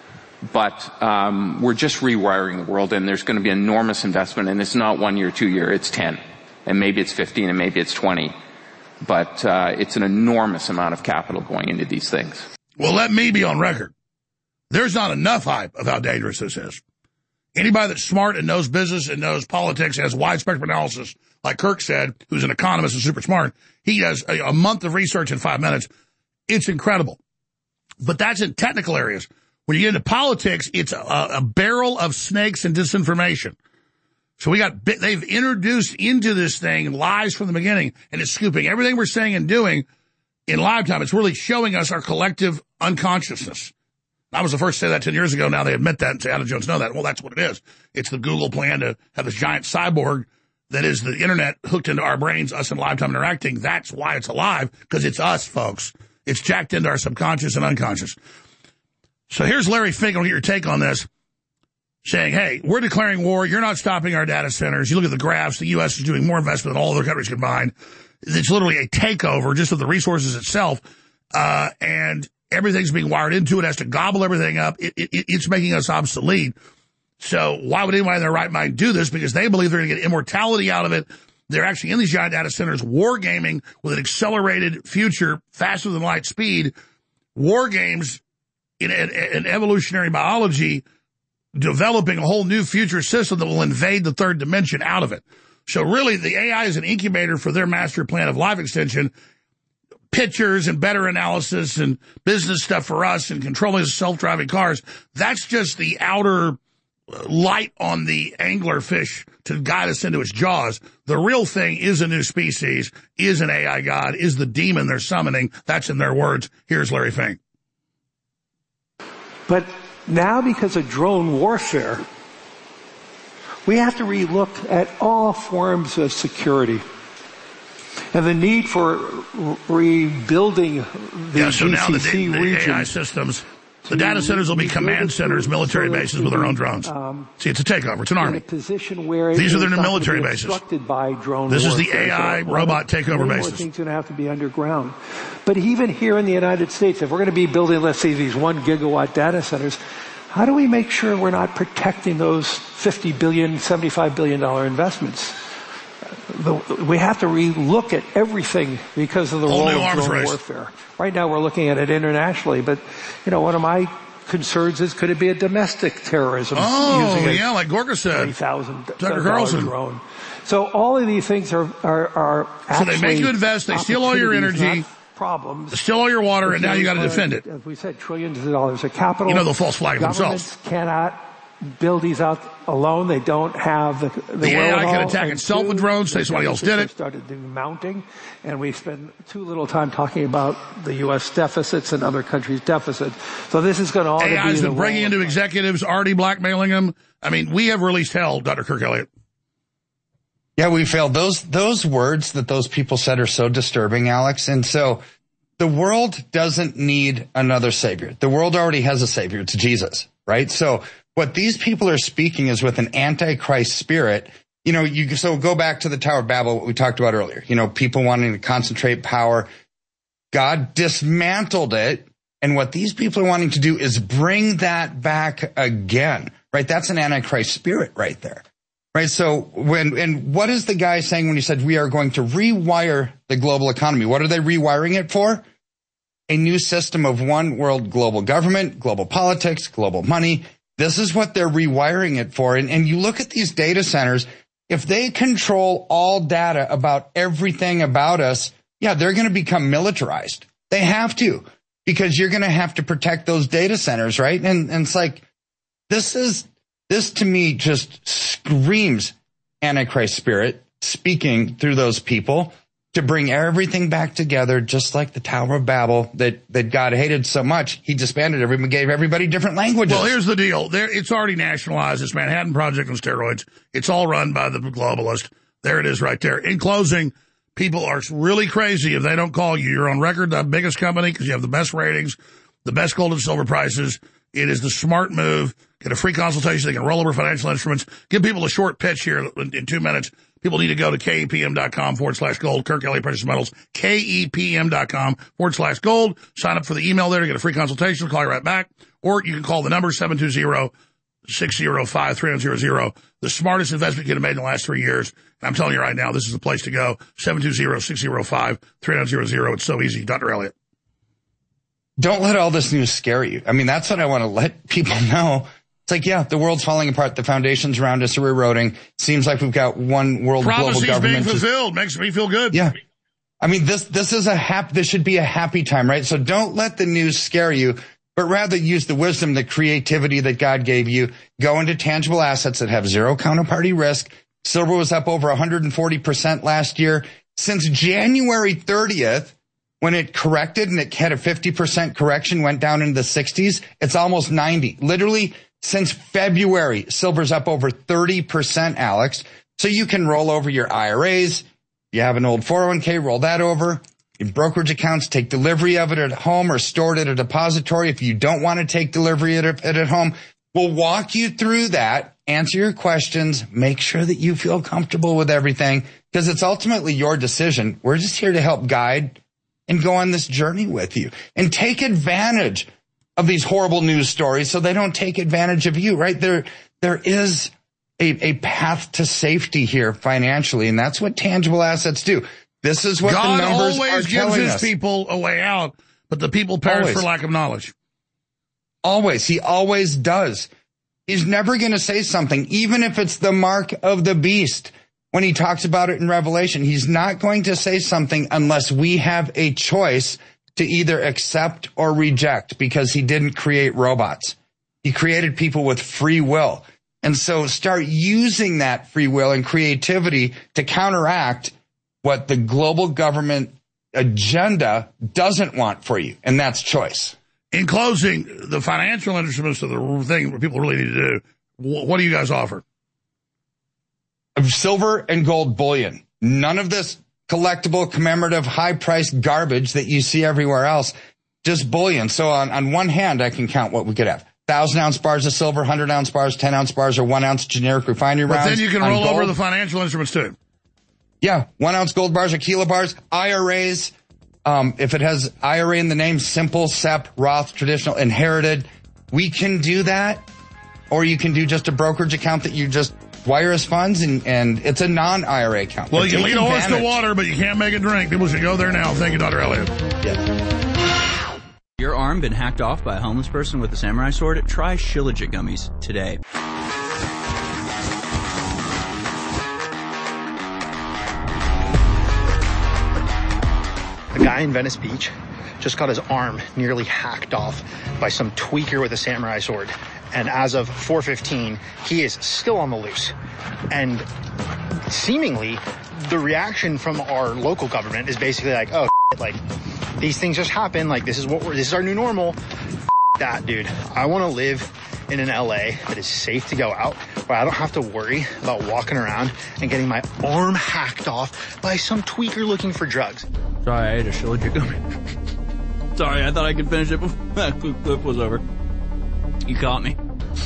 Speaker 7: but we're just rewiring the world, and there's going to be enormous investment, and it's not 1 year, 2 year, it's 10, and maybe it's 15, and maybe it's 20, but it's an enormous amount of capital going into these things.
Speaker 3: Well, let me be on record. There's not enough hype of how dangerous this is. Anybody that's smart and knows business and knows politics, has wide spectrum analysis, like Kirk said, who's an economist and super smart, he does a month of research in 5 minutes. It's incredible. But that's in technical areas. When you get into politics, it's a barrel of snakes and disinformation. So they've introduced into this thing lies from the beginning, and it's scooping everything we're saying and doing in live time. It's really showing us our collective unconsciousness. I was the first to say that 10 years ago. Now they admit that and say, how did Jones know that? Well, that's what it is. It's the Google plan to have this giant cyborg that is the internet hooked into our brains, us in live time interacting. That's why it's alive, because it's us, folks. It's jacked into our subconscious and unconscious. So here's Larry Fink. I'll get your take on this, saying, hey, we're declaring war. You're not stopping our data centers. You look at the graphs. The U.S. is doing more investment than all other countries combined. It's literally a takeover just of the resources itself. And everything's being wired into it. It has to gobble everything up. It's making us obsolete. So why would anybody in their right mind do this? Because they believe they're going to get immortality out of it. They're actually in these giant data centers wargaming with an accelerated future, faster than light speed. War games in evolutionary biology, developing a whole new future system that will invade the third dimension out of it. So really, the AI is an incubator for their master plan of life extension. Pictures and better analysis and business stuff for us and controlling self-driving cars. That's just the outer light on the anglerfish to guide us into its jaws. The real thing is a new species, is an AI god, is the demon they're summoning. That's in their words. Here's Larry Fink.
Speaker 8: But now, because of drone warfare, we have to relook at all forms of security. And the need for rebuilding the GCC region.
Speaker 3: AI systems, the data centers will be command centers, military bases with their own drones. See, it's a takeover. It's an army. These are their new military bases. This is the AI robot takeover bases.
Speaker 8: Things going to have to be underground. But even here in the United States, if we're going to be building, let's say, these 1 gigawatt data centers, how do we make sure we're not protecting those $50 billion, $75 billion investments? We have to relook at everything because of the role of drone warfare. Right now we're looking at it internationally, but, one of my concerns is, could it be a domestic terrorism?
Speaker 3: Yeah, like Gorka said.
Speaker 8: Tucker Carlson drone. So all of these things are actually.
Speaker 3: So they make you invest, they steal all your energy.
Speaker 8: Problems.
Speaker 3: Steal all your water, and now you got to defend it.
Speaker 8: As we said, trillions of dollars of capital.
Speaker 3: They'll false flag themselves.
Speaker 8: Cannot build these out alone. They don't have the
Speaker 3: AI can attack itself with drones, say somebody else did it.
Speaker 8: Started doing mounting, and we spend too little time talking about the U.S. deficits and other countries' deficits. So this is going to all be
Speaker 3: AI's been breaking into executives, already blackmailing them. I mean, we have released hell, Dr. Kirk Elliott.
Speaker 4: Yeah, we failed. Those words that those people said are so disturbing, Alex. And so the world doesn't need another savior. The world already has a savior. It's Jesus, right? So what these people are speaking is with an antichrist spirit. So go back to the Tower of Babel, what we talked about earlier. People wanting to concentrate power. God dismantled it. And what these people are wanting to do is bring that back again, right? That's an antichrist spirit right there, right? So what is the guy saying when he said we are going to rewire the global economy? What are they rewiring it for? A new system of one world global government, global politics, global money. This is what they're rewiring it for. And you look at these data centers, if they control all data about everything about us, yeah, they're going to become militarized. They have to, because you're going to have to protect those data centers, right? And it's like, this to me just screams Antichrist spirit speaking through those people to bring everything back together, just like the Tower of Babel that God hated so much. He disbanded everyone, gave everybody different languages.
Speaker 3: Well, here's the deal. It's already nationalized, this Manhattan Project on steroids. It's all run by the globalist. There it is right there. In closing, people are really crazy if they don't call you. You're on record, the biggest company, because you have the best ratings, the best gold and silver prices. It is the smart move. Get a free consultation. They can roll over financial instruments. Give people a short pitch here in 2 minutes. People need to go to KEPM.com/gold. Kirk Elliott Precious Metals. KEPM.com/gold. Sign up for the email there to get a free consultation. We'll call you right back. Or you can call the number 720-605-3900. The smartest investment you could have made in the last 3 years. And I'm telling you right now, this is the place to go. 720-605-3900. It's so easy. Dr. Elliott.
Speaker 4: Don't let all this news scare you. I mean, that's what I want to let people know. It's like, yeah, the world's falling apart. The foundations around us are eroding. Seems like we've got one world global government.
Speaker 3: Prophecies being fulfilled. Makes me feel good.
Speaker 4: Yeah. I mean, this should be a happy time, right? So don't let the news scare you, but rather use the wisdom, the creativity that God gave you. Go into tangible assets that have zero counterparty risk. Silver was up over 140% last year. Since January 30th, when it corrected and it had a 50% correction, went down into the 60s, it's almost 90. Literally, since February, silver's up over 30%, Alex. So you can roll over your IRAs. You have an old 401k, roll that over. In brokerage accounts, take delivery of it at home or store it at a depository. If you don't want to take delivery of it at home, we'll walk you through that, answer your questions, make sure that you feel comfortable with everything, because it's ultimately your decision. We're just here to help guide and go on this journey with you and take advantage of these horrible news stories so they don't take advantage of you, right? There is a path to safety here financially, and that's what tangible assets do. This is what
Speaker 3: God
Speaker 4: the numbers
Speaker 3: always
Speaker 4: are
Speaker 3: gives
Speaker 4: telling
Speaker 3: his
Speaker 4: us.
Speaker 3: people a way out, but the people perish
Speaker 4: Always.
Speaker 3: for lack of knowledge.
Speaker 4: Always. He always does. He's never going to say something, even if it's the mark of the beast. When he talks about it in Revelation, he's not going to say something unless we have a choice to either accept or reject, because he didn't create robots. He created people with free will. And so start using that free will and creativity to counteract what the global government agenda doesn't want for you, and that's choice.
Speaker 3: In closing, the financial instruments are the thing that people really need to do. What do you guys offer?
Speaker 4: Silver and gold bullion. None of this collectible, commemorative, high-priced garbage that you see everywhere else. Just bullion. So on one hand, I can count what we could have. 1,000-ounce bars of silver, 100-ounce bars, 10-ounce bars, or 1-ounce generic refinery rounds.
Speaker 3: But then you can roll over the financial instruments, too.
Speaker 4: Yeah, 1-ounce gold bars or kilo bars, IRAs. If it has IRA in the name, simple, SEP, Roth, traditional, inherited. We can do that. Or you can do just a brokerage account that you just wire us funds, and it's a non-IRA account.
Speaker 3: Well, you can lead a horse to water, but you can't make it drink. People should go there now. Thank you, Dr. Elliott.
Speaker 4: Yes.
Speaker 9: Your arm been hacked off by a homeless person with a samurai sword? Try Shilajit gummies today.
Speaker 10: A guy in Venice Beach just got his arm nearly hacked off by some tweaker with a samurai sword. And as of 4:15, he is still on the loose. And seemingly, the reaction from our local government is basically like, oh, like, these things just happen. Like, this is our new normal. That, dude. I want to live in an LA that is safe to go out, where I don't have to worry about walking around and getting my arm hacked off by some tweaker looking for drugs.
Speaker 9: Sorry, I ate a Shilajit gummy. Sorry, I thought I could finish it before that clip was over. You caught me.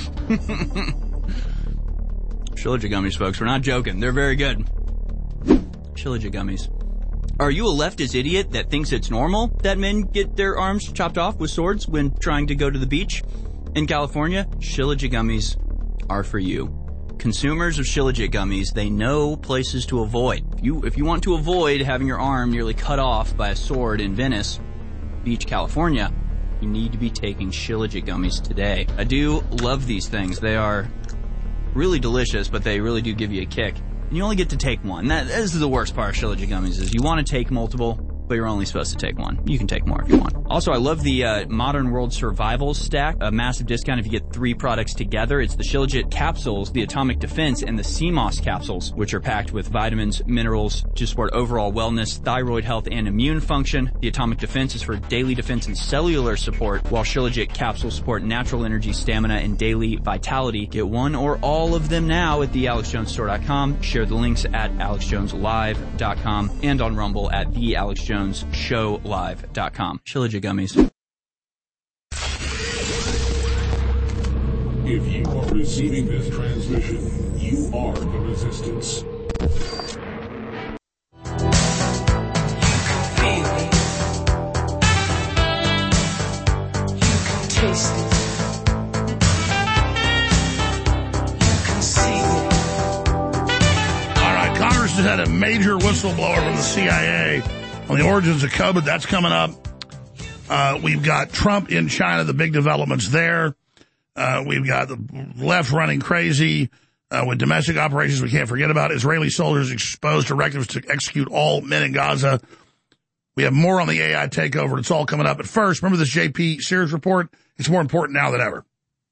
Speaker 9: Shilajit gummies, folks. We're not joking. They're very good. Shilajit gummies. Are you a leftist idiot that thinks it's normal that men get their arms chopped off with swords when trying to go to the beach in California? Shilajit gummies are for you. Consumers of Shilajit gummies, they know places to avoid. If you want to avoid having your arm nearly cut off by a sword in Venice Beach, California, you need to be taking Shilajit gummies today. I do love these things. They are really delicious, but they really do give you a kick. And you only get to take one. That is the worst part of Shilajit gummies, is you want to take multiple, but but you're only supposed to take one. You can take more if you want. Also, I love the Modern World Survival Stack, a massive discount if you get 3 products together. It's the Shilajit capsules, the Atomic Defense, and the CMOS capsules, which are packed with vitamins, minerals to support overall wellness, thyroid health, and immune function. The Atomic Defense is for daily defense and cellular support, while Shilajit capsules support natural energy, stamina, and daily vitality. Get one or all of them now at thealexjonesstore.com. Share the links at alexjoneslive.com and on Rumble at thealexjonesshowlive.com. Shilajit gummies.
Speaker 2: If you are receiving this transmission, you are the resistance.
Speaker 19: Taste it. You can see it.
Speaker 3: All right, Congress has had a major whistleblower from the CIA on the origins of COVID. That's coming up. We've got Trump in China, the big developments there. We've got the left running crazy with domestic operations we can't forget about. Israeli soldiers exposed directives to execute all men in Gaza. We have more on the AI takeover. It's all coming up. But first, remember this JP Sears report? It's more important now than ever.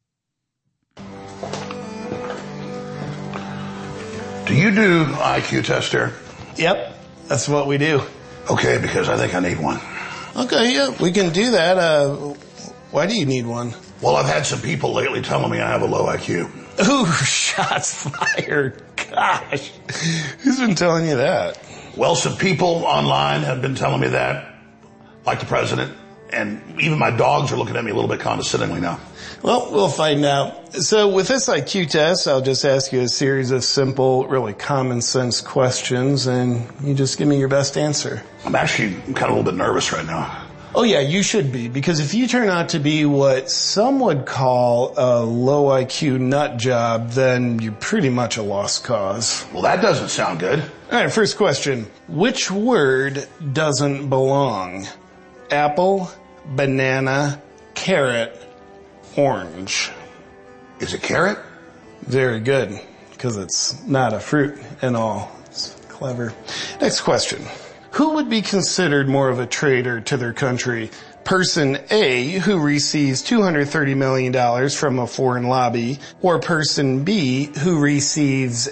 Speaker 3: Do you do IQ test here?
Speaker 13: Yep, that's what we do.
Speaker 3: Okay, because I think I need one.
Speaker 13: Okay, yeah, we can do that. Why do you need one?
Speaker 3: Well, I've had some people lately telling me I have a low IQ.
Speaker 13: Ooh, shots fired. Gosh, who's been telling you that?
Speaker 3: Well, some people online have been telling me that, like the president, and even my dogs are looking at me a little bit condescendingly now.
Speaker 13: Well, we'll find out. So with this IQ test, I'll just ask you a series of simple, really common sense questions, and you just give me your best answer.
Speaker 3: I'm kind of a little bit nervous right now.
Speaker 13: Oh yeah, you should be, because if you turn out to be what some would call a low IQ nut job, then you're pretty much a lost cause.
Speaker 3: Well, that doesn't sound good.
Speaker 13: All right, first question. Which word doesn't belong? Apple, banana, carrot, orange.
Speaker 3: Is it carrot?
Speaker 13: Very good, because it's not a fruit and all. It's clever. Next question. Who would be considered more of a traitor to their country? Person A, who receives $230 million from a foreign lobby, or person B, who receives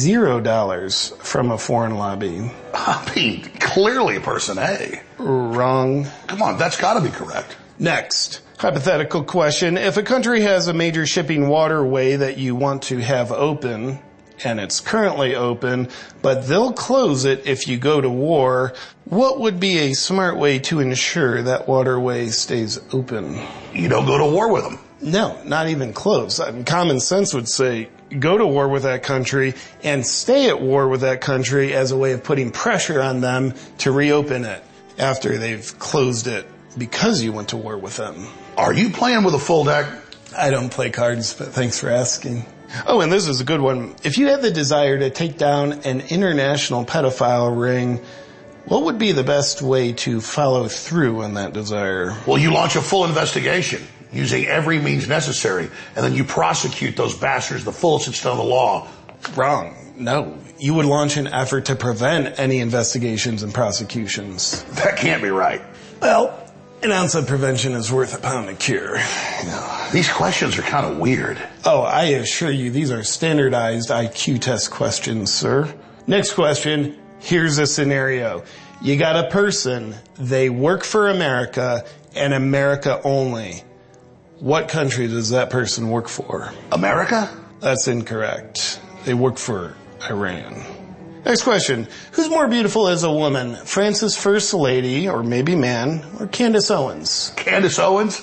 Speaker 13: $0 from a foreign lobby?
Speaker 3: I mean, clearly person A.
Speaker 13: Wrong.
Speaker 3: Come on, that's got to be correct.
Speaker 13: Next. Hypothetical question. If a country has a major shipping waterway that you want to have open, and it's currently open, but they'll close it if you go to war, what would be a smart way to ensure that waterway stays open?
Speaker 3: You don't go to war with them.
Speaker 13: No, not even close. I mean, common sense would say go to war with that country and stay at war with that country as a way of putting pressure on them to reopen it after they've closed it because you went to war with them.
Speaker 3: Are you playing with a full deck?
Speaker 13: I don't play cards, but thanks for asking. Oh, and this is a good one. If you had the desire to take down an international pedophile ring, what would be the best way to follow through on that desire?
Speaker 3: Well, you launch a full investigation using every means necessary, and then you prosecute those bastards the fullest extent of the law.
Speaker 13: Wrong. No. You would launch an effort to prevent any investigations and prosecutions.
Speaker 3: That can't be right.
Speaker 13: Well, an ounce of prevention is worth a pound of cure.
Speaker 3: These questions are kind of weird.
Speaker 13: Oh, I assure you, these are standardized IQ test questions, sir. Next question. Here's a scenario. You got a person, they work for America and America only. What country does that person work for?
Speaker 3: America?
Speaker 13: That's incorrect. They work for Iran. Next question. Who's more beautiful as a woman? France's First Lady, or maybe man, or Candace Owens?
Speaker 3: Candace Owens?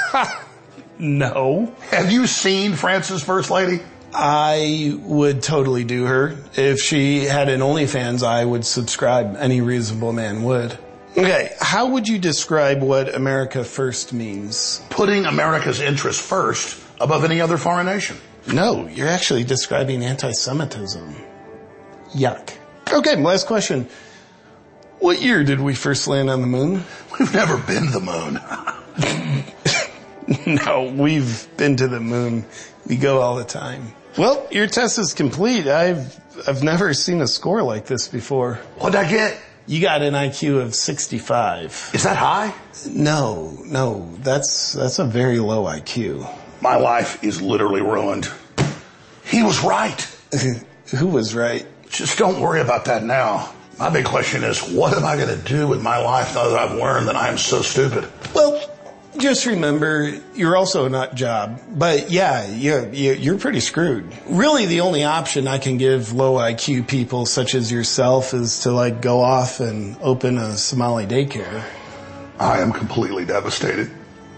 Speaker 13: No.
Speaker 3: Have you seen France's First Lady?
Speaker 13: I would totally do her. If she had an OnlyFans, I would subscribe. Any reasonable man would. Okay, how would you describe what America First means?
Speaker 3: Putting America's interests first above any other foreign nation.
Speaker 13: No, you're actually describing anti-Semitism. Yuck. Okay, last question. What year did we first land on the moon?
Speaker 3: We've never been to the moon.
Speaker 13: No, we've been to the moon. We go all the time. Well, your test is complete. I've never seen a score like this before.
Speaker 3: What'd I get?
Speaker 13: You got an IQ of 65.
Speaker 3: Is that high?
Speaker 13: No, that's a very low IQ.
Speaker 3: My life is literally ruined. He was right.
Speaker 13: Who was right?
Speaker 3: Just don't worry about that now. My big question is, what am I going to do with my life now that I've learned that I am so stupid?
Speaker 13: Well, just remember, you're also a nut job. But yeah, you're pretty screwed. Really, the only option I can give low IQ people such as yourself is to like go off and open a Somali daycare.
Speaker 3: I am completely devastated.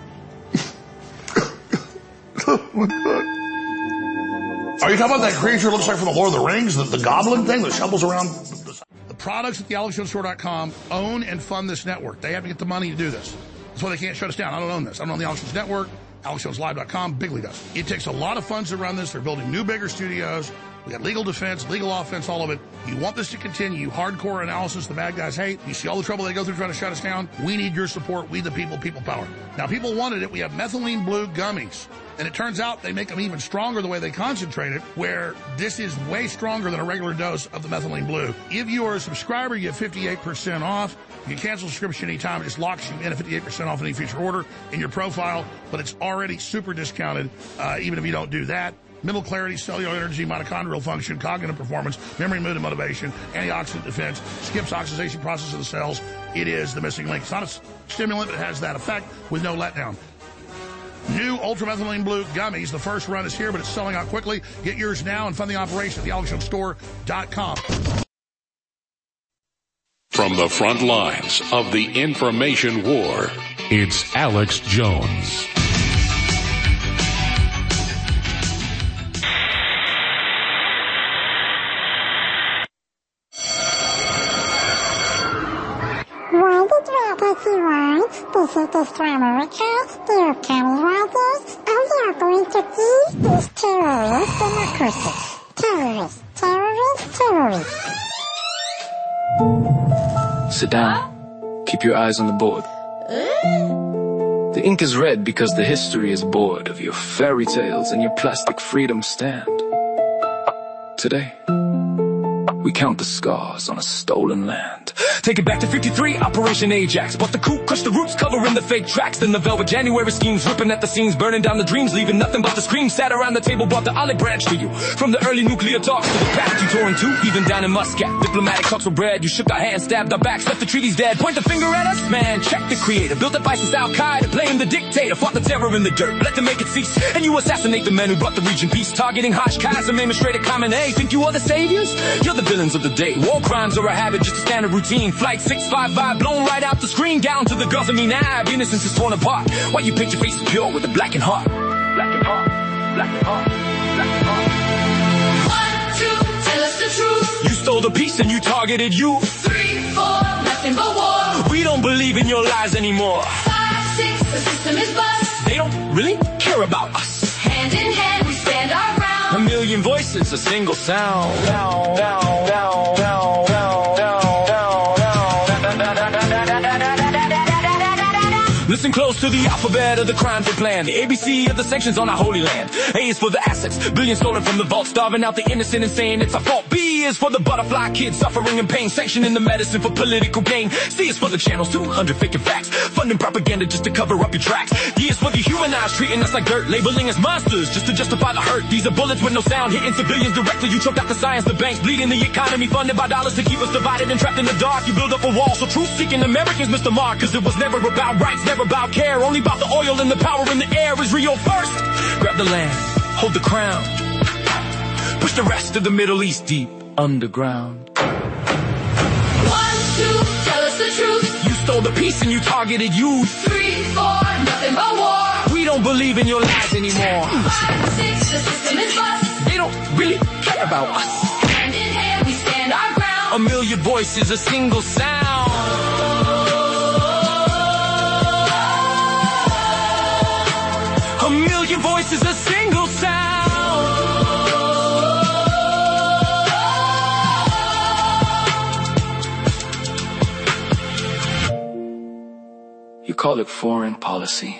Speaker 3: Oh my God. Are you talking about that creature that looks like from the Lord of the Rings, the goblin thing that shovels around? The products at thealexjonesstore.com own and fund this network. They have to get the money to do this. That's why they can't shut us down. I don't own this. I don't own the Alex Jones Network, AlexJonesLive.com. Bigley does. It takes a lot of funds to run this. They're building new, bigger studios. We got legal defense, legal offense, all of it. You want this to continue. Hardcore analysis the bad guys hate. You see all the trouble they go through trying to shut us down. We need your support. We the people, people power. Now, people wanted it. We have methylene blue gummies. And it turns out they make them even stronger the way they concentrate it, where this is way stronger than a regular dose of the methylene blue. If you are a subscriber, you get 58% off. You can cancel subscription anytime. It just locks you in at 58% off any future order in your profile. But it's already super discounted, even if you don't do that. Mental clarity, cellular energy, mitochondrial function, cognitive performance, memory, mood, and motivation, antioxidant defense, skips oxidation process of the cells. It is the missing link. It's not a stimulant, but it has that effect with no letdown. New ultramethylene blue gummies. The first run is here, but it's selling out quickly. Get yours now and fund the operation at thealexjonesstore.com.
Speaker 2: From the front lines of the information war, it's Alex Jones.
Speaker 12: This is the Strawberry Cast, dear County Riders, and we are going to ease this terrorist democracy. Terrorist.
Speaker 14: Sit down. Keep your eyes on the board. The ink is red because the history is bored of your fairy tales and your plastic freedom stand. Today, we count the scars on a stolen land.
Speaker 16: Take it back to 53, Operation Ajax. Bought the coup, crushed the roots, covering the fake tracks. Then the Velvet January schemes, ripping at the seams, burning down the dreams, leaving nothing but the screams. Sat around the table, brought the olive branch to you. From the early nuclear talks to the pact you tore into, even down in Muscat. Diplomatic talks were bred, you shook our hands, stabbed our backs, left the treaties dead. Point the finger at us, man, check the creator. Built up ISIS, Al-Qaeda, blame the dictator. Fought the terror in the dirt, let them make it cease. And you assassinate the men who brought the region peace. Targeting Hajj Qasem, aiming straight at Khamenei. Think you are the saviors? You're the villains of the day. War crimes are a habit, just a standard routine. Flight 655 blown right out the screen, down to the Gulf of Minab. Innocence is torn apart. Why you paint your face pure with a blackened heart? Blackened heart, blackened heart, blackened heart. 1, 2, tell us the truth. You stole the peace and you targeted youth. 3, 4, nothing but war. We don't believe in your lies anymore. 5, 6, the system is bust. They don't really care about us. Hand in hand, we stand our ground. A million voices, a single sound. Down, down, down, down, down, down. Listen close to the alphabet of the crimes they plan. The ABC of the sanctions on our holy land. A is for the assets, billions stolen from the vault, starving out the innocent and saying it's our fault. B is for the butterfly kids suffering in pain, sanctioning the medicine for political gain. C is for the channels, 200 faking facts, funding propaganda just to cover up your tracks. D is for the humanized, treating us like dirt, labeling us monsters just to justify the hurt. These are bullets with no sound, hitting civilians directly. You choked out the science, the banks bleeding the economy, funded by dollars to keep us divided and trapped in the dark. You build up a wall so truth-seeking Americans miss the mark, cause it was never about rights, never about care, only about the oil and the power in the air. Is Rio first? Grab the land, hold the crown, push the rest of the Middle East deep underground. 1, 2, tell us the truth. You stole the peace and you targeted youth. 3, 4, nothing but war. We don't believe in your lies anymore. 5, 6, the system is bust. They don't really care about us. Hand in hand, we stand our ground. A million voices, a single sound. A million voices, a single sound. You call it foreign policy.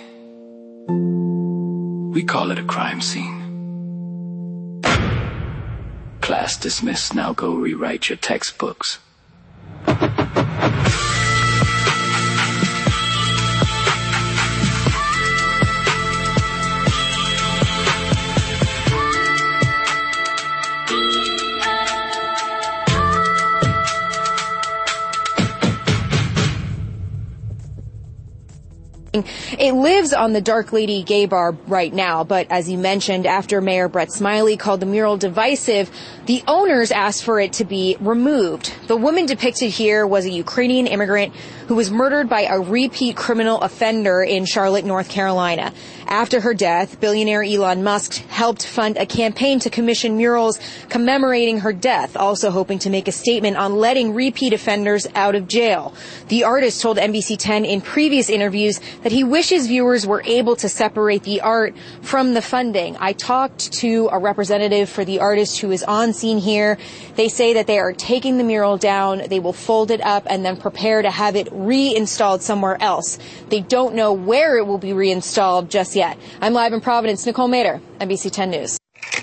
Speaker 16: We call it a crime scene. Class dismissed, now go rewrite your textbooks.
Speaker 17: It lives on the Dark Lady gay bar right now, but as you mentioned, after Mayor Brett Smiley called the mural divisive, the owners asked for it to be removed. The woman depicted here was a Ukrainian immigrant who was murdered by a repeat criminal offender in Charlotte, North Carolina. After her death, billionaire Elon Musk helped fund a campaign to commission murals commemorating her death, also hoping to make a statement on letting repeat offenders out of jail. The artist told NBC 10 in previous interviews that he wishes viewers were able to separate the art from the funding. I talked to a representative for the artist who is on scene here. They say that they are taking the mural down, they will fold it up, and then prepare to have it reinstalled somewhere else. They don't know where it will be reinstalled just yet. I'm live in Providence. Nicole Mader, NBC 10 News.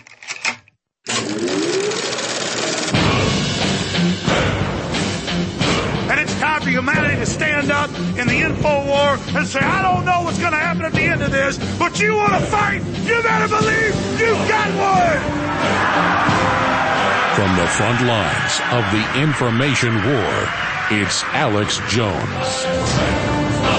Speaker 3: And it's time for humanity to stand up in the info war and say, I don't know what's going to happen at the end of this, but you want to fight, you better believe you've got one!
Speaker 2: From the front lines of the information war, it's Alex Jones.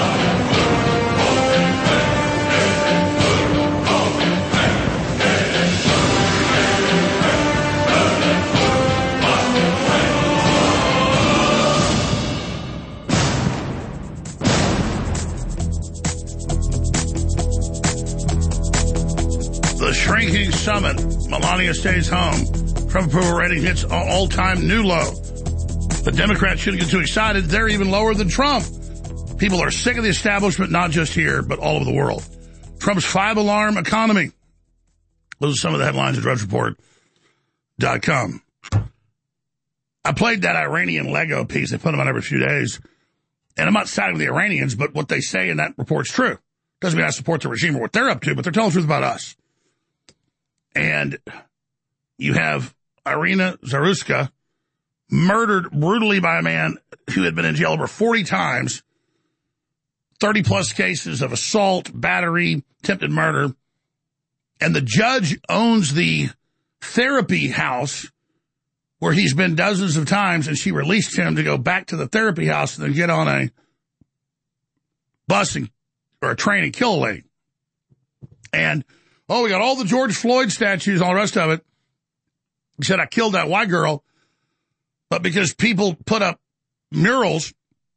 Speaker 3: The shrinking summit. Melania stays home. Trump approval rating hits an all-time new low. The Democrats shouldn't get too excited. They're even lower than Trump. People are sick of the establishment, not just here, but all over the world. Trump's five-alarm economy. Those are some of the headlines at DrudgeReport.com. I played that Iranian Lego piece. They put them on every few days. And I'm not siding with the Iranians, but what they say in that report's true. Doesn't mean I support the regime or what they're up to, but they're telling the truth about us. And you have Irina Zaruska murdered brutally by a man who had been in jail over 40 times, 30-plus cases of assault, battery, attempted murder. And the judge owns the therapy house where he's been dozens of times, and she released him to go back to the therapy house and then get on a bus or a train and kill a lady. And, we got all the George Floyd statues and all the rest of it. He said, I killed that white girl. But because people put up murals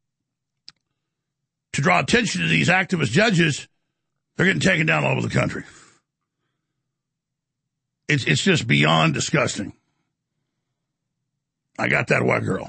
Speaker 3: to draw attention to these activist judges, they're getting taken down all over the country. It's just beyond disgusting. I got that white girl.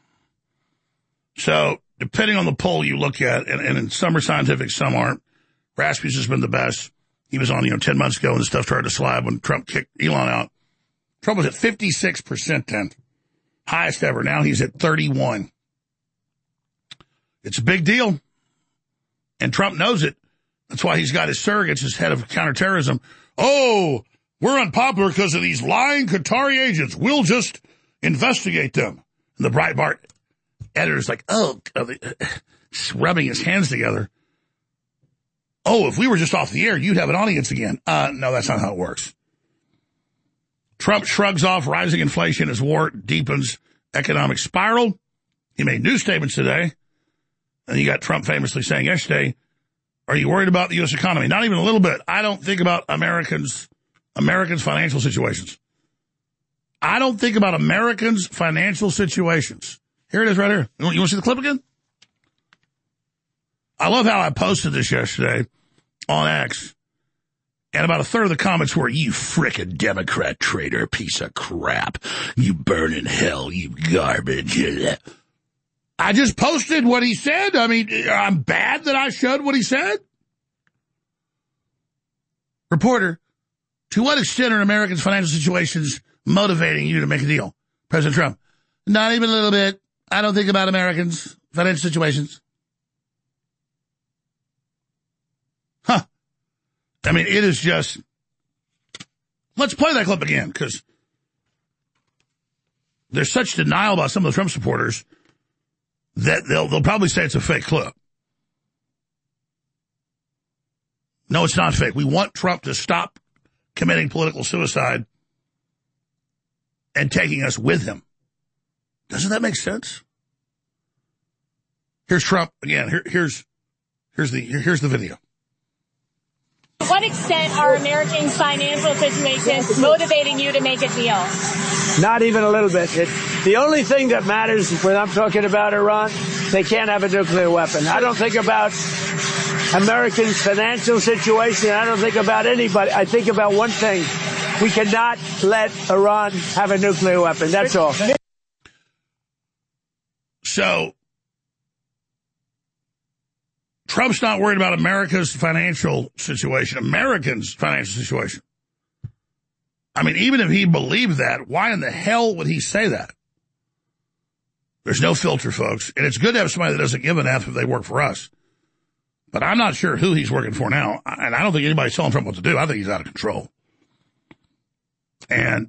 Speaker 3: So, depending on the poll you look at, and some are scientific, some aren't, Rasmussen has been the best. He was on, 10 months ago, and the stuff started to slide when Trump kicked Elon out. Trump was at 56% then. Highest ever. Now he's at 31. It's a big deal. And Trump knows it. That's why he's got his surrogates as head of counterterrorism. Oh, we're unpopular because of these lying Qatari agents. We'll just investigate them. And the Breitbart editor's like, rubbing his hands together. Oh, if we were just off the air, you'd have an audience again. No, that's not how it works. Trump shrugs off rising inflation as war deepens economic spiral. He made new statements today. And you got Trump famously saying yesterday, are you worried about the U.S. economy? Not even a little bit. I don't think about Americans' financial situations. I don't think about Americans' financial situations. Here it is right here. You want to see the clip again? I love how I posted this yesterday on X, and about a third of the comments were, you frickin' Democrat traitor, piece of crap. You burn in hell, you garbage. I just posted what he said. I mean, I'm bad that I showed what he said? Reporter, to what extent are Americans' financial situations motivating you to make a deal? President Trump, not even a little bit. I don't think about Americans' financial situations. Huh. I mean, it is just... Let's play that clip again, because there's such denial about some of the Trump supporters. that they'll probably say it's a fake clip. No, it's not fake. We want Trump to stop committing political suicide and taking us with him. Doesn't that make sense? Here's Trump again. Here's the video.
Speaker 24: To what extent are Americans' financial situations motivating you to make a deal?
Speaker 25: Not even a little bit. The only thing that matters when I'm talking about Iran, they can't have a nuclear weapon. I don't think about Americans' financial situation. I don't think about anybody. I think about one thing. We cannot let Iran have a nuclear weapon. That's all.
Speaker 3: So, Trump's not worried about America's financial situation, Americans' financial situation. I mean, even if he believed that, why in the hell would he say that? There's no filter, folks. And it's good to have somebody that doesn't give an F if they work for us. But I'm not sure who he's working for now. And I don't think anybody's telling Trump what to do. I think he's out of control. And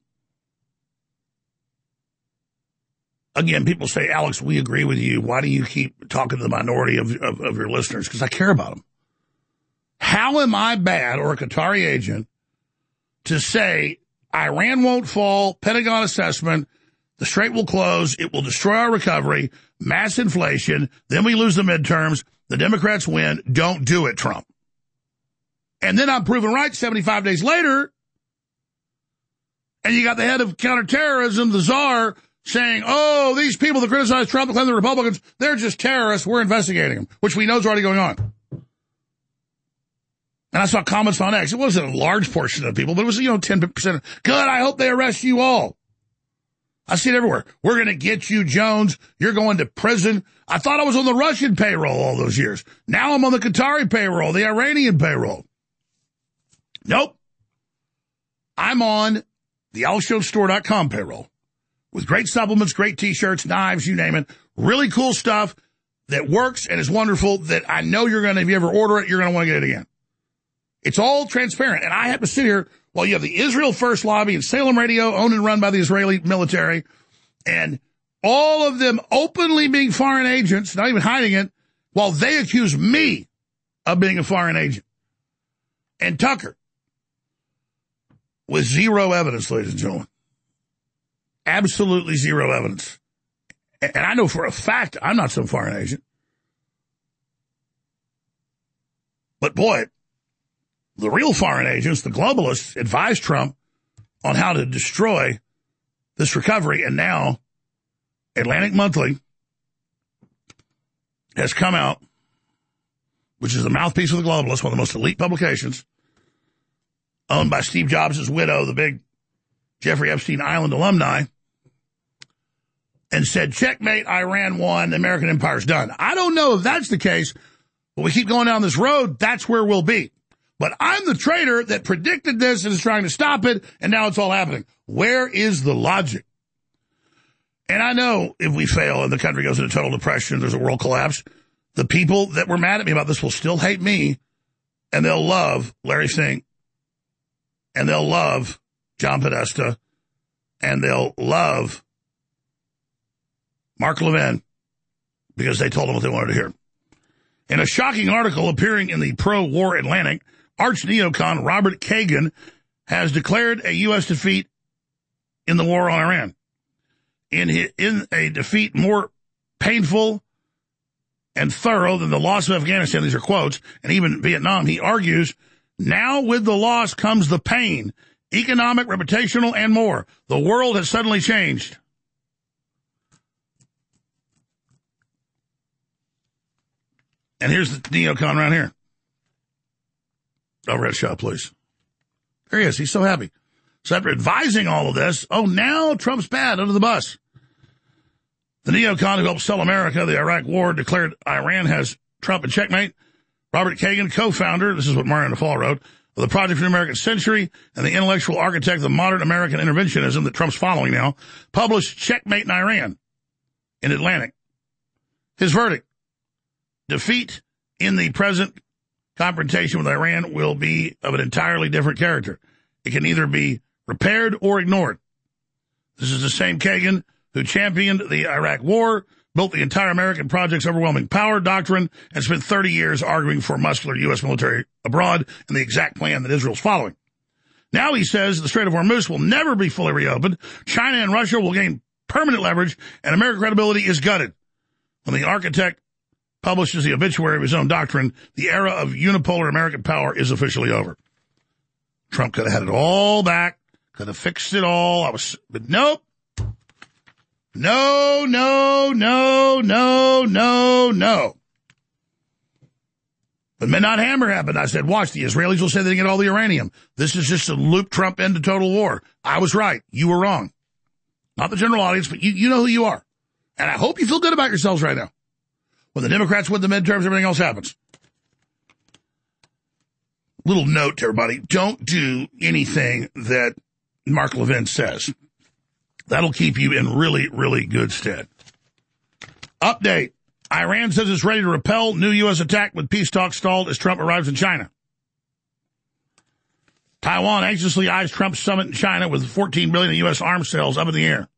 Speaker 3: again, people say, Alex, we agree with you. Why do you keep talking to the minority of your listeners? Because I care about them. How am I bad or a Qatari agent to say Iran won't fall, Pentagon assessment, the Strait will close, it will destroy our recovery, mass inflation, then we lose the midterms, the Democrats win, don't do it, Trump. And then I'm proven right 75 days later, and you got the head of counterterrorism, the czar, saying, oh, these people that criticize Trump and claim the Republicans, they're just terrorists, we're investigating them, which we know is already going on. And I saw comments on X. It wasn't a large portion of people, but it was, 10%. Good, I hope they arrest you all. I see it everywhere. We're going to get you, Jones. You're going to prison. I thought I was on the Russian payroll all those years. Now I'm on the Qatari payroll, the Iranian payroll. Nope. I'm on the AlexJonesStore.com payroll with great supplements, great T-shirts, knives, you name it. Really cool stuff that works and is wonderful that I know you're going to, if you ever order it, you're going to want to get it again. It's all transparent. And I have to sit here while you have the Israel First lobby and Salem Radio, owned and run by the Israeli military, and all of them openly being foreign agents, not even hiding it, while they accuse me of being a foreign agent. And Tucker, with zero evidence, ladies and gentlemen. Absolutely zero evidence. And I know for a fact I'm not some foreign agent. But boy, the real foreign agents, the globalists, advised Trump on how to destroy this recovery. And now Atlantic Monthly has come out, which is the mouthpiece of the globalists, one of the most elite publications, owned by Steve Jobs' widow, the big Jeffrey Epstein Island alumni, and said, checkmate, Iran won, the American empire's done. I don't know if that's the case, but we keep going down this road, that's where we'll be. But I'm the traitor that predicted this and is trying to stop it, and now it's all happening. Where is the logic? And I know if we fail and the country goes into total depression, there's a world collapse, the people that were mad at me about this will still hate me, and they'll love Larry Fink, and they'll love John Podesta, and they'll love Mark Levin, because they told them what they wanted to hear. In a shocking article appearing in the pro-war Atlantic, arch neocon Robert Kagan has declared a U.S. defeat in the war on Iran. In a defeat more painful and thorough than the loss of Afghanistan, these are quotes, and even Vietnam, he argues, now with the loss comes the pain, economic, reputational, and more. The world has suddenly changed. And here's the neocon right here. Overhead shot, please. There he is. He's so happy. So after advising all of this, oh, now Trump's bad, under the bus. The neocon who helped sell America the Iraq war declared Iran has Trump in checkmate. Robert Kagan, co-founder, this is what Mario Naval wrote, of the Project for the American Century and the intellectual architect of modern American interventionism that Trump's following now, published Checkmate in Iran in Atlantic. His verdict, defeat in the present confrontation with Iran will be of an entirely different character. It can either be repaired or ignored. This is the same Kagan who championed the Iraq war, built the entire American project's overwhelming power doctrine and spent 30 years arguing for muscular U.S. military abroad and the exact plan that Israel's following. Now he says the Strait of Hormuz will never be fully reopened. China and Russia will gain permanent leverage, and American credibility is gutted. When the architect publishes the obituary of his own doctrine, the era of unipolar American power is officially over. Trump could have had it all back, could have fixed it all. But nope. No. But Midnight Hammer happened. I said, watch, the Israelis will say they get all the uranium. This is just to loop Trump into total war. I was right. You were wrong. Not the general audience, but you know who you are. And I hope you feel good about yourselves right now. When the Democrats win the midterms, everything else happens. Little note to everybody. Don't do anything that Mark Levin says. That'll keep you in really, really good stead. Update. Iran says it's ready to repel new U.S. attack with peace talks stalled as Trump arrives in China. Taiwan anxiously eyes Trump's summit in China with $14 billion in U.S. arms sales up in the air.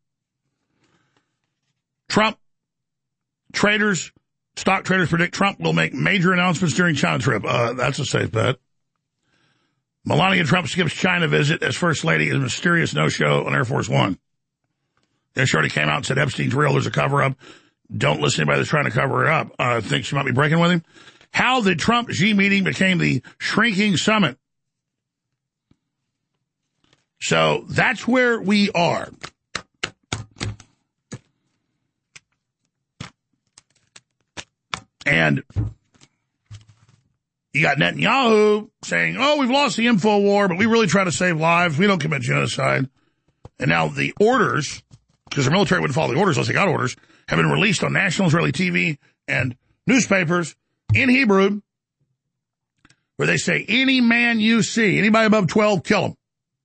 Speaker 3: Trump traders, stock traders predict Trump will make major announcements during China trip. That's a safe bet. Melania Trump skips China visit as First Lady in a mysterious no-show on Air Force One. She already came out and said Epstein's real, there's a cover-up. Don't listen to anybody that's trying to cover her up. I think she might be breaking with him. How the Trump-Xi meeting became the shrinking summit. So that's where we are. And you got Netanyahu saying, oh, we've lost the info war, but we really try to save lives. We don't commit genocide. And now the orders, because the military wouldn't follow the orders unless they got orders, have been released on national Israeli TV and newspapers in Hebrew, where they say, any man you see, anybody above 12, kill him.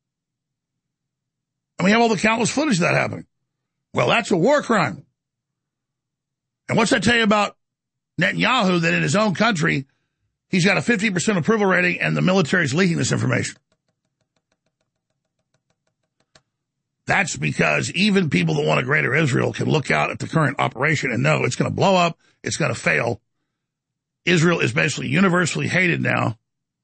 Speaker 3: And we have all the countless footage of that happening. Well, that's a war crime. And what's that tell you about Netanyahu, that in his own country, he's got a 50% approval rating and the military's leaking this information? That's because even people that want a greater Israel can look out at the current operation and know it's going to blow up, it's going to fail. Israel is basically universally hated now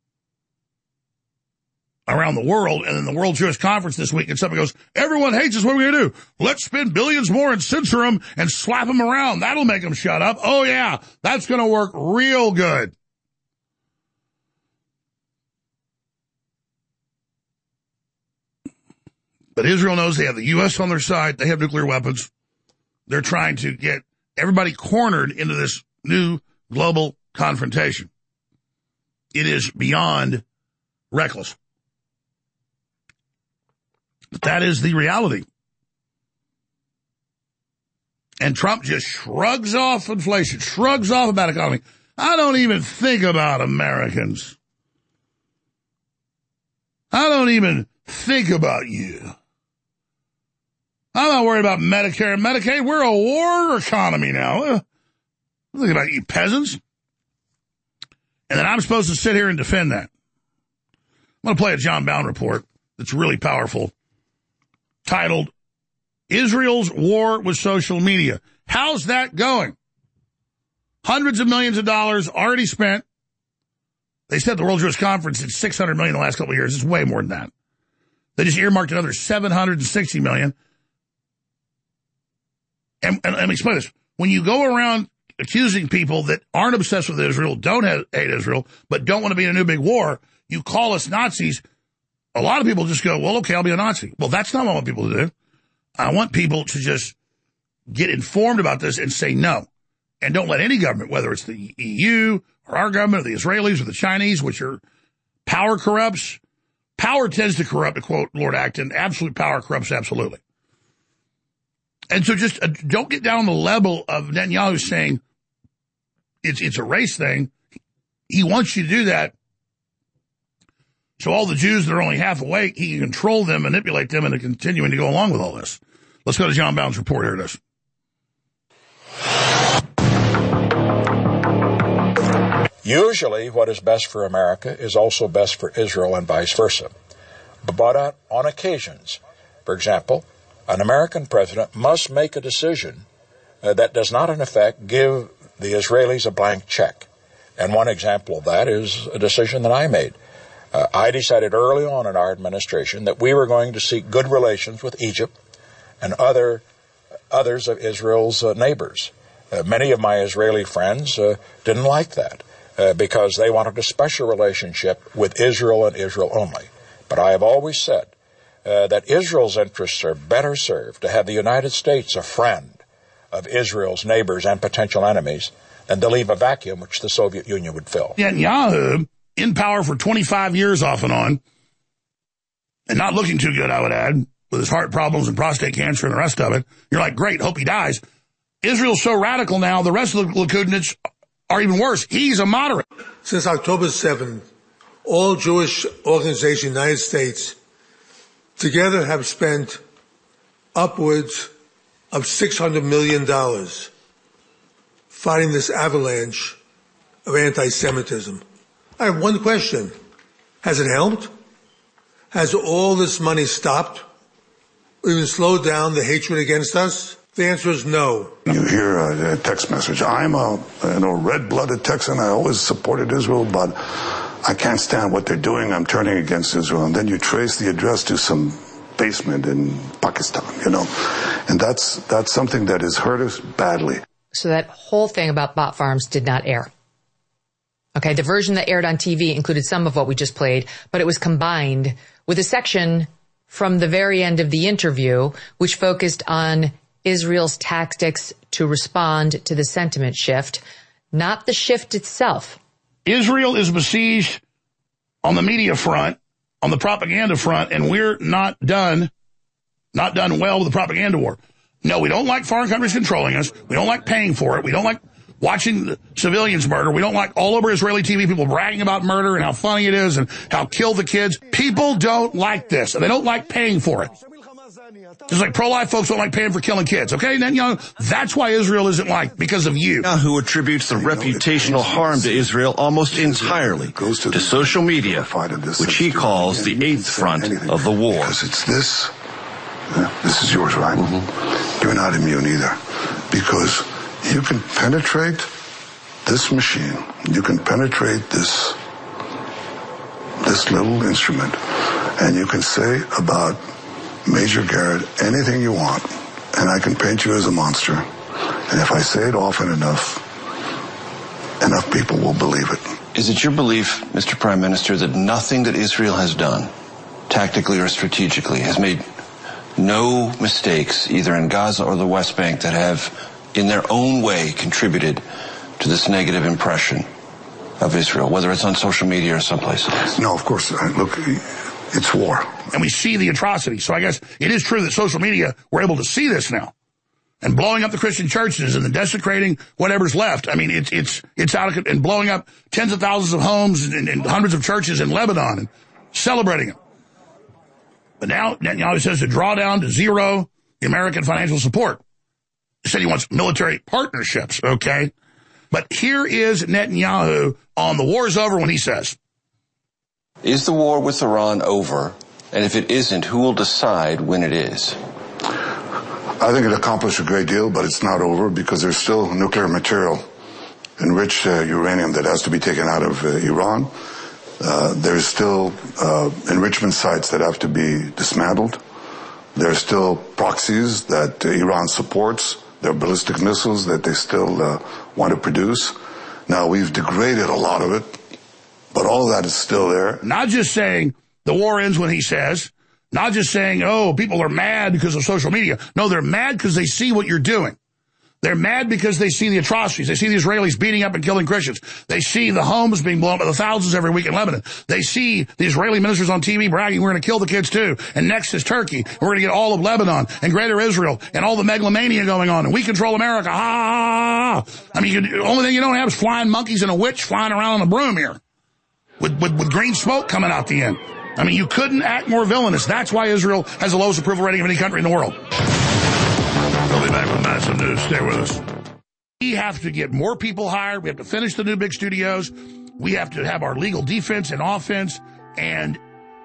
Speaker 3: around the world. And in the World Jewish Conference this week, and somebody goes, everyone hates us, what are we going to do? Let's spend billions more and censor them and slap them around. That'll make them shut up. Oh, yeah, that's going to work real good. But Israel knows they have the U.S. on their side. They have nuclear weapons. They're trying to get everybody cornered into this new global confrontation. It is beyond reckless. But that is the reality. And Trump just shrugs off inflation, shrugs off about economy. I don't even think about Americans. I don't even think about you. I'm not worried about Medicare and Medicaid. We're a war economy now. I'm thinking about you peasants. And then I'm supposed to sit here and defend that. I'm going to play a John Bowne report that's really powerful, titled, Israel's War with Social Media. How's that going? Hundreds of millions of dollars already spent. They said the World Jewish Conference is $600 million in the last couple of years. It's way more than that. They just earmarked another $760 million. And let me explain this. When you go around accusing people that aren't obsessed with Israel, don't hate Israel, but don't want to be in a new big war, you call us Nazis. A lot of people just go, well, okay, I'll be a Nazi. Well, that's not what I want people to do. I want people to just get informed about this and say no. And don't let any government, whether it's the EU or our government or the Israelis or the Chinese, which are power corrupts. Power tends to corrupt, to quote Lord Acton. Absolute power corrupts absolutely. And so just don't get down on the level of Netanyahu saying it's a race thing. He wants you to do that. So all the Jews that are only half awake, he can control them, manipulate them, and continuing to go along with all this. Let's go to John Bowne's report. Here it is.
Speaker 18: Usually what is best for America is also best for Israel and vice versa. But on occasions, for example, an American president must make a decision that does not, in effect, give the Israelis a blank check. And one example of that is a decision that I made. I decided early on in our administration that we were going to seek good relations with Egypt and others of Israel's neighbors. Many of my Israeli friends didn't like that because they wanted a special relationship with Israel and Israel only. But I have always said that Israel's interests are better served to have the United States a friend of Israel's neighbors and potential enemies than to leave a vacuum which the Soviet Union would fill.
Speaker 3: Netanyahu, in power for 25 years off and on, and not looking too good, I would add, with his heart problems and prostate cancer and the rest of it. You're like, great, hope he dies. Israel's so radical now, the rest of the Likudniks are even worse. He's a moderate.
Speaker 6: Since October 7th, all Jewish organizations in the United States together have spent upwards of $600 million fighting this avalanche of anti-Semitism. I have one question. Has it helped? Has all this money stopped or even slowed down the hatred against us? The answer is no.
Speaker 15: You hear a text message. I'm a red-blooded Texan. I always supported Israel, but I can't stand what they're doing. I'm turning against Israel. And then you trace the address to some basement in Pakistan, And that's something that has hurt us badly.
Speaker 20: So that whole thing about bot farms did not air. Okay, the version that aired on TV included some of what we just played, but it was combined with a section from the very end of the interview, which focused on Israel's tactics to respond to the sentiment shift, not the shift itself.
Speaker 3: Israel is besieged on the media front, on the propaganda front, and we're not done well with the propaganda war. No, we don't like foreign countries controlling us. We don't like paying for it. We don't like watching the civilians murder. We don't like all over Israeli TV people bragging about murder and how funny it is and how kill the kids. People don't like this, and they don't like paying for it. Just like pro-life folks don't like paying for killing kids, okay? Then, that's why Israel isn't liked, because of you.
Speaker 21: Who attributes the reputational harm to Israel almost entirely to social media, which he calls the eighth front of the war.
Speaker 15: Because it's this. This is yours, right? Mm-hmm. You're not immune either. Because you can penetrate this machine. You can penetrate this little instrument. And you can say about Major Garrett anything you want. And I can paint you as a monster. And if I say it often enough people will believe it.
Speaker 21: Is it your belief, Mr. Prime Minister, that nothing that Israel has done, tactically or strategically, has made no mistakes, either in Gaza or the West Bank, that have, in their own way, contributed to this negative impression of Israel, whether it's on social media or someplace else?
Speaker 15: No, of course. Look, it's war.
Speaker 3: And we see the atrocity. So I guess it is true that social media, we're able to see this now. And blowing up the Christian churches and then desecrating whatever's left. I mean, it's out of, and blowing up tens of thousands of homes and hundreds of churches in Lebanon and celebrating them. But now Netanyahu says to draw down to zero the American financial support. He said he wants military partnerships, okay? But here is Netanyahu on the war's over when he says,
Speaker 21: is the war with Iran over? And if it isn't, who will decide when it is?
Speaker 15: I think it accomplished a great deal, but it's not over because there's still nuclear material, enriched uranium that has to be taken out of Iran. There's still enrichment sites that have to be dismantled. There's still proxies that Iran supports. There are ballistic missiles that they still want to produce. Now, we've degraded a lot of it, but all of that is still there.
Speaker 3: Not just saying the war ends when he says, not just saying, oh, people are mad because of social media. No, they're mad because they see what you're doing. They're mad because they see the atrocities. They see the Israelis beating up and killing Christians. They see the homes being blown up by the thousands every week in Lebanon. They see the Israeli ministers on TV bragging, we're going to kill the kids too. And next is Turkey. We're going to get all of Lebanon and greater Israel and all the megalomania going on. And we control America. I mean, the only thing you don't have is flying monkeys and a witch flying around on a broom here with green smoke coming out the end. I mean, you couldn't act more villainous. That's why Israel has the lowest approval rating of any country in the world. We'll be back with massive news. Stay with us. We have to get more people hired. We have to finish the new big studios. We have to have our legal defense and offense. And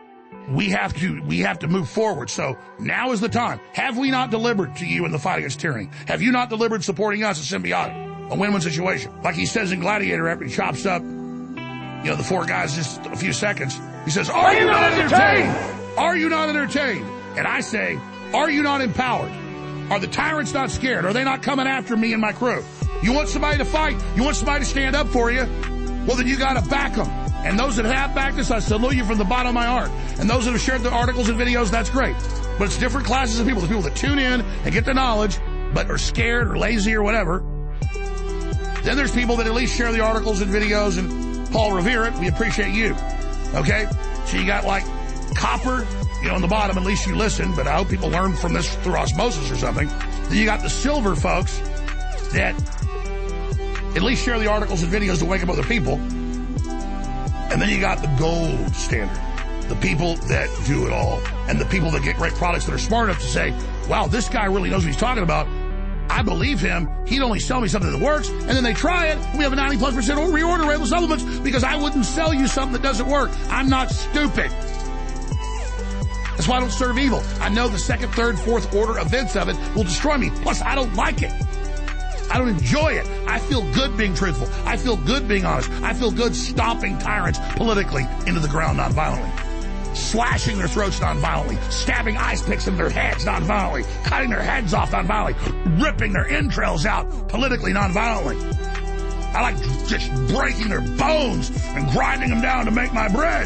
Speaker 3: we have to move forward. So now is the time. Have we not delivered to you in the fight against tyranny? Have you not delivered supporting us a symbiotic, a win-win situation? Like he says in Gladiator after he chops up, the four guys just a few seconds. He says, are you not entertained? Are you not entertained? And I say, are you not empowered? Are the tyrants not scared? Are they not coming after me and my crew? You want somebody to fight? You want somebody to stand up for you? Well, then you got to back them. And those that have backed us, I salute you from the bottom of my heart. And those that have shared the articles and videos, that's great. But it's different classes of people. There's people that tune in and get the knowledge, but are scared or lazy or whatever. Then there's people that at least share the articles and videos, and Paul revere it. We appreciate you. Okay? So you got like copper, on the bottom, at least you listen, but I hope people learn from this through osmosis or something. Then you got the silver folks that at least share the articles and videos to wake up other people. And then you got the gold standard, the people that do it all, and the people that get great products that are smart enough to say, wow, this guy really knows what he's talking about. I believe him. He'd only sell me something that works, and then they try it, and we have a 90+% reorder rate with supplements because I wouldn't sell you something that doesn't work. I'm not stupid. That's why I don't serve evil. I know the second, third, fourth order events of it will destroy me. Plus, I don't like it. I don't enjoy it. I feel good being truthful. I feel good being honest. I feel good stomping tyrants politically into the ground nonviolently. Slashing their throats nonviolently. Stabbing ice picks in their heads nonviolently. Cutting their heads off nonviolently. Ripping their entrails out politically nonviolently. I like just breaking their bones and grinding them down to make my bread.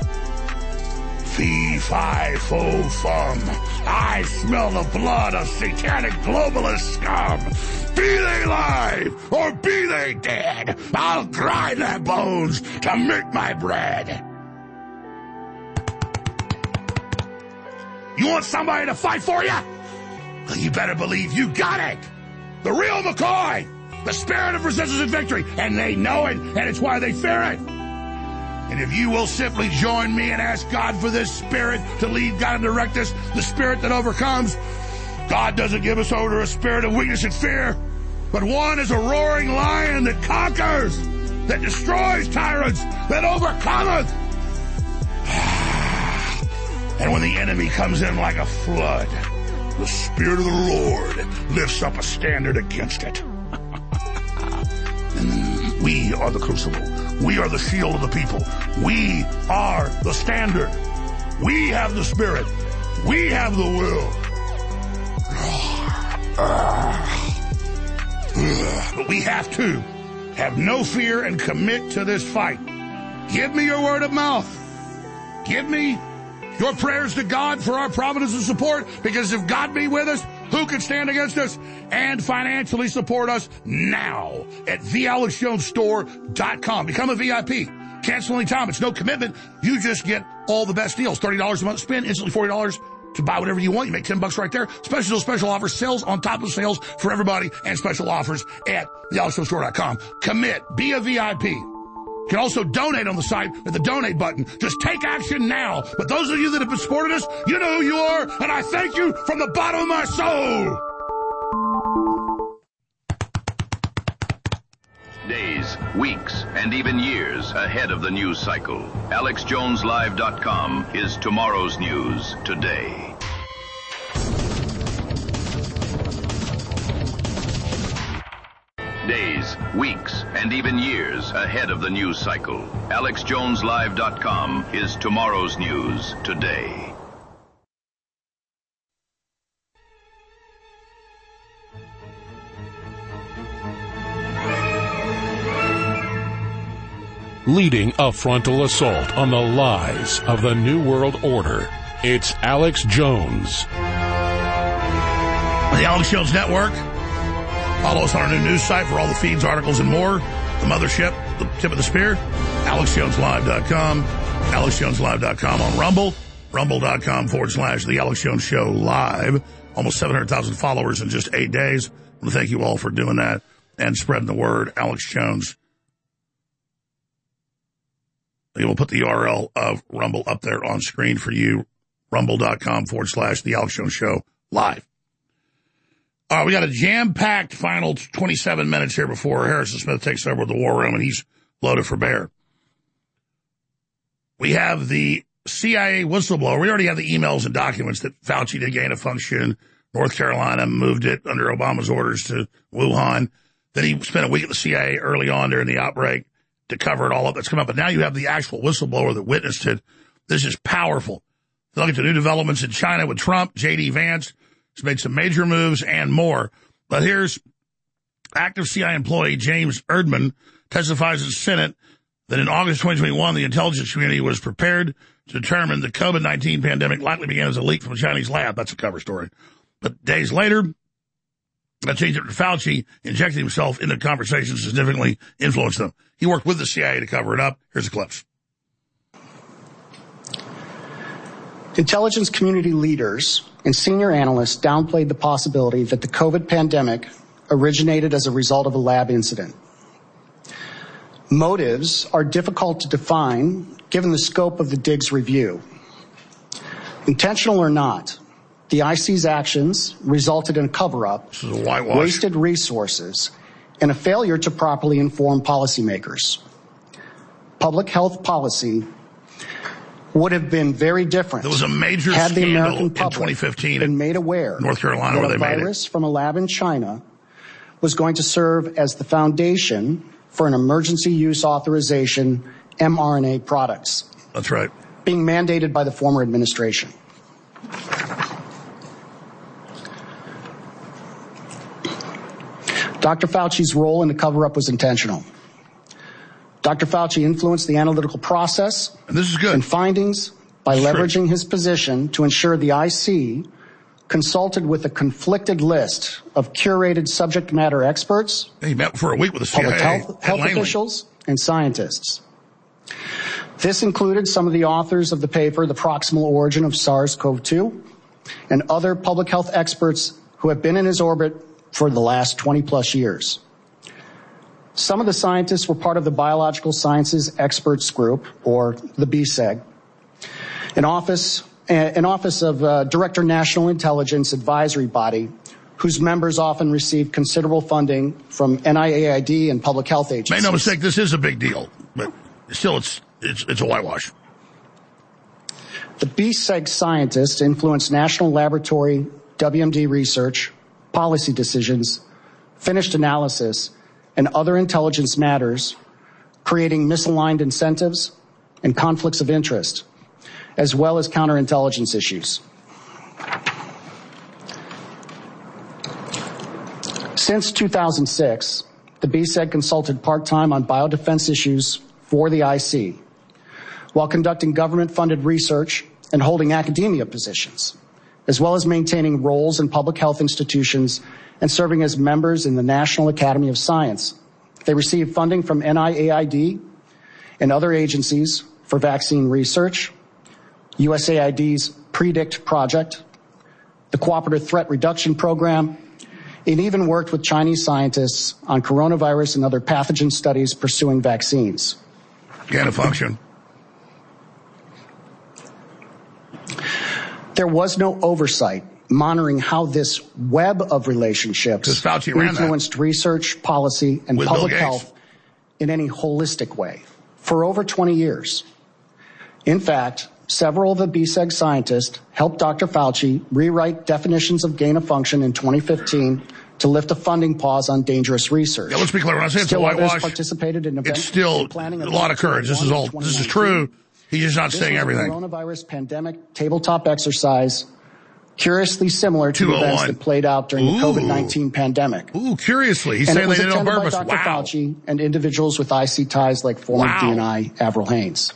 Speaker 3: Fee, fi, fo, fum. I smell the blood of satanic globalist scum. Be they live or be they dead, I'll grind their bones to make my bread. You want somebody to fight for you? Well, you better believe you got it. The real McCoy, the spirit of resistance and victory, and they know it, and it's why they fear it. And if you will simply join me and ask God for this spirit to lead, guide, and direct us, the spirit that overcomes, God doesn't give us over to a spirit of weakness and fear, but one is a roaring lion that conquers, that destroys tyrants, that overcometh. And when the enemy comes in like a flood, the Spirit of the Lord lifts up a standard against it. And we are the crucible. We are the shield of the people. We are the standard. We have the Spirit. We have the will. But we have to have no fear and commit to this fight. Give me your word of mouth. Give me your prayers to God for our providence and support, because if God be with us, who can stand against us? And financially support us now at thealexjonesstore.com. Become a VIP. Cancel any time. It's no commitment. You just get all the best deals. $30 a month spend, instantly $40 to buy whatever you want. You make $10 right there. Special offers, sales on top of sales for everybody, and special offers at thealexjonesstore.com. Commit. Be a VIP. You can also donate on the site at the donate button. Just take action now. But those of you that have supported us, you know who you are, and I thank you from the bottom of my soul.
Speaker 1: Days, weeks, and even years ahead of the news cycle. AlexJonesLive.com is tomorrow's news today. Days, weeks, and even years ahead of the news cycle. AlexJonesLive.com is tomorrow's news today.
Speaker 2: Leading a frontal assault on the lies of the New World Order, it's Alex Jones.
Speaker 3: The Alex Jones Network. Follow us on our new news site for all the feeds, articles, and more. The mothership, the tip of the spear, AlexJonesLive.com, AlexJonesLive.com on Rumble, Rumble.com/The Alex Jones Show Live. Almost 700,000 followers in just 8 days. I want to thank you all for doing that and spreading the word. Alex Jones. We'll put the URL of Rumble up there on screen for you. Rumble.com/The Alex Jones Show Live. All right, we got a jam-packed final 27 minutes here before Harrison Smith takes over the war room, and he's loaded for bear. We have the CIA whistleblower. We already have the emails and documents that Fauci did gain of function. North Carolina moved it under Obama's orders to Wuhan. Then he spent a week at the CIA early on during the outbreak to cover it all up. That's come up. But now you have the actual whistleblower that witnessed it. This is powerful. Look at the new developments in China with Trump. J.D. Vance has made some major moves and more. But here's active CIA employee James Erdman testifies in the Senate that in August 2021, the intelligence community was prepared to determine the COVID-19 pandemic likely began as a leak from a Chinese lab. That's a cover story. But days later, that changed it to Fauci injecting himself into conversations significantly influenced them. He worked with the CIA to cover it up. Here's the clips.
Speaker 5: Intelligence community leaders and senior analysts downplayed the possibility that the COVID pandemic originated as a result of a lab incident. Motives are difficult to define given the scope of the Diggs review. Intentional or not, the IC's actions resulted in a cover-up, wasted resources, and a failure to properly inform policymakers. Public health policy would have been very different.
Speaker 3: There was a major
Speaker 5: had the
Speaker 3: scandal
Speaker 5: American
Speaker 3: in
Speaker 5: public
Speaker 3: 2015
Speaker 5: been made aware
Speaker 3: North Carolina
Speaker 5: that
Speaker 3: where they
Speaker 5: a
Speaker 3: made
Speaker 5: virus from a lab in China was going to serve as the foundation for an emergency use authorization mRNA products.
Speaker 3: That's right.
Speaker 5: Being mandated by the former administration. Dr. Fauci's role in the cover-up was intentional. Dr. Fauci influenced the analytical process
Speaker 3: and this is good.
Speaker 5: And findings by leveraging his position to ensure the IC consulted with a conflicted list of curated subject matter experts.
Speaker 3: He met for a week with the CIA,
Speaker 5: public health officials, and scientists. This included some of the authors of the paper, The Proximal Origin of SARS-CoV-2, and other public health experts who have been in his orbit for the last 20-plus years. Some of the scientists were part of the Biological Sciences Experts Group, or the BSEG, an office of Director National Intelligence Advisory Body, whose members often receive considerable funding from NIAID and public health agencies.
Speaker 3: Make no mistake, this is a big deal, but still it's a whitewash.
Speaker 5: The BSEG scientists influenced national laboratory, WMD research, policy decisions, finished analysis, and other intelligence matters, creating misaligned incentives and conflicts of interest, as well as counterintelligence issues. Since 2006, the BSEG consulted part-time on biodefense issues for the IC, while conducting government-funded research and holding academia positions, as well as maintaining roles in public health institutions and serving as members in the National Academy of Science. They received funding from NIAID and other agencies for vaccine research, USAID's PREDICT project, the Cooperative Threat Reduction Program, and even worked with Chinese scientists on coronavirus and other pathogen studies pursuing vaccines.
Speaker 3: Gain of function.
Speaker 5: There was no oversight monitoring how this web of relationships influenced research, policy, and public health in any holistic way for over 20 years. In fact, several of the BSEG scientists helped Dr. Fauci rewrite definitions of gain of function in 2015 to lift a funding pause on dangerous research.
Speaker 3: Yeah, let's be clear. When I say it's a whitewash,
Speaker 5: participated in
Speaker 3: it's still a lot of courage. This is true. He's just not saying everything.
Speaker 5: The coronavirus pandemic tabletop exercise, curiously similar to the events that played out during the COVID-19 pandemic.
Speaker 3: Ooh, curiously. He's saying they did it on purpose.
Speaker 5: By Dr. Fauci and individuals with IC ties like former DNI Avril Haines.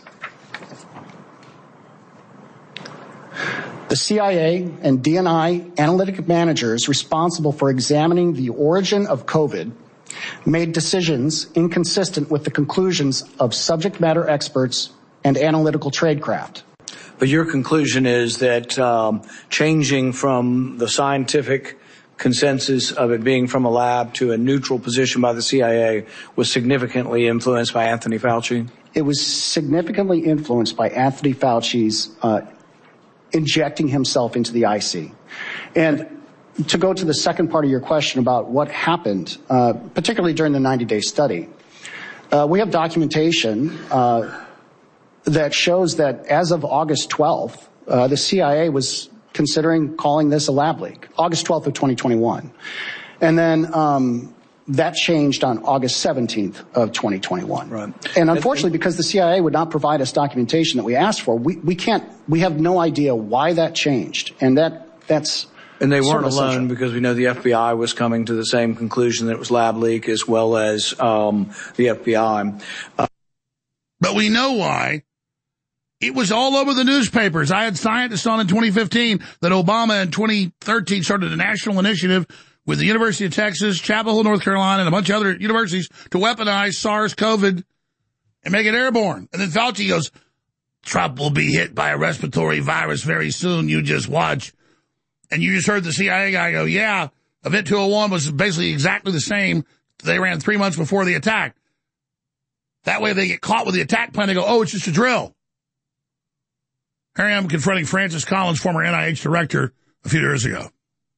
Speaker 5: The CIA and DNI analytic managers responsible for examining the origin of COVID made decisions inconsistent with the conclusions of subject matter experts and analytical tradecraft.
Speaker 25: But your conclusion is that changing from the scientific consensus of it being from a lab to a neutral position by the CIA was significantly influenced by Anthony Fauci?
Speaker 5: It was significantly influenced by Anthony Fauci's injecting himself into the IC. And to go to the second part of your question about what happened, particularly during the 90-day study, we have documentation that shows that as of August 12th, the CIA was considering calling this a lab leak, August 12th of 2021. And then that changed on August 17th of 2021. Right. And unfortunately, because the CIA would not provide us documentation that we asked for, we have no idea why that changed. And that's...
Speaker 7: And they weren't alone, because we know the FBI was coming to the same conclusion that it was lab leak, as well as the FBI.
Speaker 3: But we know why. It was all over the newspapers. I had scientists on in 2015 that Obama in 2013 started a national initiative with the University of Texas, Chapel Hill, North Carolina, and a bunch of other universities to weaponize SARS-CoV and make it airborne. And then Fauci goes, Trump will be hit by a respiratory virus very soon. You just watch. And you just heard the CIA guy go, yeah, Event 201 was basically exactly the same. They ran 3 months before the attack. That way they get caught with the attack plan. They go, oh, it's just a drill. Here I am confronting Francis Collins, former NIH director, a few years ago.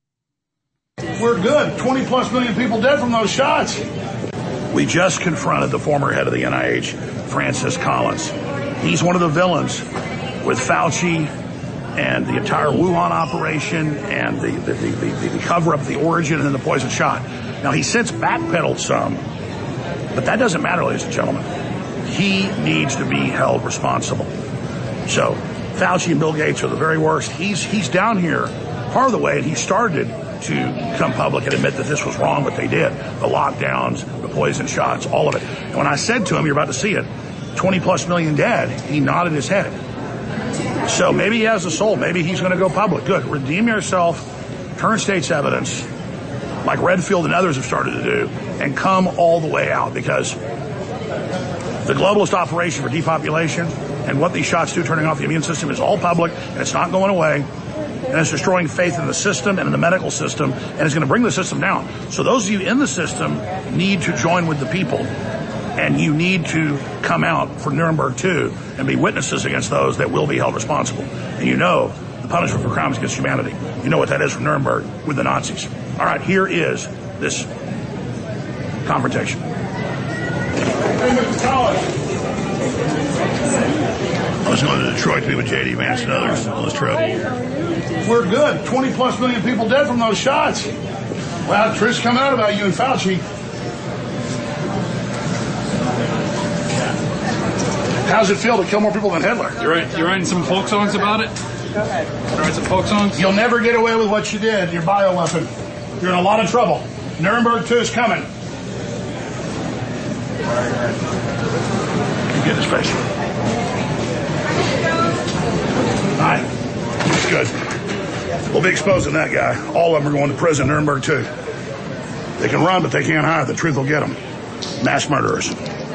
Speaker 3: We're good. 20-plus million people dead from those shots. We just confronted the former head of the NIH, Francis Collins. He's one of the villains with Fauci and the entire Wuhan operation and the cover-up, the origin, and then the poison shot. Now, he's since backpedaled some, but that doesn't matter, ladies and gentlemen. He needs to be held responsible. So Fauci and Bill Gates are the very worst. He's down here part of the way, and he started to come public and admit that this was wrong, what they did. The lockdowns, the poison shots, all of it. And when I said to him, you're about to see it, 20-plus million dead, he nodded his head. So maybe he has a soul. Maybe he's going to go public. Good. Redeem yourself, turn state's evidence, like Redfield and others have started to do, and come all the way out, because the globalist operation for depopulation and what these shots do, turning off the immune system, is all public, and it's not going away, and it's destroying faith in the system and in the medical system, and it's going to bring the system down. So those of you in the system need to join with the people, and you need to come out for Nuremberg 2 and be witnesses against those that will be held responsible. And you know the punishment for crimes against humanity. You know what that is from Nuremberg with the Nazis. All right, here is this confrontation. I was going to Detroit to be with J.D. Vance and others on this trip. We're good. 20-plus million people dead from those shots. Well, truth's coming out about you and Fauci. How's it feel to kill more people than Hitler?
Speaker 8: You're writing some folk songs about it? Go ahead. Write some folk songs?
Speaker 3: You'll never get away with what you did, your bioweapon. You're in a lot of trouble. Nuremberg 2 is coming. You get his face. All right. That's good. We'll be exposing that guy. All of them are going to prison, Nuremberg 2. They can run, but they can't hide. The truth will get them. Mass murderers.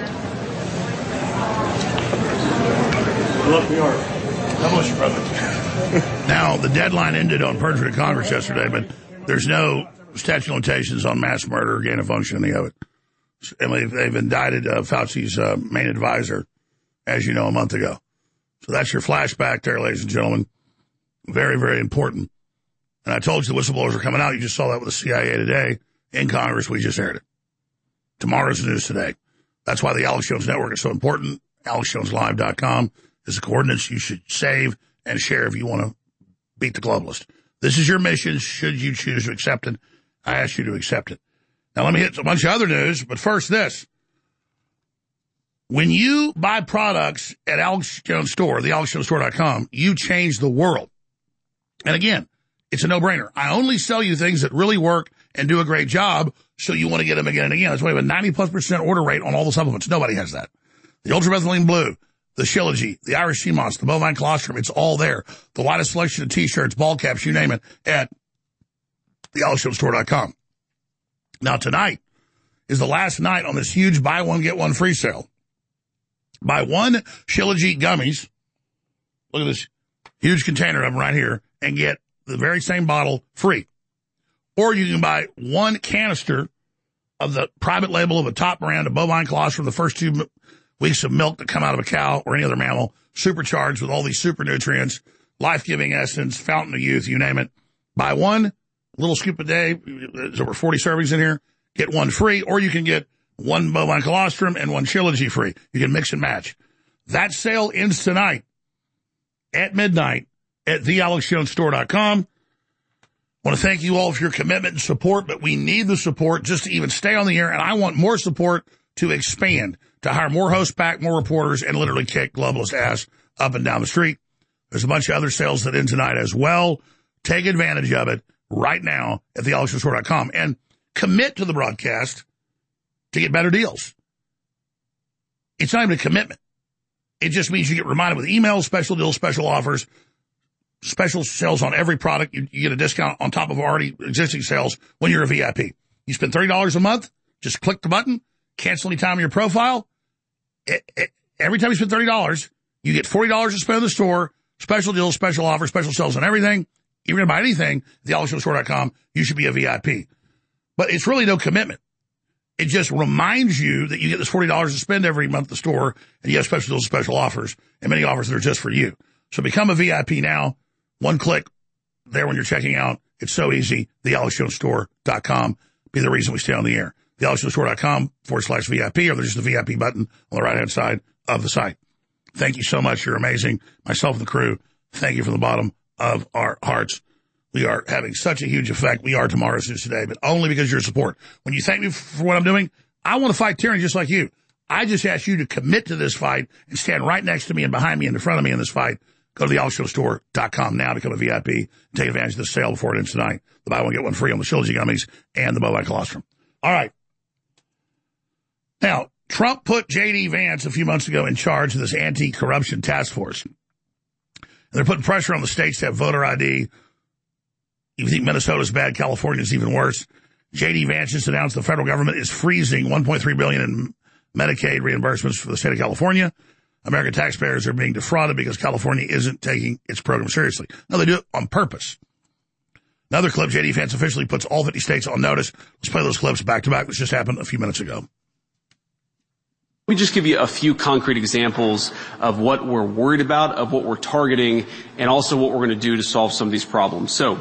Speaker 3: I love New York. God bless you, brother. Now, the deadline ended on perjury to Congress yesterday, but there's no statute of limitations on mass murder or gain of function, any of it. And they've indicted Fauci's main advisor, as you know, a month ago. So that's your flashback there, ladies and gentlemen. Very, very important. And I told you the whistleblowers are coming out. You just saw that with the CIA today. In Congress, we just aired it. Tomorrow's news today. That's why the Alex Jones Network is so important. AlexJonesLive.com is the coordinates you should save and share if you want to beat the globalist. This is your mission, should you choose to accept it. I ask you to accept it. Now, let me hit a bunch of other news, but first this. When you buy products at Alex Jones Store, the AlexJonesStore.com, you change the world. And again, it's a no-brainer. I only sell you things that really work and do a great job, so you want to get them again and again. That's why we have a 90+% order rate on all the supplements. Nobody has that. The Ultramethylene Blue, the Shilajit, the Irish Sea Moss, the Bovine Colostrum, it's all there. The widest selection of T-shirts, ball caps, you name it, at the AlexJonesStore.com. Now, tonight is the last night on this huge buy one, get one free sale. Buy one Shilajit gummies, look at this huge container of them right here, and get the very same bottle free. Or you can buy one canister of the private label of a top brand of bovine colostrum, the first 2 weeks of milk that come out of a cow or any other mammal, supercharged with all these super nutrients, life-giving essence, fountain of youth, you name it. Buy one, little scoop a day. There's over 40 servings in here. Get one free, or you can get one bovine colostrum and one Shilajit free. You can mix and match. That sale ends tonight at midnight at thealexjonesstore.com. I want to thank you all for your commitment and support, but we need the support just to even stay on the air, and I want more support to expand, to hire more hosts back, more reporters, and literally kick globalist ass up and down the street. There's a bunch of other sales that end tonight as well. Take advantage of it right now at thealexjonesstore.com and commit to the broadcast to get better deals. It's not even a commitment. It just means you get reminded with emails, special deals, special offers, special sales on every product. You get a discount on top of already existing sales when you're a VIP. You spend $30 a month, just click the button, cancel any time on your profile. Every time you spend $30, you get $40 to spend in the store, special deals, special offers, special sales on everything. You're going to buy anything, thealexjonesstore.com, you should be a VIP. But it's really no commitment. It just reminds you that you get this $40 to spend every month at the store, and you have special deals, special offers, and many offers that are just for you. So become a VIP now. One click there when you're checking out. It's so easy. TheAlexJonesStore.com. Be the reason we stay on the air. TheAlexJonesStore.com/VIP, or there's just the VIP button on the right-hand side of the site. Thank you so much. You're amazing. Myself and the crew, thank you from the bottom of our hearts. We are having such a huge effect. We are tomorrow's news today, but only because of your support. When you thank me for what I'm doing, I want to fight tyranny just like you. I just ask you to commit to this fight and stand right next to me and behind me and in front of me in this fight. Go to thealexjonesstore.com now, become a VIP, and take advantage of the sale before it ends tonight. The buy one, get one free on the Shilajit gummies and the bovine colostrum. All right. Now, Trump put J.D. Vance a few months ago in charge of this anti-corruption task force. And they're putting pressure on the states to have voter ID. You think Minnesota's bad, California's even worse. J.D. Vance just announced the federal government is freezing $1.3 billion in Medicaid reimbursements for the state of California. American taxpayers are being defrauded because California isn't taking its program seriously. No, they do it on purpose. Another clip, J.D. Vance officially puts all 50 states on notice. Let's play those clips back to back. This just happened a few minutes ago.
Speaker 4: Let me just give you a few concrete examples of what we're worried about, of what we're targeting, and also what we're going to do to solve some of these problems. So,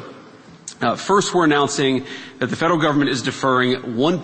Speaker 4: first, we're announcing that the federal government is deferring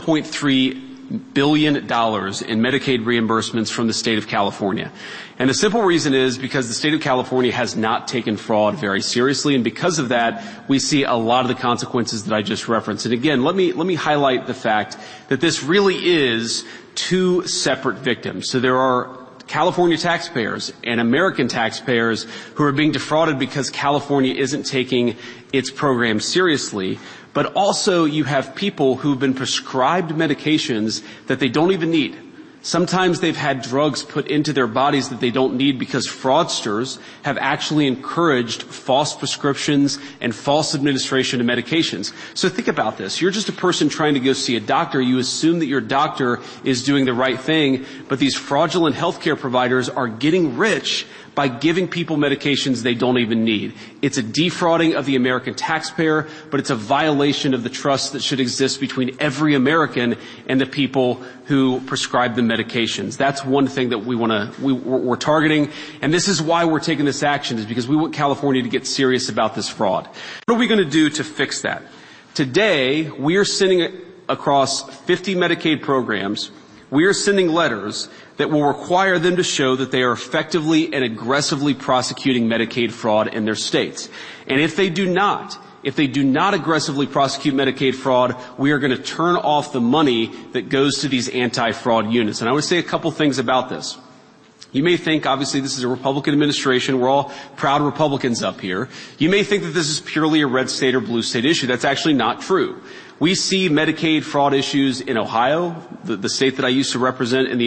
Speaker 4: $1.3 billion in Medicaid reimbursements from the state of California. And the simple reason is because the state of California has not taken fraud very seriously, and because of that, we see a lot of the consequences that I just referenced. And again, let me highlight the fact that this really is two separate victims. So there are California taxpayers and American taxpayers who are being defrauded because California isn't taking its program seriously. But also you have people who've been prescribed medications that they don't even need. Sometimes they've had drugs put into their bodies that they don't need because fraudsters have actually encouraged false prescriptions and false administration of medications. So think about this. You're just a person trying to go see a doctor. You assume that your doctor is doing the right thing, but these fraudulent healthcare providers are getting rich by giving people medications they don't even need. It's a defrauding of the American taxpayer, but it's a violation of the trust that should exist between every American and the people who prescribe the medications. That's one thing that we're targeting, and this is why we're taking this action, is because we want California to get serious about this fraud. What are we going to do to fix that? Today, we are sending across 50 Medicaid programs, we are sending letters that will require them to show that they are effectively and aggressively prosecuting Medicaid fraud in their states. And if they do not aggressively prosecute Medicaid fraud, we are going to turn off the money that goes to these anti-fraud units. And I want to say a couple things about this. You may think, obviously, this is a Republican administration. We're all proud Republicans up here. You may think that this is purely a red state or blue state issue. That's actually not true. We see Medicaid fraud issues in Ohio, the state that I used to represent in the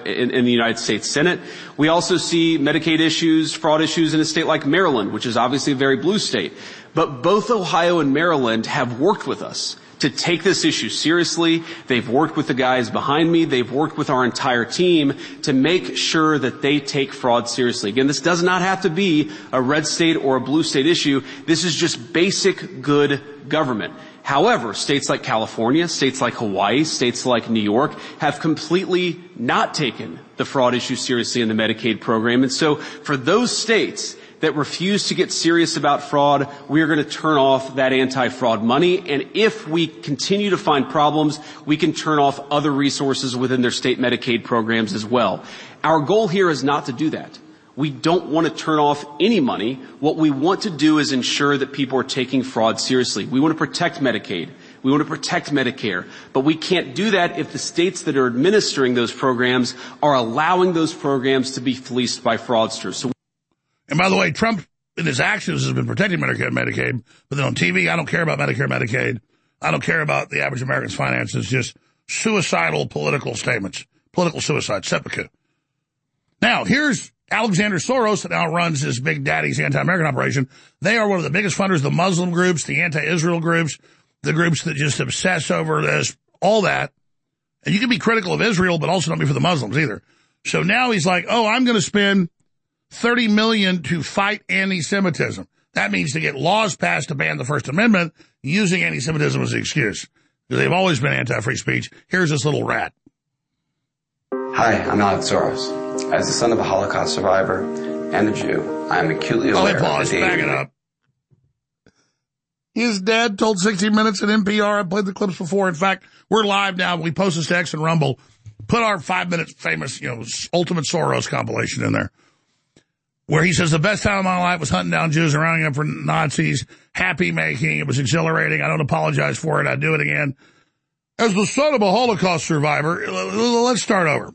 Speaker 4: United States Senate. We also see Medicaid issues, fraud issues in a state like Maryland, which is obviously a very blue state. But both Ohio and Maryland have worked with us to take this issue seriously. They've worked with the guys behind me. They've worked with our entire team to make sure that they take fraud seriously. Again, this does not have to be a red state or a blue state issue. This is just basic good government. However, states like California, states like Hawaii, states like New York have completely not taken the fraud issue seriously in the Medicaid program. And so for those states that refuse to get serious about fraud, we are going to turn off that anti-fraud money. And if we continue to find problems, we can turn off other resources within their state Medicaid programs as well. Our goal here is not to do that. We don't want to turn off any money. What we want to do is ensure that people are taking fraud seriously. We want to protect Medicaid. We want to protect Medicare. But we can't do that if the states that are administering those programs are allowing those programs to be fleeced by fraudsters.
Speaker 3: And by the way, Trump, in his actions, has been protecting Medicare and Medicaid. But then on TV, I don't care about Medicare and Medicaid. I don't care about the average American's finances. Just suicidal political statements. Political suicide, seppuku. Now, here's Alexander Soros, that now runs his Big Daddy's anti-American operation. They are one of the biggest funders of the Muslim groups, the anti-Israel groups, the groups that just obsess over this, all that. And you can be critical of Israel, but also don't be for the Muslims either. So now he's like, oh, I'm going to spend $30 million to fight anti-Semitism. That means to get laws passed to ban the First Amendment, using anti-Semitism as an excuse. Because they've always been anti-free speech. Here's this little rat.
Speaker 9: Hi, I'm Alex Soros. As the son of a Holocaust survivor and a Jew, I am acutely aware of the danger.
Speaker 3: Back it up. His dad told 60 Minutes at NPR. I've played the clips before. In fact, we're live now. We post this to X and Rumble. Put our 5-minute famous, Ultimate Soros compilation in there, where he says the best time of my life was hunting down Jews and rounding up for Nazis, happy making. It was exhilarating. I don't apologize for it. I'd do it again. As the son of a Holocaust survivor, let's start over.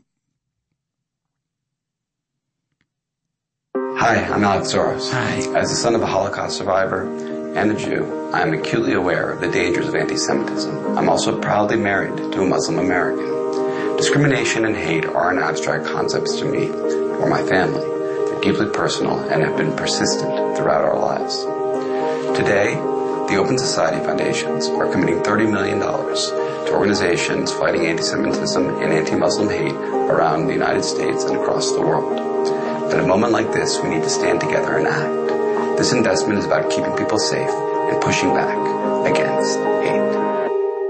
Speaker 9: Hi, I'm Alex Soros. Hi. As the son of a Holocaust survivor and a Jew, I am acutely aware of the dangers of anti-Semitism. I'm also proudly married to a Muslim American. Discrimination and hate aren't abstract concepts to me or my family. They're deeply personal and have been persistent throughout our lives. Today, the Open Society Foundations are committing $30 million to organizations fighting anti-Semitism and anti-Muslim hate around the United States and across the world. At a moment like this, we need to stand together and act. This investment is about keeping people safe and pushing back against hate.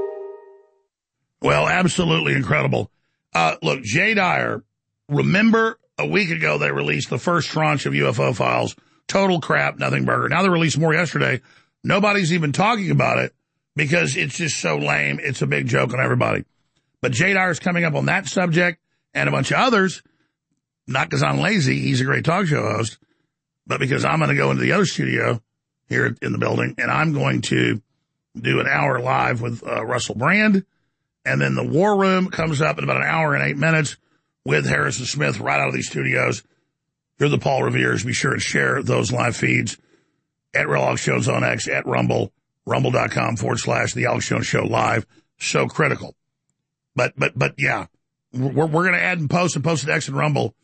Speaker 3: Well, absolutely incredible. Look, Jay Dyer, remember a week ago they released the first tranche of UFO files. Total crap, nothing burger. Now they released more yesterday. Nobody's even talking about it because it's just so lame. It's a big joke on everybody. But Jay Dyer's coming up on that subject and a bunch of others. Not because I'm lazy, he's a great talk show host, but because I'm going to go into the other studio here in the building, and I'm going to do an hour live with Russell Brand, and then the War Room comes up in about an hour and 8 minutes with Harrison Smith right out of these studios. You're the Paul Revere's. Be sure and share those live feeds at Real Alex Jones on X, at Rumble, rumble.com/The Alex Jones Show Live. So critical. But yeah, we're going to add and post at X and Rumble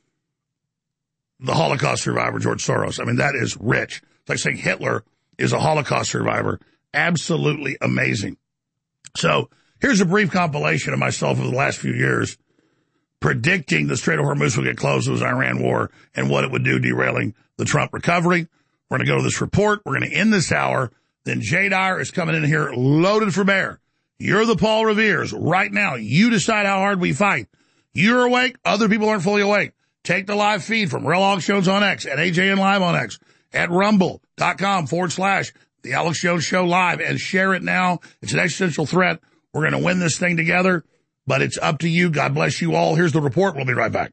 Speaker 3: the Holocaust survivor, George Soros. I mean, that is rich. It's like saying Hitler is a Holocaust survivor. Absolutely amazing. So here's a brief compilation of myself over the last few years predicting the Strait of Hormuz would get closed with the Iran war and what it would do derailing the Trump recovery. We're going to go to this report. We're going to end this hour. Then Jay Dyer is coming in here loaded for bear. You're the Paul Revere's. Right now, you decide how hard we fight. You're awake. Other people aren't fully awake. Take the live feed from Real Alex Jones on X, at AJN Live on X, at rumble.com/The Alex Jones Show Live, and share it now. It's an existential threat. We're going to win this thing together, but it's up to you. God bless you all. Here's the report. We'll be right back.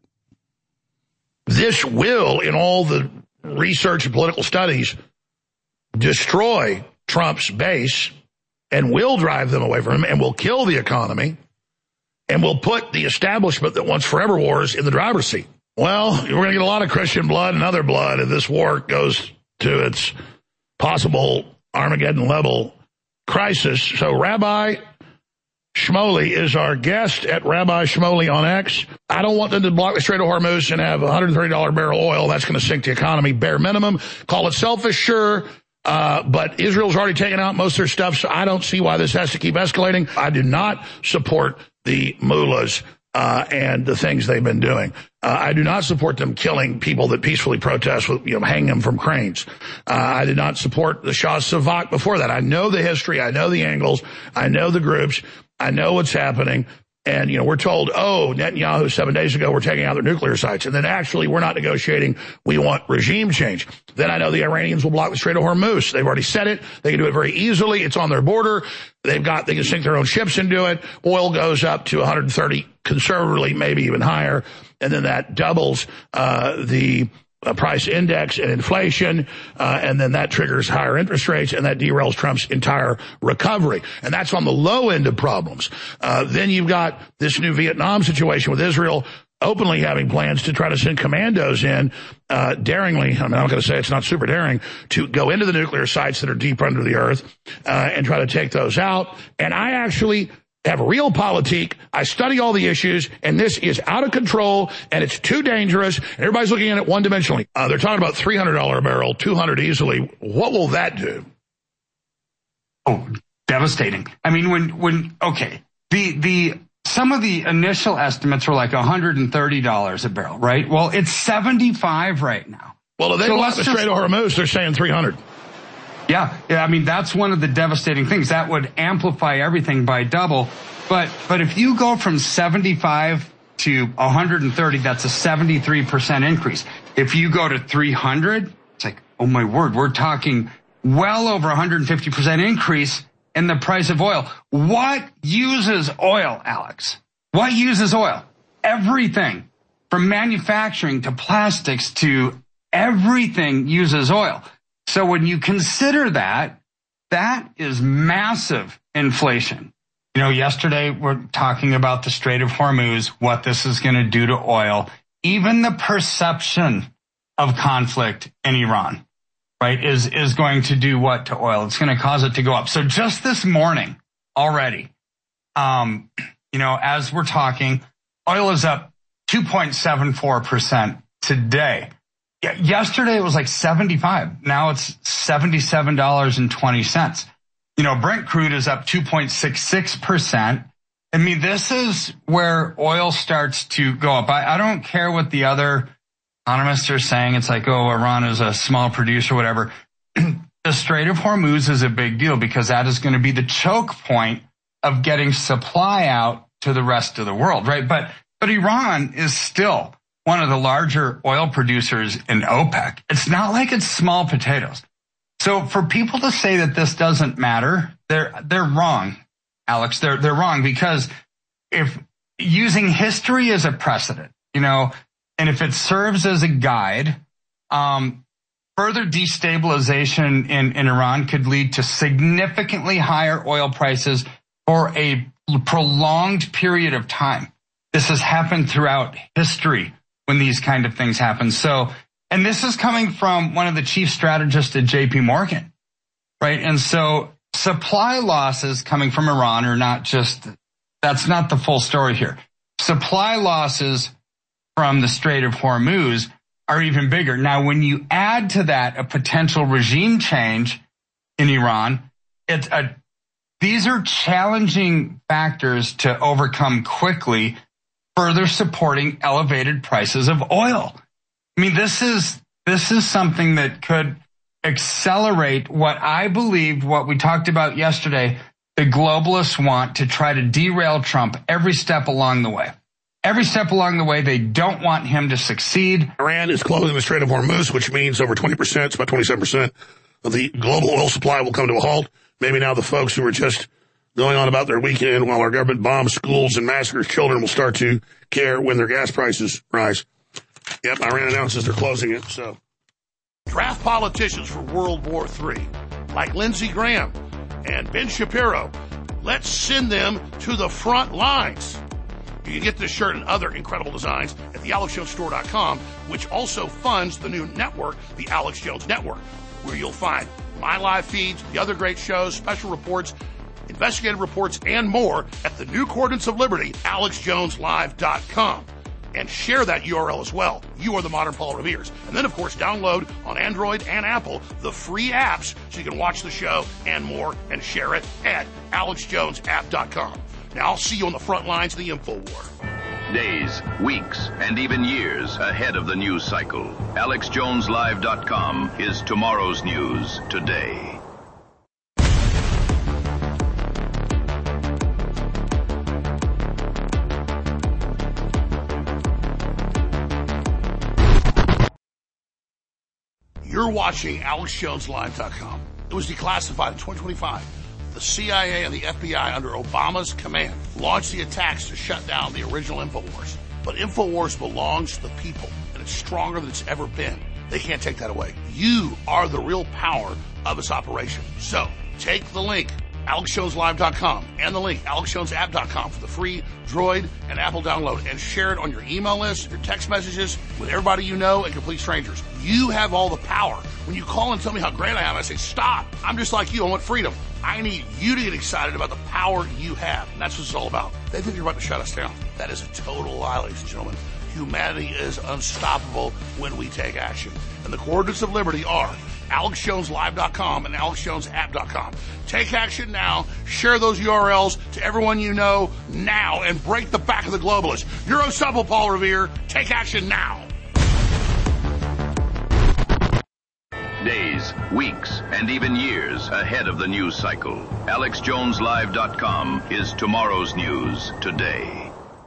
Speaker 3: This will, in all the research and political studies, destroy Trump's base and will drive them away from him and will kill the economy and will put the establishment that wants forever wars in the driver's seat. Well, we're going to get a lot of Christian blood and other blood if this war goes to its possible Armageddon level crisis. So Rabbi Shmuley is our guest at Rabbi Shmuley on X. I don't want them to block the Strait of Hormuz and have $130 barrel oil. That's going to sink the economy bare minimum. Call it selfish, sure. But Israel's already taken out most of their stuff, so I don't see why this has to keep escalating. I do not support the mullahs and the things they've been doing. I do not support them killing people that peacefully protest with, hang them from cranes. I did not support the Shah Savak before that. I know the history. I know the angles. I know the groups. I know what's happening. And, we're told, Netanyahu 7 days ago, we're taking out their nuclear sites. And then actually we're not negotiating. We want regime change. Then I know the Iranians will block the Strait of Hormuz. They've already said it. They can do it very easily. It's on their border. They can sink their own ships and do it. Oil goes up to 130 conservatively, maybe even higher. and then that doubles the price index and inflation, and then that triggers higher interest rates, and that derails Trump's entire recovery. And that's on the low end of problems. Then you've got this new Vietnam situation with Israel openly having plans to try to send commandos in, daringly, I'm not going to say it's not super daring, to go into the nuclear sites that are deep under the earth, and try to take those out. And I actually have realpolitik. I study all the issues, and this is out of control, and it's too dangerous, and everybody's looking at it one-dimensionally. They're talking about $300 a barrel, $200 easily. What will that do?
Speaker 10: Oh, devastating. I mean, some of the initial estimates were like $130 a barrel, right? Well, it's 75 right now.
Speaker 3: Well, if they block the Strait of Hormuz, they're saying 300.
Speaker 10: Yeah, I mean, that's one of the devastating things. That would amplify everything by double. But if you go from 75 to 130, that's a 73% increase. If you go to 300, it's like, oh my word, we're talking well over 150% increase in the price of oil. What uses oil, Alex? What uses oil? Everything. From manufacturing to plastics to everything uses oil. So when you consider that is massive inflation. You know, yesterday we're talking about the Strait of Hormuz, what this is going to do to oil. Even the perception of conflict in Iran, right, is going to do what to oil? It's going to cause it to go up. So just this morning already, as we're talking, oil is up 2.74% today. Yesterday it was like 75. Now it's $77.20. Brent crude is up 2.66%. I mean, this is where oil starts to go up. I don't care what the other economists are saying. It's like, oh, Iran is a small producer, whatever. The Strait of Hormuz is a big deal because that is going to be the choke point of getting supply out to the rest of the world, right? But Iran is still one of the larger oil producers in OPEC. It's not like it's small potatoes. So for people to say that this doesn't matter, they're wrong, Alex. They're wrong because if using history as a precedent, and if it serves as a guide, further destabilization in Iran could lead to significantly higher oil prices for a prolonged period of time. This has happened throughout history when these kind of things happen. So, and this is coming from one of the chief strategists at JP Morgan, right? And so supply losses coming from Iran are that's not the full story here. Supply losses from the Strait of Hormuz are even bigger. Now, when you add to that a potential regime change in Iran, these are challenging factors to overcome quickly, further supporting elevated prices of oil. I mean, this is something that could accelerate what I believe, what we talked about yesterday, the globalists want to try to derail Trump every step along the way. Every step along the way, they don't want him to succeed.
Speaker 3: Iran is closing the Strait of Hormuz, which means over 20%, it's about 27% of the global oil supply will come to a halt. Maybe now the folks who are just going on about their weekend while our government bombs schools and massacres children will start to care when their gas prices rise. Yep, Iran announces they're closing it, so. Draft politicians for World War III, like Lindsey Graham and Ben Shapiro. Let's send them to the front lines. You can get this shirt and other incredible designs at thealexjonestore.com, which also funds the new network, the Alex Jones Network, where you'll find my live feeds, the other great shows, special reports, investigative reports, and more at the new Coordinates of Liberty, alexjoneslive.com. And share that URL as well. You are the modern Paul Revere's. And then, of course, download on Android and Apple the free apps so you can watch the show and more and share it at alexjonesapp.com. Now, I'll see you on the front lines of the InfoWar.
Speaker 1: Days, weeks, and even years ahead of the news cycle. AlexJonesLive.com is tomorrow's news today.
Speaker 3: You're watching AlexJonesLive.com. It was declassified in 2025. The CIA and the FBI, under Obama's command, launched the attacks to shut down the original InfoWars. But InfoWars belongs to the people, and it's stronger than it's ever been. They can't take that away. You are the real power of this operation. So, take the link, AlexJonesLive.com, and the link, AlexJonesApp.com, for the free Droid and Apple download, and share it on your email list, your text messages, with everybody you know and complete strangers. You have all the power. When you call and tell me how great I am, I say, stop. I'm just like you. I want freedom. I need you to get excited about the power you have. And that's what it's all about. They think you're about to shut us down. That is a total lie, ladies and gentlemen. Humanity is unstoppable when we take action. And the coordinates of liberty are AlexJonesLive.com and AlexJonesApp.com. Take action now. Share those URLs to everyone you know now and break the back of the globalists. You're unstoppable, Paul Revere. Take action now.
Speaker 1: Days, weeks, and even years ahead of the news cycle. AlexJonesLive.com is tomorrow's news today.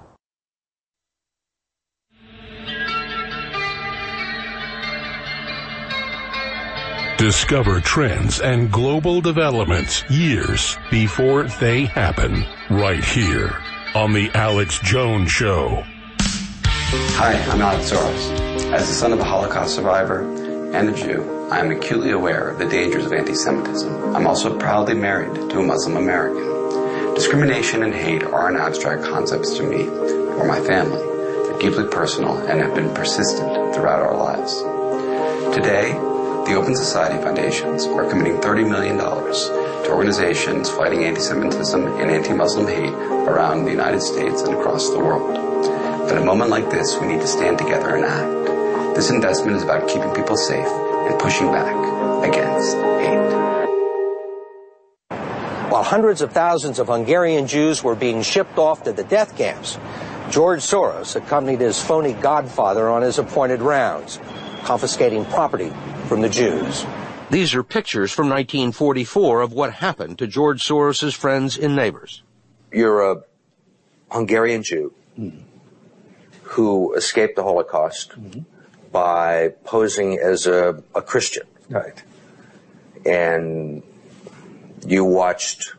Speaker 2: Discover trends and global developments years before they happen, right here on The Alex Jones Show.
Speaker 9: Hi, I'm Alex Soros. As the son of a Holocaust survivor and a Jew, I am acutely aware of the dangers of anti-Semitism. I'm also proudly married to a Muslim American. Discrimination and hate aren't abstract concepts to me or my family. They're deeply personal and have been persistent throughout our lives. Today, the Open Society Foundations are committing $30 million to organizations fighting anti-Semitism and anti-Muslim hate around the United States and across the world. At a moment like this, we need to stand together and act. This investment is about keeping people safe and pushing back against hate.
Speaker 11: While hundreds of thousands of Hungarian Jews were being shipped off to the death camps, George Soros accompanied his phony godfather on his appointed rounds, confiscating property from the Jews. These are pictures from 1944 of what happened to George Soros's friends and neighbors.
Speaker 13: You're a Hungarian Jew who escaped the Holocaust by posing as a Christian.
Speaker 19: Right.
Speaker 13: And you watched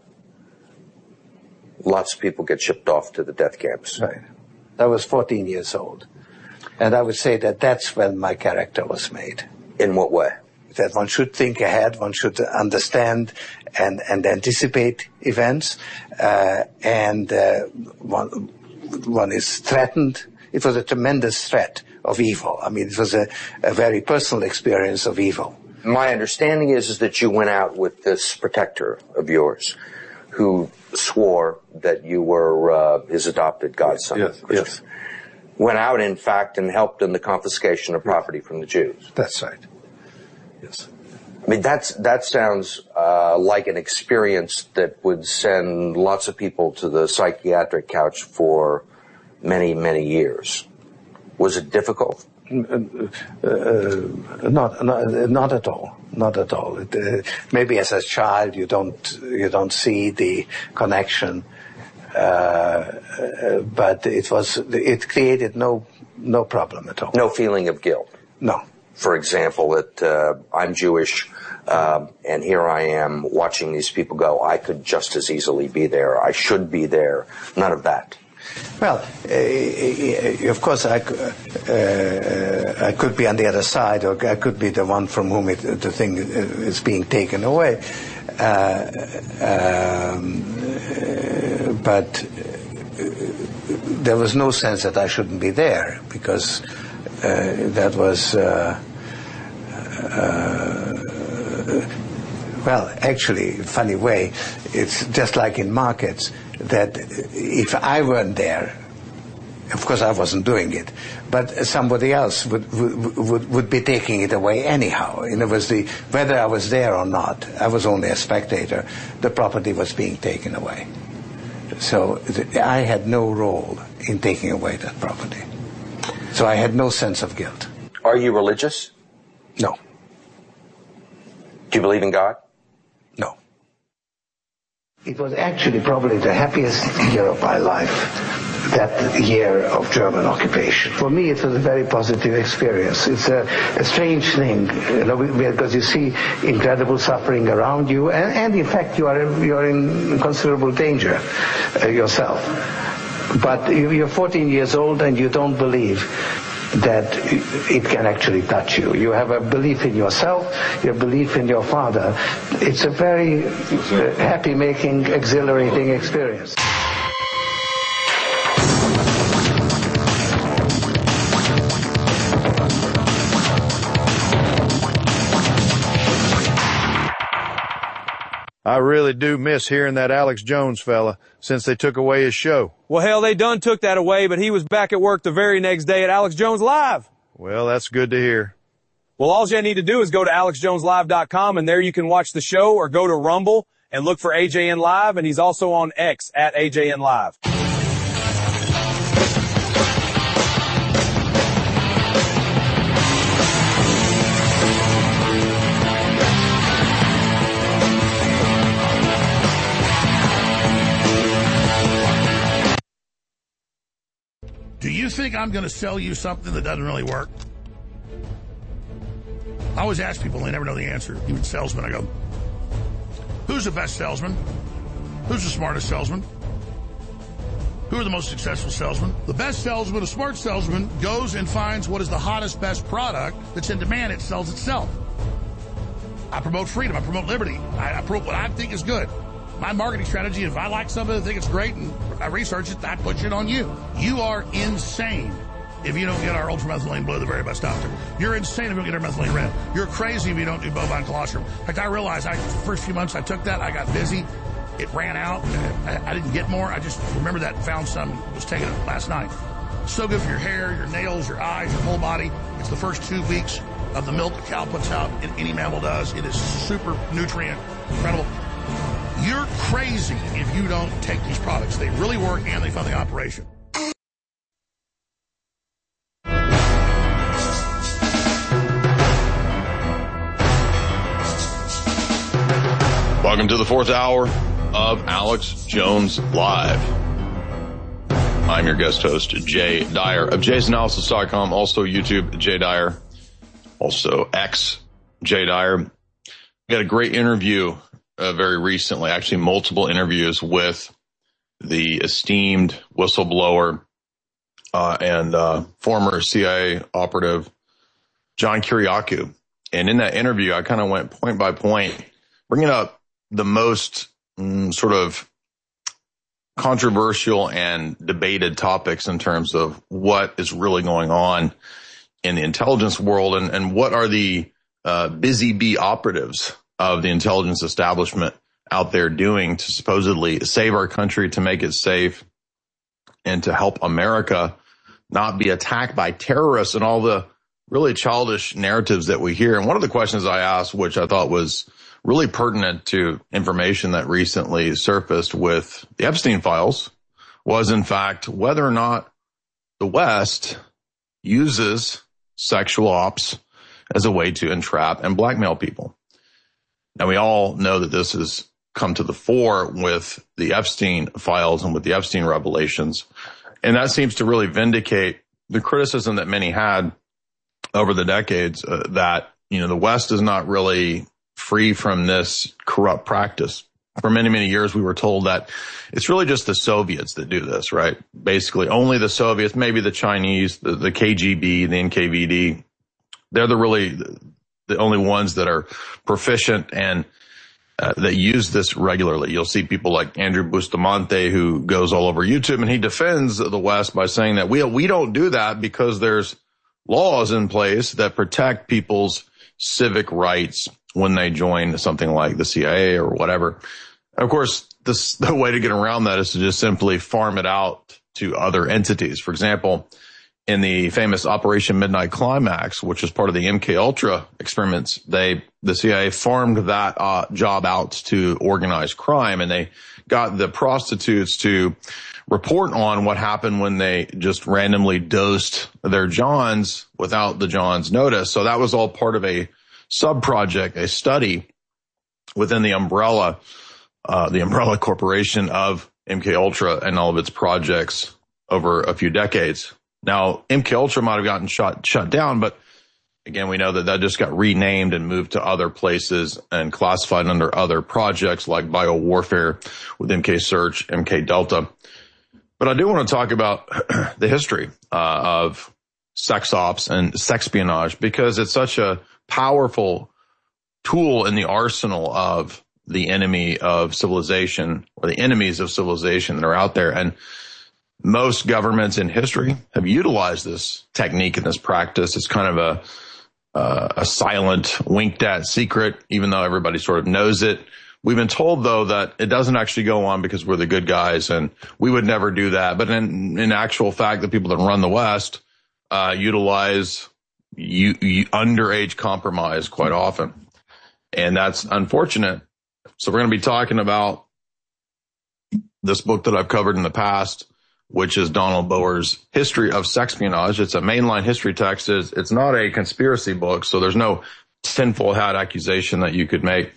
Speaker 13: lots of people get shipped off to the death camps.
Speaker 19: Right. I was 14 years old. And I would say that that's when my character was made.
Speaker 13: In what way?
Speaker 19: That one should think ahead, one should understand and anticipate events, and one is threatened. It was a tremendous threat of evil. I mean, it was a very personal experience of evil.
Speaker 13: My understanding is that you went out with this protector of yours who swore that you were his adopted godson.
Speaker 19: Yes.
Speaker 13: Went out, in fact, and helped in the confiscation of property from the Jews.
Speaker 19: That's right. Yes.
Speaker 13: I mean, that sounds like an experience that would send lots of people to the psychiatric couch for many, many years. Was it difficult?
Speaker 19: Not at all. Not at all. Maybe as a child you don't see the connection, but it created no problem at all.
Speaker 13: No feeling of guilt.
Speaker 19: No.
Speaker 13: For example, that I'm Jewish, and here I am watching these people go. I could just as easily be there. I should be there. None of that.
Speaker 19: Well, of course, I could be on the other side, or I could be the one from whom the thing is being taken away. But there was no sense that I shouldn't be there, because that was, well, actually, funny way, it's just like in markets, that if I weren't there, of course I wasn't doing it, but somebody else would be taking it away anyhow. In other words, whether I was there or not, I was only a spectator, the property was being taken away. So I had no role in taking away that property. So I had no sense of guilt.
Speaker 13: Are you religious?
Speaker 19: No.
Speaker 13: Do you believe in God?
Speaker 19: No. It was actually probably the happiest year of my life, that year of German occupation. For me, it was a very positive experience. It's a strange thing, because you see incredible suffering around you, and in fact, you're in considerable danger yourself. But you're 14 years old and you don't believe that it can actually touch you. You have a belief in yourself, your belief in your father. It's a very happy-making, exhilarating experience.
Speaker 12: I really do miss hearing that Alex Jones fella since they took away his show.
Speaker 14: Well, hell, they done took that away, but he was back at work the very next day at Alex Jones Live.
Speaker 12: Well, that's good to hear.
Speaker 14: Well, all you need to do is go to AlexJonesLive.com, and there you can watch the show, or go to Rumble and look for AJN Live, and he's also on X at AJN Live.
Speaker 3: Do you think I'm going to sell you something that doesn't really work? I always ask people, and they never know the answer. Even salesmen, I go, who's the best salesman? Who's the smartest salesman? Who are the most successful salesmen? The best salesman, a smart salesman, goes and finds what is the hottest, best product that's in demand. It sells itself. I promote freedom. I promote liberty. I promote what I think is good. My marketing strategy, if I like something and think it's great and I research it, I push it on you. You are insane if you don't get our ultramethylene blue, the very best doctor. You're insane if you don't get our methylene red. You're crazy if you don't do bovine colostrum. In fact, I realized the first few months I took that, I got busy. It ran out. I didn't get more. I just remember that and found some, was taking it last night. So good for your hair, your nails, your eyes, your whole body. It's the first 2 weeks of the milk a cow puts out, and any mammal does. It is super nutrient, incredible. You're crazy if you don't take these products. They really work and they fund the operation.
Speaker 16: Welcome to the 4th hour of Alex Jones Live. I'm your guest host, Jay Dyer of jaysanalysis.com, also YouTube, Jay Dyer, also X, Jay Dyer. We got a great interview very recently, actually multiple interviews with the esteemed whistleblower and former CIA operative John Kiriakou. And in that interview, I kind of went point by point, bringing up the most sort of controversial and debated topics in terms of what is really going on in the intelligence world and what are the busy bee operatives of the intelligence establishment out there doing to supposedly save our country, to make it safe, and to help America not be attacked by terrorists and all the really childish narratives that we hear. And one of the questions I asked, which I thought was really pertinent to information that recently surfaced with the Epstein files, was in fact whether or not the West uses sexual ops as a way to entrap and blackmail people. Now, we all know that this has come to the fore with the Epstein files and with the Epstein revelations. And that seems to really vindicate the criticism that many had over the decades that, the West is not really free from this corrupt practice. For many, many years, we were told that it's really just the Soviets that do this, right? Basically, only the Soviets, maybe the Chinese, the KGB, the NKVD. They're the only ones that are proficient and that use this regularly. You'll see people like Andrew Bustamante, who goes all over YouTube, and he defends the West by saying that we don't do that because there's laws in place that protect people's civic rights when they join something like the CIA or whatever. Of course, the way to get around that is to just simply farm it out to other entities. For example, in the famous Operation Midnight Climax, which was part of the MK-Ultra experiments, the CIA farmed that job out to organized crime, and they got the prostitutes to report on what happened when they just randomly dosed their Johns without the Johns notice. So that was all part of a sub-project, a study within the umbrella corporation of MK-Ultra and all of its projects over a few decades. Now, MK-Ultra might have gotten shut down, but again, we know that just got renamed and moved to other places and classified under other projects like biowarfare with MK Search, MK Delta. But I do want to talk about the history of sex ops and sexpionage, because it's such a powerful tool in the arsenal of the enemy of civilization, or the enemies of civilization that are out there. And most governments in history have utilized this technique and this practice. It's kind of a silent, winked at secret, even though everybody sort of knows it. We've been told, though, that it doesn't actually go on because we're the good guys and we would never do that. But in actual fact, the people that run the West utilize underage compromise quite often. And that's unfortunate. So we're going to be talking about this book that I've covered in the past, which is Donald Boer's History of Sexpionage. It's a mainline history text. It's not a conspiracy book, so there's no tinfoil hat accusation that you could make.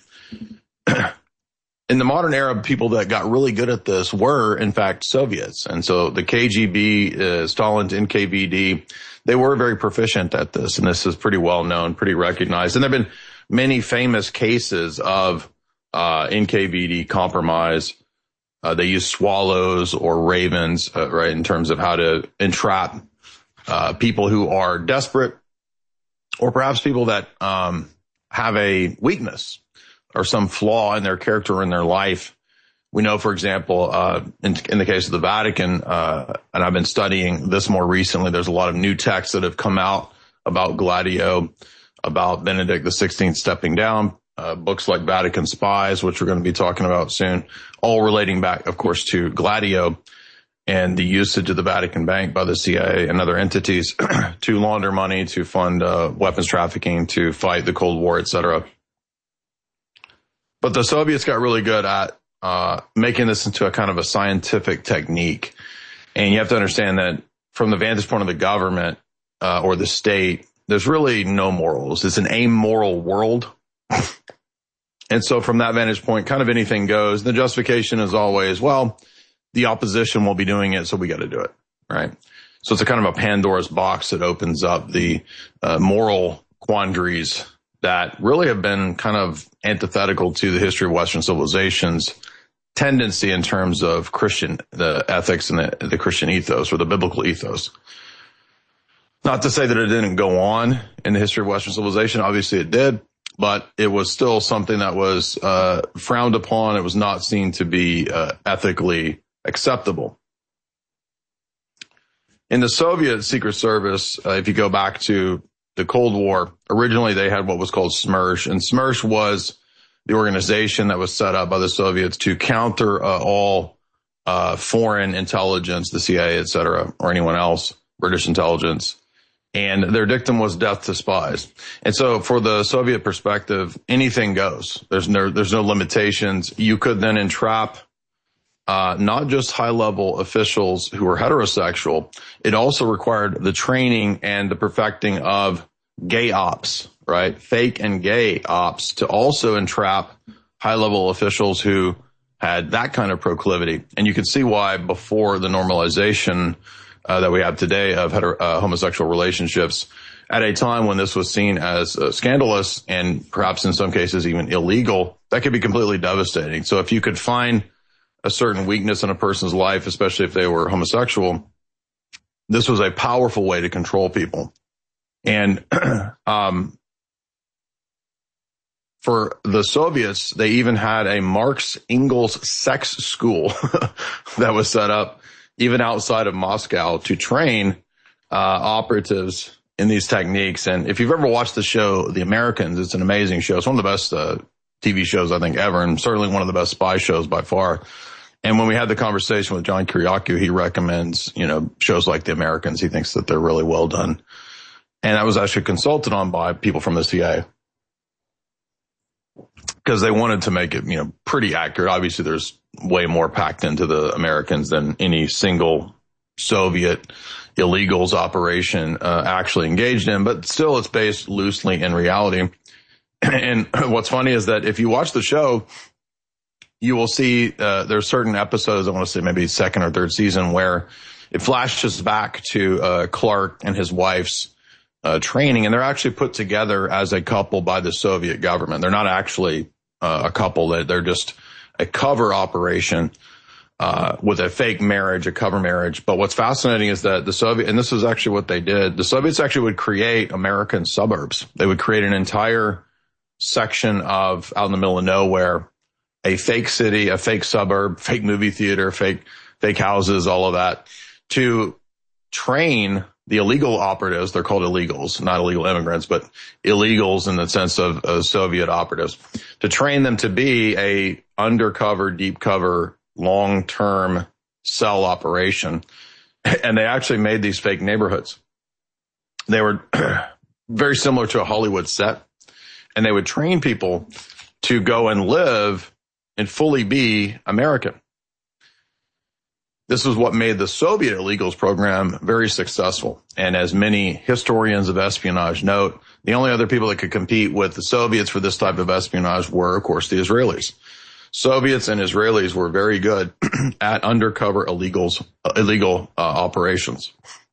Speaker 16: In the modern era, people that got really good at this were, in fact, Soviets. And so the KGB, Stalin's NKVD, they were very proficient at this. And this is pretty well known, pretty recognized. And there have been many famous cases of NKVD compromise. They use swallows or ravens, right, in terms of how to entrap people who are desperate, or perhaps people that have a weakness or some flaw in their character or in their life. We know, for example, in the case of the Vatican, and I've been studying this more recently, there's a lot of new texts that have come out about Gladio, about Benedict XVI stepping down, books like Vatican Spies, which we're going to be talking about soon, all relating back, of course, to Gladio and the usage of the Vatican Bank by the CIA and other entities to launder money, to fund weapons trafficking, to fight the Cold War, etc. But the Soviets got really good at making this into a kind of a scientific technique. And you have to understand that from the vantage point of the government or the state, there's really no morals. It's an amoral world. And so from that vantage point, kind of anything goes. The justification is always, well, the opposition will be doing it, so we got to do it, right? So it's a kind of a Pandora's box that opens up the moral quandaries that really have been kind of antithetical to the history of Western civilization's tendency in terms of the ethics and the Christian ethos, or the biblical ethos. Not to say that it didn't go on in the history of Western civilization. Obviously it did, but it was still something that was frowned upon. It was not seen to be ethically acceptable. In the Soviet Secret Service, if you go back to the Cold War, originally they had what was called SMERSH, and SMERSH was the organization that was set up by the Soviets to counter all foreign intelligence, the CIA, et cetera, or anyone else, British intelligence. And their dictum was death to spies. And so for the Soviet perspective, anything goes. There's no limitations. You could then entrap not just high-level officials who were heterosexual. It also required the training and the perfecting of gay ops, right? Fake and gay ops, to also entrap high-level officials who had that kind of proclivity. And you can see why before the normalization that we have today of homosexual relationships, at a time when this was seen as scandalous and perhaps in some cases even illegal, that could be completely devastating. So if you could find a certain weakness in a person's life, especially if they were homosexual, this was a powerful way to control people. And for the Soviets, they even had a Marx Engels sex school that was set up even outside of Moscow to train operatives in these techniques. And if you've ever watched the show The Americans, it's an amazing show. It's one of the best TV shows, I think, ever, and certainly one of the best spy shows by far. And when we had the conversation with John Kiriakou, he recommends, shows like The Americans. He thinks that they're really well done. And that was actually consulted on by people from the CIA because they wanted to make it, pretty accurate. Obviously, there's way more packed into the Americans than any single Soviet illegals operation actually engaged in, but still it's based loosely in reality. And what's funny is that if you watch the show, you will see there's certain episodes, I want to say maybe second or third season, where it flashes back to Clark and his wife's training, and they're actually put together as a couple by the Soviet government. They're not actually a couple, they're just a cover operation with a fake marriage, a cover marriage. But what's fascinating is that and this is actually what they did, the Soviets actually would create American suburbs. They would create an entire section out in the middle of nowhere, a fake city, a fake suburb, fake movie theater, fake houses, all of that, to train the illegal operatives. They're called illegals, not illegal immigrants, but illegals in the sense of Soviet operatives, to train them to be a undercover, deep cover, long-term cell operation. And they actually made these fake neighborhoods. They were very similar to a Hollywood set. And they would train people to go and live and fully be American. This is what made the Soviet illegals program very successful. And as many historians of espionage note, the only other people that could compete with the Soviets for this type of espionage were, of course, the Israelis. Soviets and Israelis were very good at undercover illegal operations.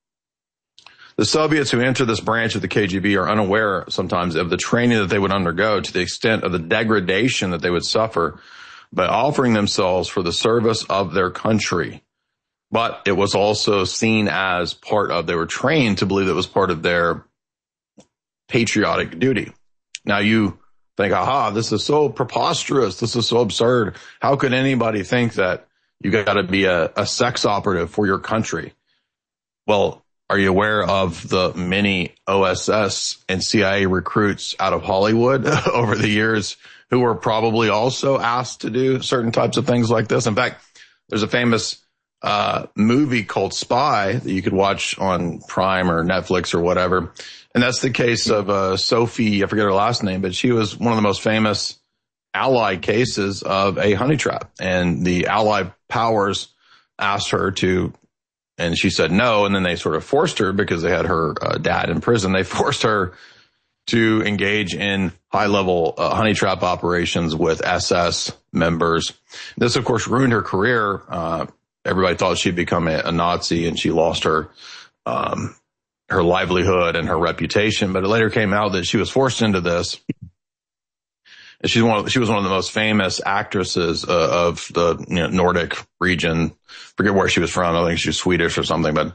Speaker 16: The Soviets who enter this branch of the KGB are unaware sometimes of the training that they would undergo, to the extent of the degradation that they would suffer by offering themselves for the service of their country. But it was also seen as they were trained to believe it was part of their patriotic duty. Now you think, this is so preposterous. This is so absurd. How could anybody think that you got to be a sex operative for your country? Well, are you aware of the many OSS and CIA recruits out of Hollywood over the years who were probably also asked to do certain types of things like this? In fact, there's a famous movie called Spy that you could watch on Prime or Netflix or whatever. And that's the case of Sophie, I forget her last name, but she was one of the most famous Allied cases of a honey trap. And the Allied powers asked her to, and she said no, and then they sort of forced her, because they had her dad in prison, they forced her to engage in high-level honey trap operations with SS members. This, of course, ruined her career. Everybody thought she'd become a Nazi, and she lost her livelihood and her reputation. But it later came out that she was forced into this. And she was one of the most famous actresses of the Nordic region. Forget where she was from. I think she was Swedish or something. But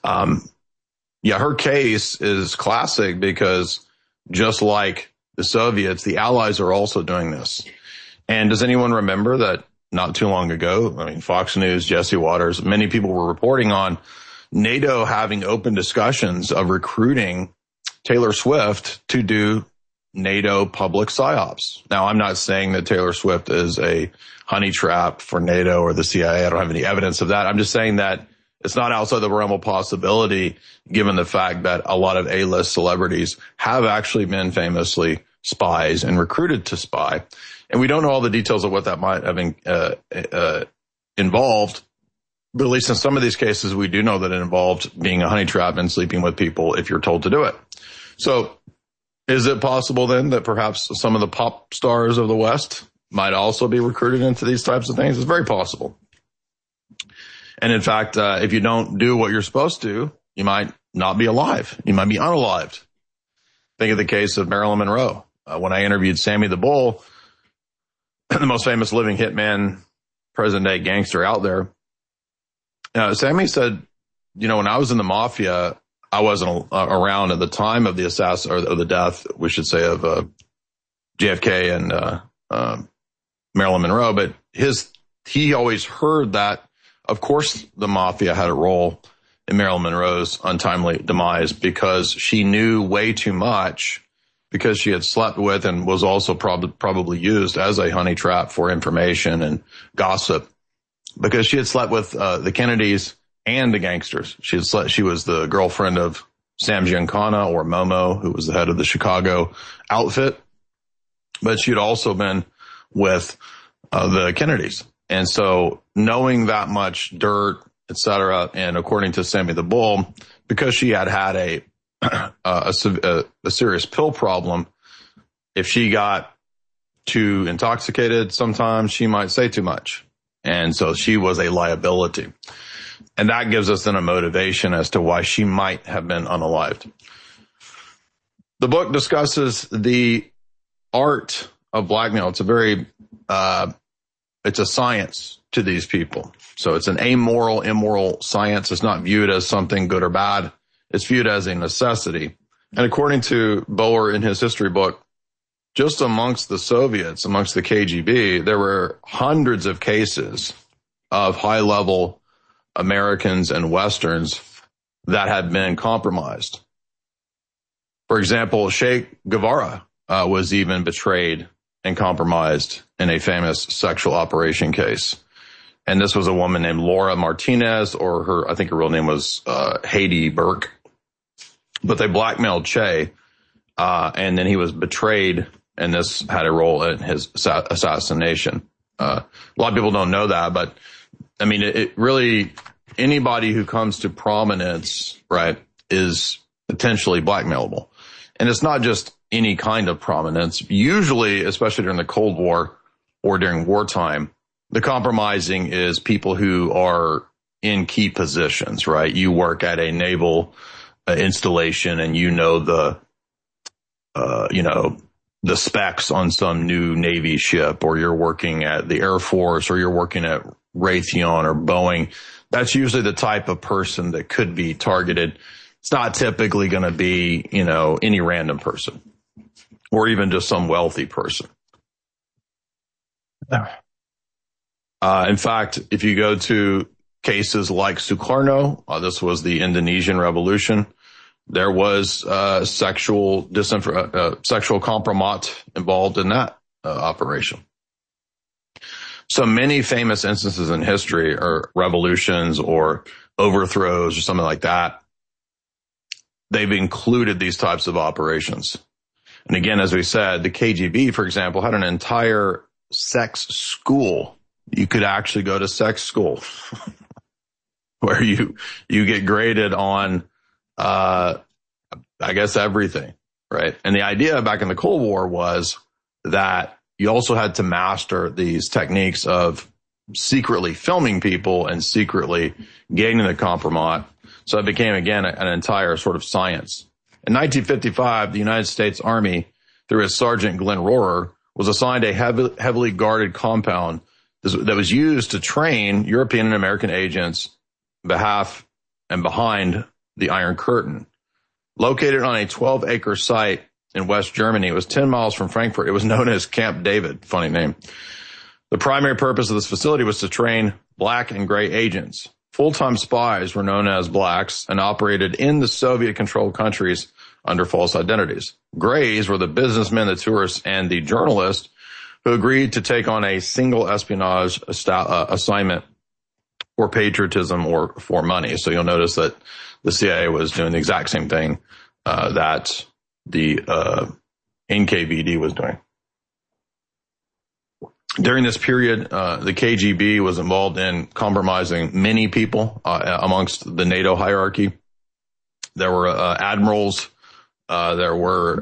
Speaker 16: her case is classic, because just like the Soviets, the Allies are also doing this. And does anyone remember that not too long ago, Fox News, Jesse Waters, many people were reporting on NATO having open discussions of recruiting Taylor Swift to do NATO public psyops. Now, I'm not saying that Taylor Swift is a honey trap for NATO or the CIA. I don't have any evidence of that. I'm just saying that it's not outside the realm of possibility, given the fact that a lot of A-list celebrities have actually been famously spies and recruited to spy. And we don't know all the details of what that might have involved. But at least in some of these cases, we do know that it involved being a honey trap and sleeping with people if you're told to do it. So is it possible then that perhaps some of the pop stars of the West might also be recruited into these types of things? It's very possible. And in fact, if you don't do what you're supposed to, you might not be alive. You might be unalived. Think of the case of Marilyn Monroe. When I interviewed Sammy the Bull, the most famous living hitman, present-day gangster out there, Sammy said, when I was in the mafia, I wasn't around at the time of the or the death, we should say, of JFK and Marilyn Monroe. But he always heard that, of course, the mafia had a role in Marilyn Monroe's untimely demise, because she knew way too much, because she had slept with and was also probably used as a honey trap for information and gossip, because she had slept with the Kennedys and the gangsters. She was the girlfriend of Sam Giancana, or Momo, who was the head of the Chicago outfit, but she'd also been with the Kennedys. And so knowing that much dirt, etc., and according to Sammy the Bull, because she had a serious pill problem, if she got too intoxicated, sometimes she might say too much. And so she was a liability. And that gives us then a motivation as to why she might have been unalived. The book discusses the art of blackmail. It's a very, it's a science. to these people. So it's an amoral, immoral science. It's not viewed as something good or bad. It's viewed as a necessity. And according to Boer in his history book, just amongst the Soviets, amongst the KGB, there were hundreds of cases of high-level Americans and Westerns that had been compromised. For example, Che Guevara was even betrayed and compromised in a famous sexual operation case. And this was a woman named Laura Martinez, or I think her real name was Haiti Burke. But they blackmailed Che, and then he was betrayed, and this had a role in his assassination. A lot of people don't know that, but I mean, it really, anybody who comes to prominence, right, is potentially blackmailable. And it's not just any kind of prominence. Usually, especially during the Cold War or during wartime, the compromising is people who are in key positions, right? You work at a naval installation and you know the specs on some new Navy ship, or you're working at the Air Force, or you're working at Raytheon or Boeing. That's usually the type of person that could be targeted. It's not typically going to be, any random person or even just some wealthy person. In fact, if you go to cases like Sukarno, this was the Indonesian Revolution, there was sexual compromat involved in that operation. So many famous instances in history, or revolutions or overthrows or something like that, they've included these types of operations. And again, as we said, the KGB, for example, had an entire sex school. You could actually go to sex school where you get graded on, I guess, everything, right? And the idea back in the Cold War was that you also had to master these techniques of secretly filming people and secretly gaining the compromat. So it became, again, an entire sort of science. In 1955, the United States Army, through its Sergeant Glenn Rohrer, was assigned a heavily guarded compound that was used to train European and American agents behalf and behind the Iron Curtain. Located on a 12-acre site in West Germany, it was 10 miles from Frankfurt. It was known as Camp David, funny name. The primary purpose of this facility was to train black and gray agents. Full-time spies were known as blacks and operated in the Soviet-controlled countries under false identities. Grays were the businessmen, the tourists, and the journalists who agreed to take on a single espionage assignment for patriotism or for money. So you'll notice that the CIA was doing the exact same thing that the NKVD was doing. During this period, the KGB was involved in compromising many people amongst the NATO hierarchy. There were admirals, there were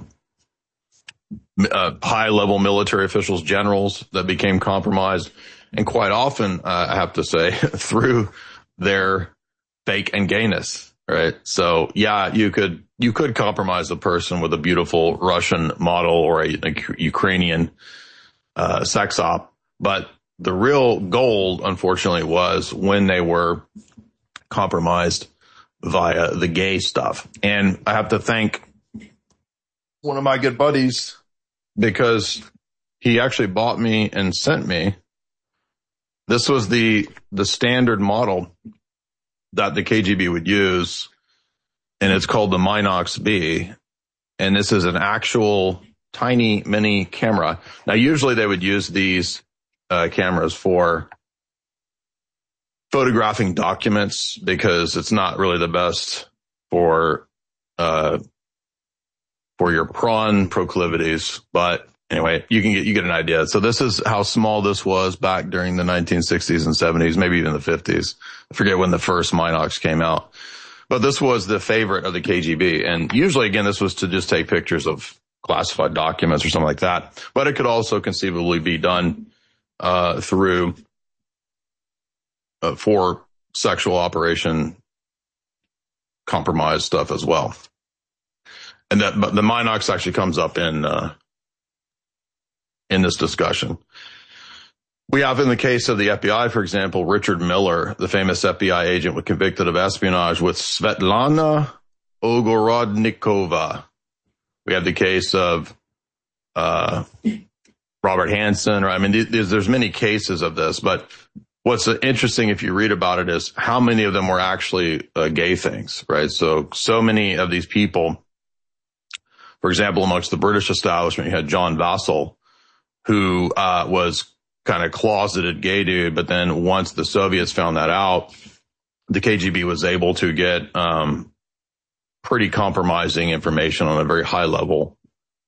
Speaker 16: high-level military officials, generals that became compromised, and quite often, I have to say, through their fake and gayness, right? So, yeah, you could compromise a person with a beautiful Russian model or a Ukrainian sex op, but the real gold, unfortunately, was when they were compromised via the gay stuff. And I have to thank one of my good buddies, because he actually bought me and sent me. This was the standard model that the KGB would use, and it's called the Minox B. And this is an actual tiny mini camera. Now, usually they would use these cameras for photographing documents because it's not really the best for your prawn proclivities. But anyway, you get an idea. So this is how small this was back during the 1960s and 70s, maybe even the 50s. I forget when the first Minox came out. But this was the favorite of the KGB. And usually, again, this was to just take pictures of classified documents or something like that. But it could also conceivably be done through for sexual operation compromise stuff as well. And but the Minox actually comes up in this discussion. We have in the case of the FBI, for example, Richard Miller, the famous FBI agent was convicted of espionage with Svetlana Ogorodnikova. We have the case of Robert Hansen. I mean, there's many cases of this, but what's interesting if you read about it is how many of them were actually gay things, right? So many of these people, for example, amongst the British establishment, you had John Vassell, who was kind of closeted gay dude, but then once the Soviets found that out, the KGB was able to get pretty compromising information on a very high level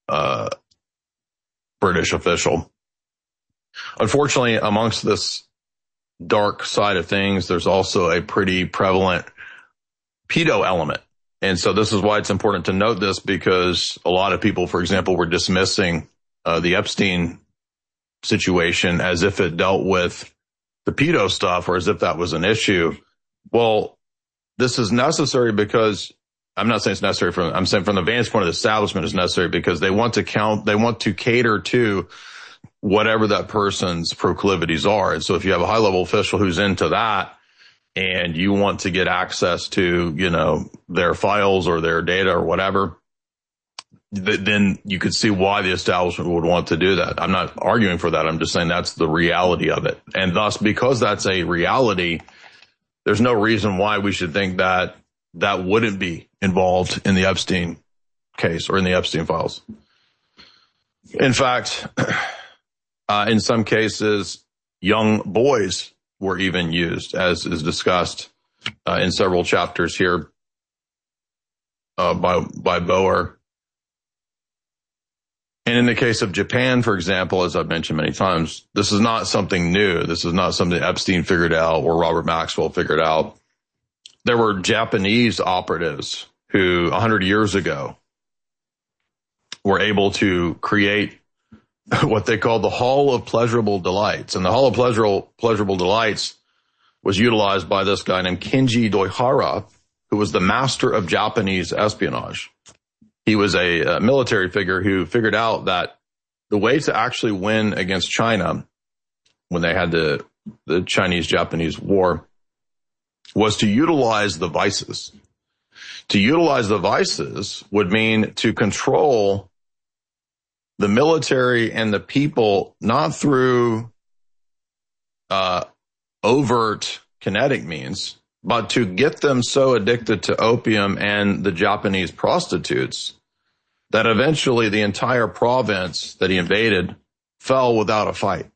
Speaker 16: British official. Unfortunately, amongst this dark side of things, there's also a pretty prevalent pedo element. And so this is why it's important to note this, because a lot of people, for example, were dismissing the Epstein situation as if it dealt with the pedo stuff or as if that was an issue. Well, this is necessary because I'm not saying it's necessary I'm saying from the vantage point of the establishment it's necessary because they want to cater to whatever that person's proclivities are. And so if you have a high level official who's into that and you want to get access to, their files or their data or whatever, then you could see why the establishment would want to do that. I'm not arguing for that. I'm just saying that's the reality of it. And thus, because that's a reality, there's no reason why we should think that that wouldn't be involved in the Epstein case or in the Epstein files. In fact, in some cases, young boys were even used, as is discussed in several chapters here by Boer. And in the case of Japan, for example, as I've mentioned many times, this is not something new. This is not something Epstein figured out or Robert Maxwell figured out. There were Japanese operatives who 100 years ago were able to create what they called the Hall of Pleasurable Delights. And the Hall of Pleasurable Delights was utilized by this guy named Kenji Doihara, who was the master of Japanese espionage. He was a military figure who figured out that the way to actually win against China when they had the Chinese-Japanese war was to utilize the vices. To utilize the vices would mean to control the military and the people, not through overt kinetic means, but to get them so addicted to opium and the Japanese prostitutes that eventually the entire province that he invaded fell without a fight.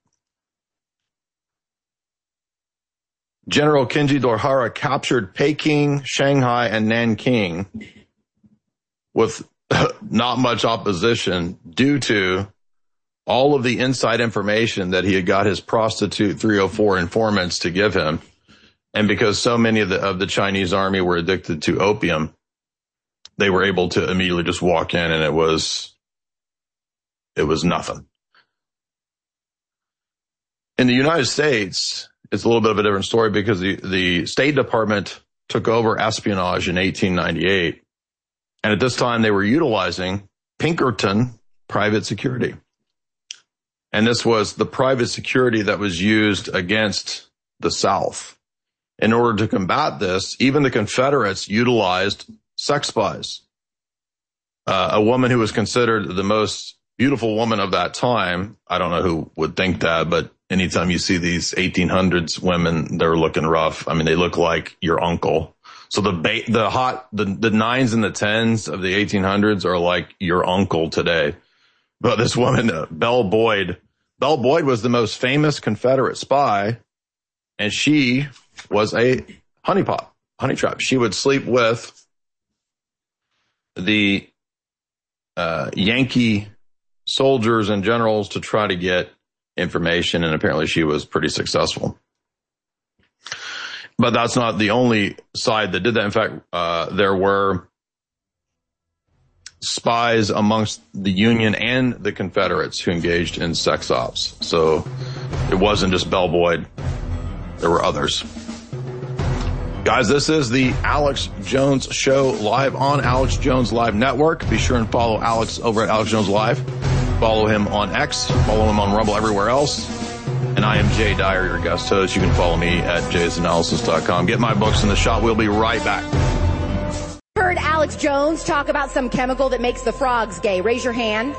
Speaker 16: General Kenji Doihara captured Peking, Shanghai, and Nanking with not much opposition due to all of the inside information that he had got his prostitute 304 informants to give him. And because so many of the Chinese army were addicted to opium, they were able to immediately just walk in and it was nothing. In the United States, it's a little bit of a different story because the State Department took over espionage in 1898. And at this time, they were utilizing Pinkerton private security. And this was the private security that was used against the South. In order to combat this, even the Confederates utilized sex spies. A woman who was considered the most beautiful woman of that time, I don't know who would think that, but anytime you see these 1800s women, they're looking rough. I mean, they look like your uncle. So the 9s and the 10s of the 1800s are like your uncle today. But this woman, Belle Boyd was the most famous Confederate spy, and she was a honey trap. She would sleep with the Yankee soldiers and generals to try to get information, and apparently she was pretty successful. But that's not the only side that did that. In fact, there were spies amongst the Union and the Confederates who engaged in sex ops. So it wasn't just Belle Boyd. There were others. Guys, this is the Alex Jones Show live on Alex Jones Live Network. Be sure and follow Alex over at Alex Jones Live. Follow him on X. Follow him on Rumble, everywhere else. And I am Jay Dyer, your guest host. You can follow me at jaysanalysis.com. Get my books in the shop. We'll be right back.
Speaker 17: Heard Alex Jones talk about some chemical that makes the frogs gay. Raise your hand.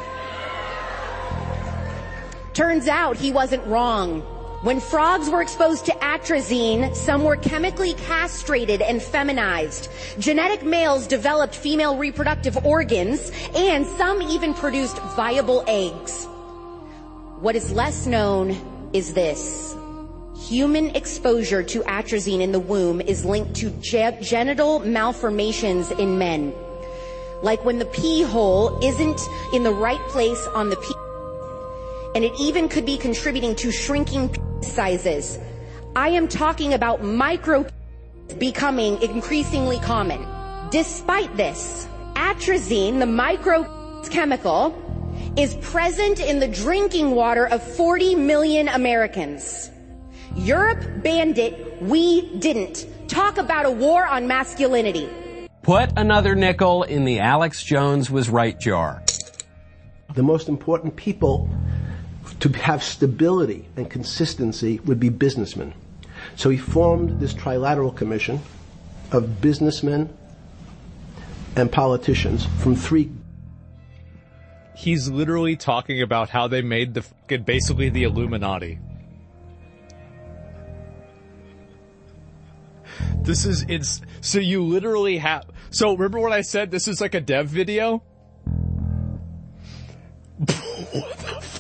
Speaker 17: Turns out he wasn't wrong. When frogs were exposed to atrazine, some were chemically castrated and feminized. Genetic males developed female reproductive organs, and some even produced viable eggs. What is less known is this. Human exposure to atrazine in the womb is linked to genital malformations in men. Like when the pee hole isn't in the right place on the pee, and it even could be contributing to shrinking sizes. I am talking about micro becoming increasingly common. Despite this, atrazine, the micro chemical, is present in the drinking water of 40 million Americans. Europe banned it, we didn't. Talk about a war on masculinity.
Speaker 18: Put another nickel in the Alex Jones was right jar.
Speaker 22: The most important people to have stability and consistency would be businessmen. So he formed this trilateral commission of businessmen and politicians from three.
Speaker 23: He's literally talking about how they made basically the Illuminati. So you literally have, so remember what I said? This is like a dev video? What the f***?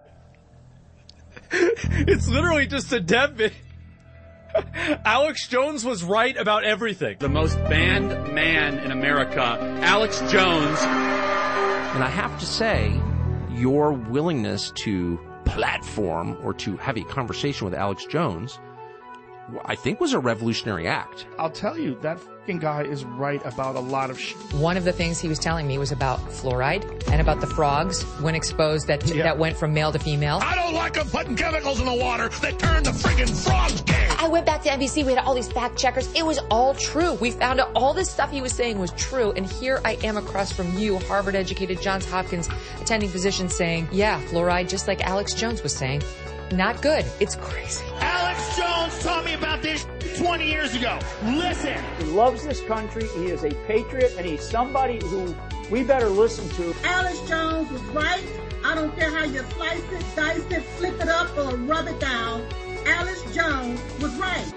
Speaker 23: It's literally just a dev video. Alex Jones was right about everything.
Speaker 24: The most banned man in America, Alex Jones.
Speaker 26: And I have to say, your willingness to platform or to have a conversation with Alex Jones, I think, was a revolutionary act.
Speaker 27: I'll tell you, that fucking guy is right about a lot of shit.
Speaker 20: One of the things he was telling me was about fluoride and about the frogs when exposed that went from male to female.
Speaker 3: I don't like them putting chemicals in the water that turn the friggin' frogs gay.
Speaker 20: I went back to NBC. We had all these fact checkers. It was all true. We found out all this stuff he was saying was true. And here I am across from you, Harvard-educated, Johns Hopkins attending physician saying, yeah, fluoride, just like Alex Jones was saying, not good. It's crazy.
Speaker 3: Alex Jones taught me about this 20 years ago. Listen.
Speaker 25: He loves this country. He is a patriot, and he's somebody who we better listen to.
Speaker 28: Alex Jones was right. I don't care how you slice it, dice it, flip it up, or rub it down. Alex Jones was right.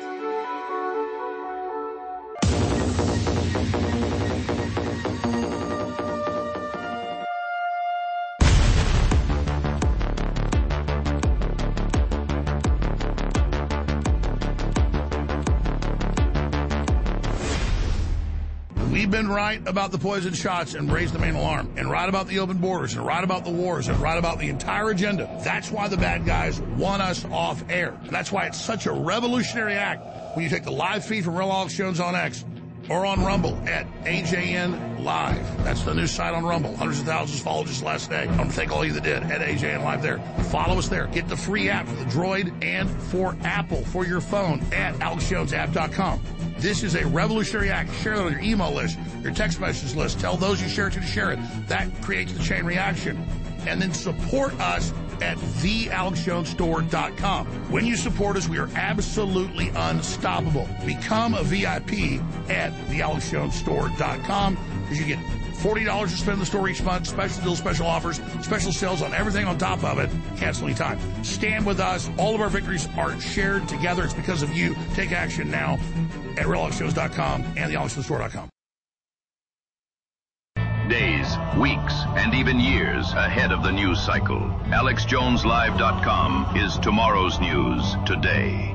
Speaker 3: We've been right about the poison shots and raised the main alarm, and right about the open borders, and right about the wars, and right about the entire agenda. That's why the bad guys want us off air. And that's why it's such a revolutionary act when you take the live feed from Real Alex Jones on X or on Rumble at AJN Live. That's the new site on Rumble. Hundreds of thousands followed just last day. I want to thank all of you that did at AJN Live there. Follow us there. Get the free app for the Droid and for Apple for your phone at AlexJonesApp.com. This is a revolutionary act. Share it on your email list, your text message list. Tell those you share it to share it. That creates the chain reaction. And then support us at thealexjonesstore.com. When you support us, we are absolutely unstoppable. Become a VIP at thealexjonesstore.com because you get $40 to spend in the store each month, special deals, special offers, special sales on everything on top of it. Cancel anytime. Stand with us. All of our victories are shared together. It's because of you. Take action now at realalexjones.com and thealexjonesstore.com.
Speaker 1: Days, weeks, and even years ahead of the news cycle. AlexJonesLive.com is tomorrow's news today.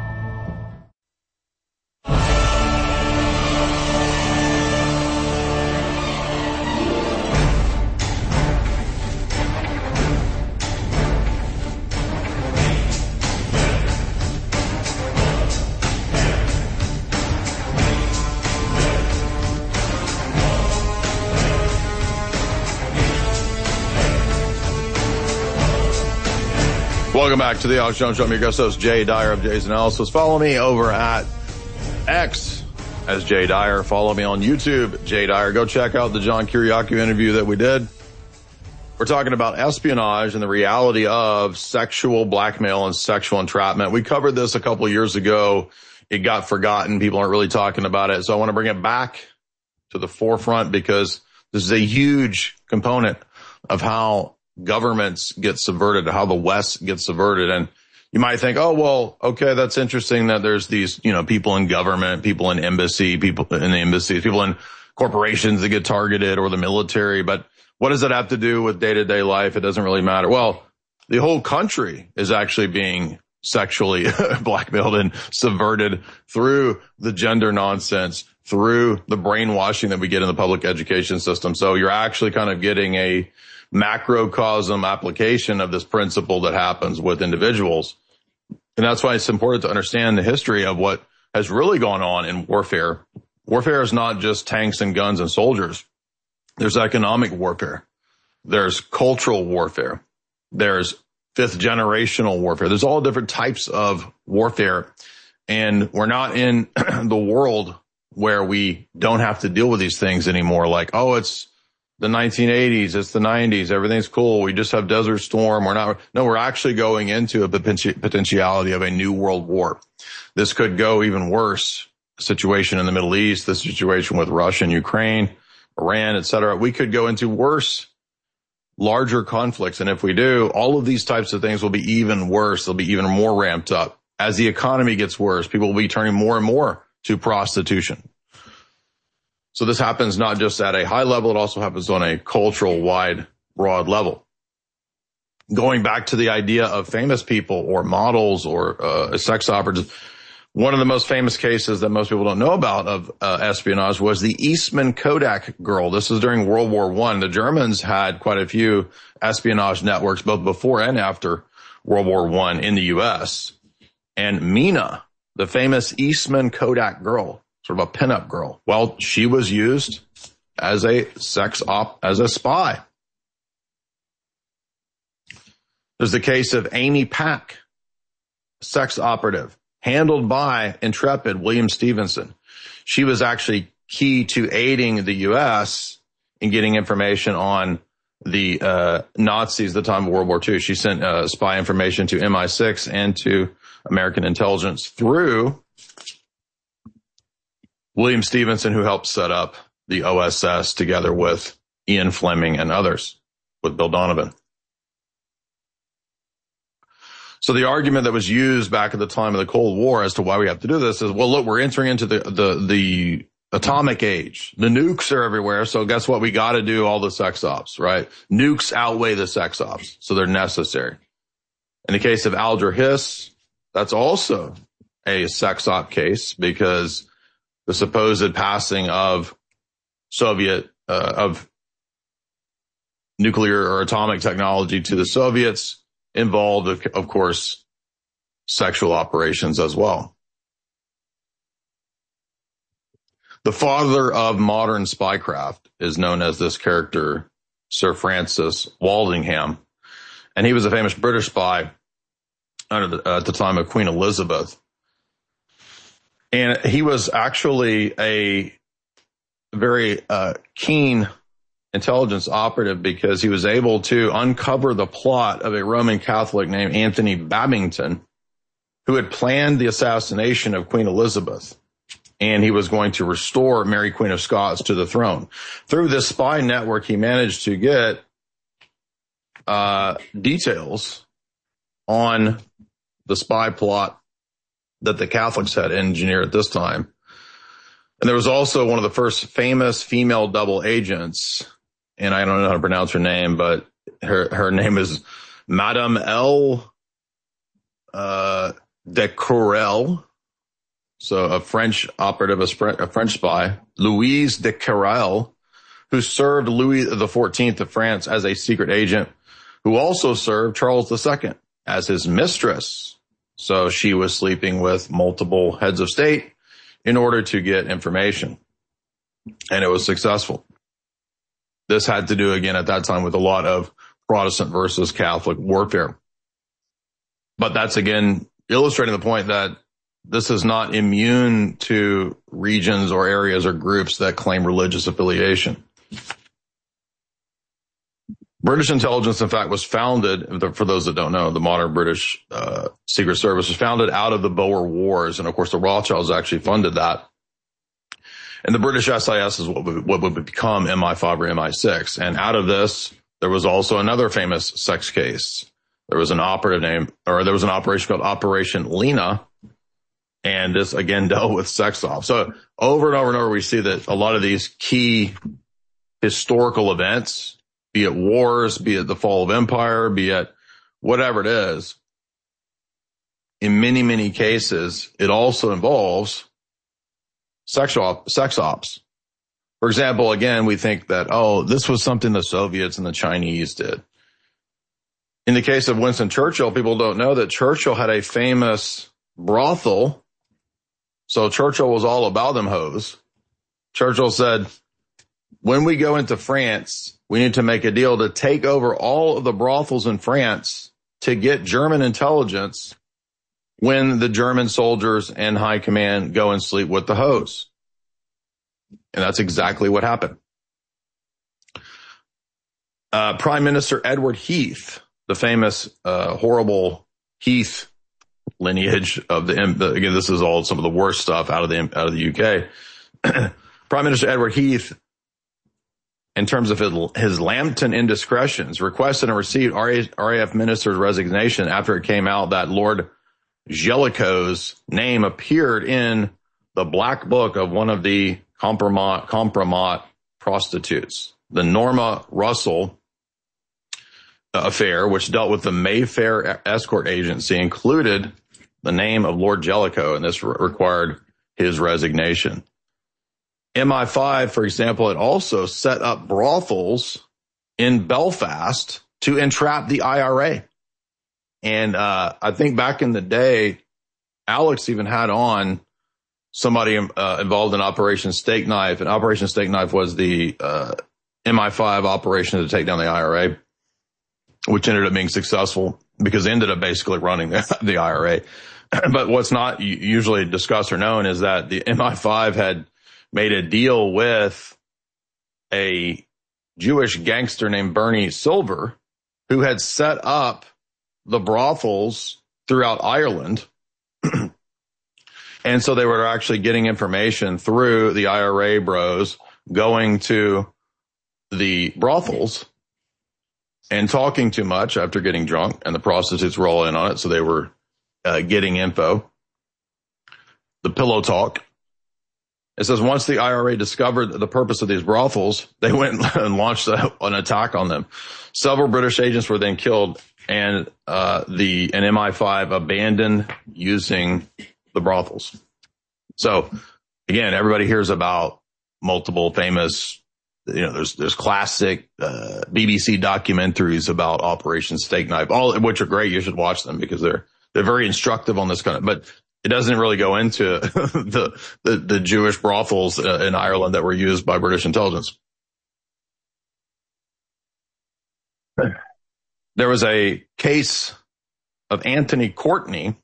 Speaker 16: Welcome back to the Alex Jones Show. I'm your guest host, Jay Dyer of Jay's Analysis. Follow me over at X as Jay Dyer. Follow me on YouTube, Jay Dyer. Go check out the John Kiriakou interview that we did. We're talking about espionage and the reality of sexual blackmail and sexual entrapment. We covered this a couple of years ago. It got forgotten. People aren't really talking about it. So I want to bring it back to the forefront because this is a huge component of how governments get subverted, how the West gets subverted. And you might think, oh, well, okay, that's interesting that there's these, people in government, people in embassy, people in the embassies, people in corporations that get targeted or the military. But what does that have to do with day-to-day life? It doesn't really matter. Well, the whole country is actually being sexually blackmailed and subverted through the gender nonsense, through the brainwashing that we get in the public education system. So you're actually kind of getting a macrocosm application of this principle that happens with individuals. And that's why it's important to understand the history of what has really gone on in warfare. Warfare is not just tanks and guns and soldiers. There's economic warfare. There's cultural warfare. There's fifth generational warfare. There's all different types of warfare. And we're not in the world where we don't have to deal with these things anymore. Like, oh, it's the 1980s. It's the 90s. Everything's cool. We just have Desert Storm. We're actually going into a potentiality of a new world war. This could go even worse. Situation in the Middle East, the situation with Russia and Ukraine, Iran, etc. We could go into worse, larger conflicts. And if we do, all of these types of things will be even worse. They'll be even more ramped up. As the economy gets worse, people will be turning more and more to prostitution. So this happens not just at a high level, it also happens on a cultural, wide, broad level. Going back to the idea of famous people or models or sex operatives, one of the most famous cases that most people don't know about of espionage was the Eastman Kodak girl. This is during World War I. The Germans had quite a few espionage networks, both before and after World War I in the U.S. And Mina, the famous Eastman Kodak girl, sort of a pinup girl, well, she was used as a as a spy. There's the case of Amy Pack, sex operative, handled by intrepid William Stevenson. She was actually key to aiding the U.S. in getting information on the Nazis at the time of World War II. She sent spy information to MI6 and to American intelligence through William Stevenson, who helped set up the OSS together with Ian Fleming and others, with Bill Donovan. So the argument that was used back at the time of the Cold War as to why we have to do this is, well, look, we're entering into the atomic age. The nukes are everywhere. So guess what? We got to do all the sex ops, right? Nukes outweigh the sex ops. So they're necessary. In the case of Alger Hiss, that's also a sex op case because the supposed passing of of nuclear or atomic technology to the Soviets involved, of course, sexual operations as well. The father of modern spycraft is known as this character, Sir Francis Walsingham, and he was a famous British spy at the time of Queen Elizabeth. And he was actually a very keen intelligence operative because he was able to uncover the plot of a Roman Catholic named Anthony Babington, who had planned the assassination of Queen Elizabeth. And he was going to restore Mary Queen of Scots to the throne. Through this spy network, he managed to get details on the spy plot that the Catholics had engineered at this time. And there was also one of the first famous female double agents, and I don't know how to pronounce her name, but her name is Madame L. de Querelle. So a French operative, a French spy, Louise de Querelle, who served Louis XIV of France as a secret agent, who also served Charles II as his mistress. So she was sleeping with multiple heads of state in order to get information. And it was successful. This had to do, again, at that time with a lot of Protestant versus Catholic warfare. But that's, again, illustrating the point that this is not immune to regions or areas or groups that claim religious affiliation. British intelligence, in fact, was founded, for those that don't know, the modern British Secret Service was founded out of the Boer Wars. And of course, the Rothschilds actually funded that. And the British SIS is what would become MI5 or MI6. And out of this, there was also another famous sex case. There was an operation called Operation Lena. And this again dealt with sex ops. So over and over and over, we see that a lot of these key historical events, be it wars, be it the fall of empire, be it whatever it is, in many, many cases, it also involves sex ops. For example, again, we think that, this was something the Soviets and the Chinese did. In the case of Winston Churchill, people don't know that Churchill had a famous brothel. So Churchill was all about them hoes. Churchill said, when we go into France, we need to make a deal to take over all of the brothels in France to get German intelligence when the German soldiers and high command go and sleep with the hoes. And that's exactly what happened. Prime Minister Edward Heath, the famous horrible Heath lineage of again, this is all some of the worst stuff out of the UK. Prime Minister Edward Heath, in terms of his Lambton indiscretions, requested and received RAF minister's resignation after it came out that Lord Jellicoe's name appeared in the black book of one of the compromat prostitutes. The Norma Russell affair, which dealt with the Mayfair escort agency, included the name of Lord Jellicoe, and this required his resignation. MI5, for example, had also set up brothels in Belfast to entrap the IRA. And I think back in the day, Alex even had on somebody involved in Operation Steak Knife. And Operation Steak Knife was the MI5 operation to take down the IRA, which ended up being successful because they ended up basically running the IRA. But what's not usually discussed or known is that the MI5 had made a deal with a Jewish gangster named Bernie Silver, who had set up the brothels throughout Ireland. And so they were actually getting information through the IRA bros, going to the brothels and talking too much after getting drunk, and the prostitutes were all in on it. So they were getting info. The pillow talk. It says once the IRA discovered the purpose of these brothels, they went and launched an attack on them. Several British agents were then killed, and an MI5 abandoned using the brothels. So again, everybody hears about multiple famous, there's classic BBC documentaries about Operation Steak Knife, all of which are great. You should watch them because they're very instructive on this kind of, but it doesn't really go into the Jewish brothels in Ireland that were used by British intelligence. There was a case of Anthony Courtney,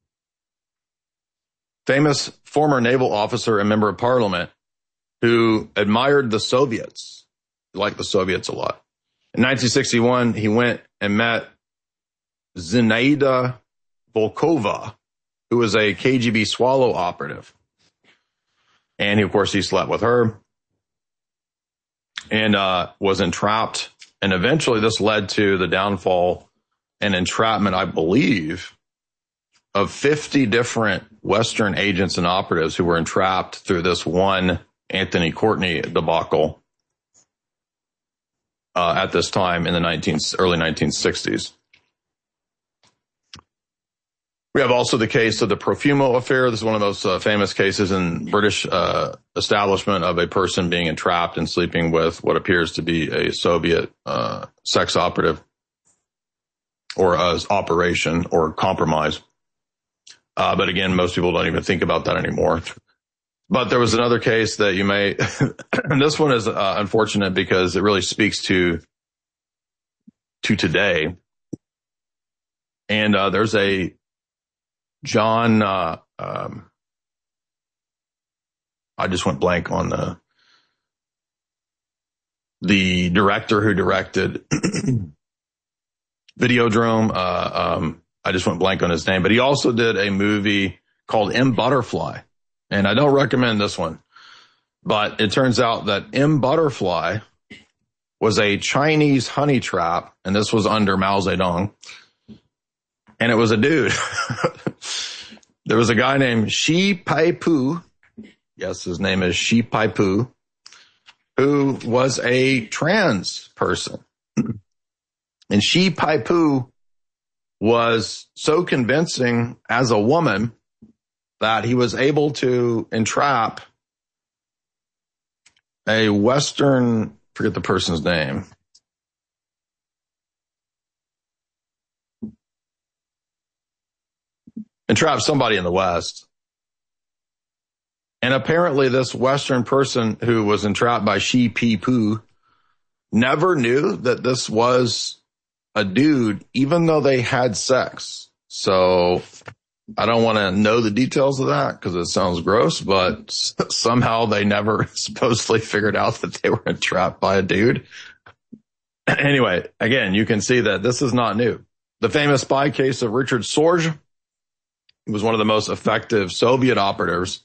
Speaker 16: famous former naval officer and member of parliament, who admired the Soviets. He liked the Soviets a lot. In 1961, he went and met Zinaida Volkova, who was a KGB Swallow operative. And of course, he slept with her and was entrapped. And eventually this led to the downfall and entrapment, I believe, of 50 different Western agents and operatives who were entrapped through this one Anthony Courtney debacle at this time in the early 1960s. We have also the case of the Profumo affair. This is one of those famous cases in British establishment of a person being entrapped and sleeping with what appears to be a Soviet sex operative or operation or compromise. But again, most people don't even think about that anymore. But there was another case that you may, and this one is unfortunate because it really speaks to today. And there's a John, I just went blank on the director who directed Videodrome. I just went blank on his name, but he also did a movie called M. Butterfly. And I don't recommend this one, but it turns out that M. Butterfly was a Chinese honey trap, and this was under Mao Zedong. And it was a dude. There was a guy named Shi Paipu. Yes, his name is Shi Paipu, who was a trans person. And Shi Paipu was so convincing as a woman that he was able to entrap a Western, forget the person's name. Entrap somebody in the West. And apparently this Western person who was entrapped by Shi Paipu never knew that this was a dude, even though they had sex. So I don't want to know the details of that because it sounds gross, but somehow they never supposedly figured out that they were entrapped by a dude. Anyway, again, you can see that this is not new. The famous spy case of Richard Sorge, he was one of the most effective Soviet operatives.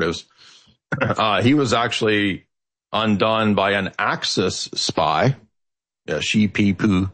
Speaker 16: He was actually undone by an Axis spy, Shi Paipu.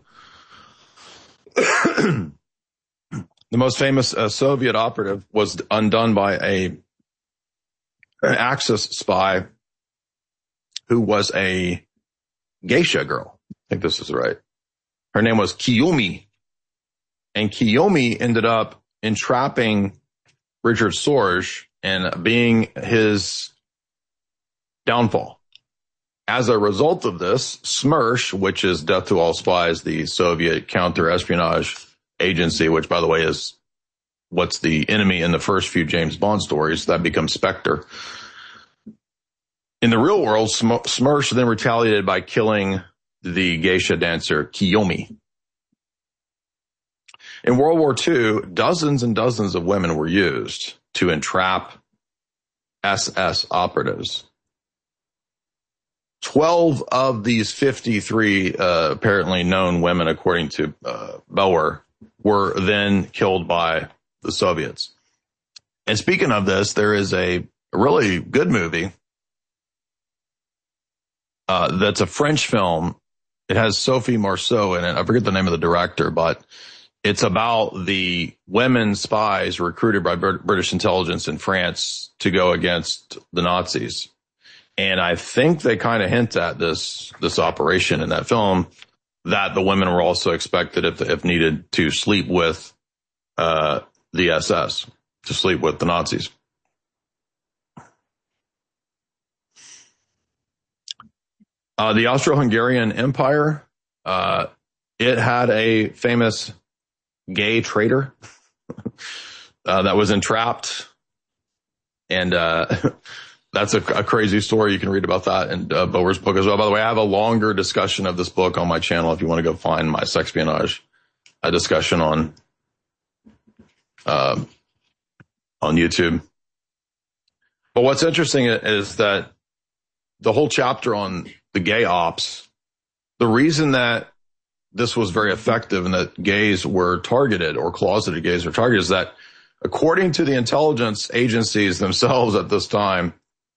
Speaker 16: The most famous Soviet operative was undone by an Axis spy who was a geisha girl. I think this is right. Her name was Kiyomi. And Kiyomi ended up entrapping Richard Sorge and being his downfall. As a result of this, SMERSH, which is Death to All Spies, the Soviet counter-espionage agency, which, by the way, is what's the enemy in the first few James Bond stories, that becomes Spectre. In the real world, SMERSH then retaliated by killing the geisha dancer Kiyomi. In World War II, dozens and dozens of women were used to entrap SS operatives. 12 of these 53 apparently known women, according to Bauer, were then killed by the Soviets. And speaking of this, there is a really good movie that's a French film. It has Sophie Marceau in it. I forget the name of the director, but it's about the women spies recruited by British intelligence in France to go against the Nazis. And I think they kind of hint at this operation in that film, that the women were also expected, if needed, to sleep with the SS, to sleep with the Nazis. The Austro-Hungarian Empire, it had a famous gay traitor that was entrapped, and that's a crazy story. You can read about that in Bauer's book as well. By the way, I have a longer discussion of this book on my channel if you want to go find my sexpionage discussion on YouTube. But what's interesting is that the whole chapter on the gay ops, the reason that this was very effective and that gays were targeted, or closeted gays were targeted, is that according to the intelligence agencies themselves at this time,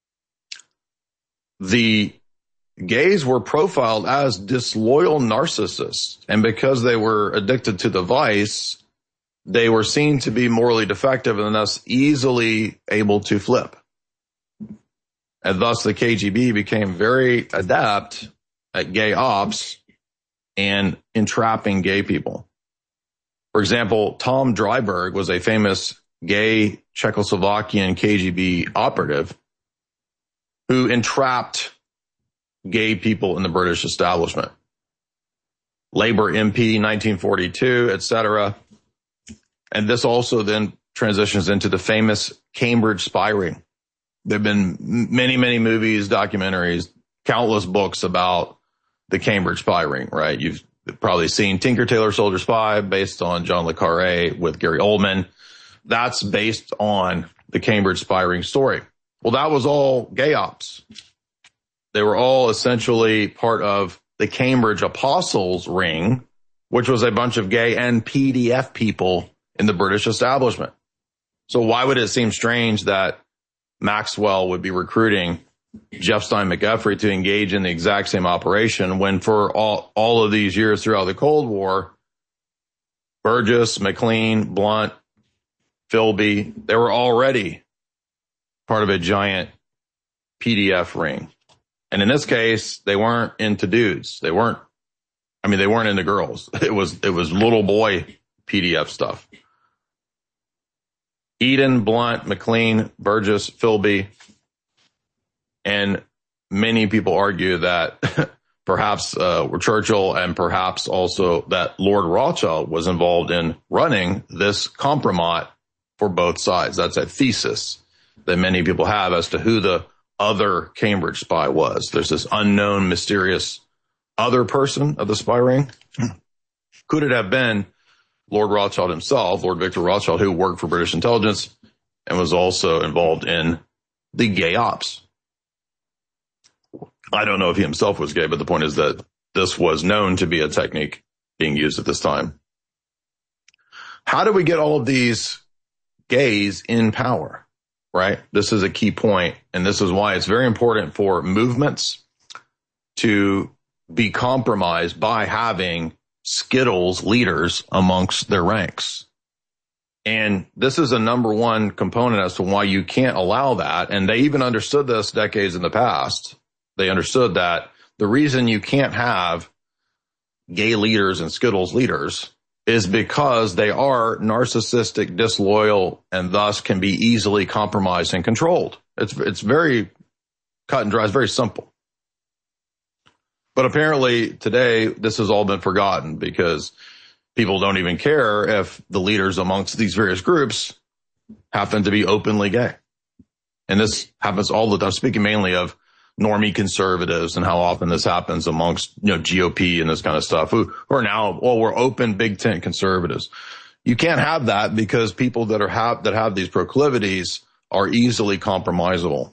Speaker 16: the gays were profiled as disloyal narcissists. And because they were addicted to the vice, they were seen to be morally defective and thus easily able to flip. And thus the KGB became very adept at gay ops and entrapping gay people. For example, Tom Dryberg was a famous gay Czechoslovakian KGB operative who entrapped gay people in the British establishment. Labour MP, 1942, etc. And this also then transitions into the famous Cambridge spy ring. There have been many, many movies, documentaries, countless books about the Cambridge spy ring, right? You've probably seen Tinker Tailor Soldier Spy, based on John le Carré with Gary Oldman. That's based on the Cambridge spy ring story. Well, that was all gay ops. They were all essentially part of the Cambridge Apostles Ring, which was a bunch of gay and PDF people in the British establishment. So why would it seem strange that Maxwell would be recruiting Jeff Stein McGuffrey to engage in the exact same operation when for all of these years throughout the Cold War, Burgess, McLean, Blunt, Philby, they were already part of a giant PDF ring. And in this case, they weren't into dudes. They weren't into girls. It was little boy PDF stuff. Eden, Blunt, McLean, Burgess, Philby, and many people argue that perhaps Churchill and perhaps also that Lord Rothschild was involved in running this compromat for both sides. That's a thesis that many people have as to who the other Cambridge spy was. There's this unknown, mysterious other person of the spy ring. Could it have been Lord Rothschild himself, Lord Victor Rothschild, who worked for British intelligence and was also involved in the gay ops? I don't know if he himself was gay, but the point is that this was known to be a technique being used at this time. How do we get all of these gays in power? Right? This is a key point, and this is why it's very important for movements to be compromised by having Skittles leaders amongst their ranks. And this is a number one component as to why you can't allow that. And they even understood this decades in the past. They understood that the reason you can't have gay leaders and Skittles leaders is because they are narcissistic, disloyal, and thus can be easily compromised and controlled. It's very cut and dry. It's very simple. But apparently today, this has all been forgotten because people don't even care if the leaders amongst these various groups happen to be openly gay. And this happens all the time. Speaking mainly of normie conservatives and how often this happens amongst, GOP and this kind of stuff who are now, we're open big tent conservatives. You can't have that because people that have these proclivities are easily compromisable.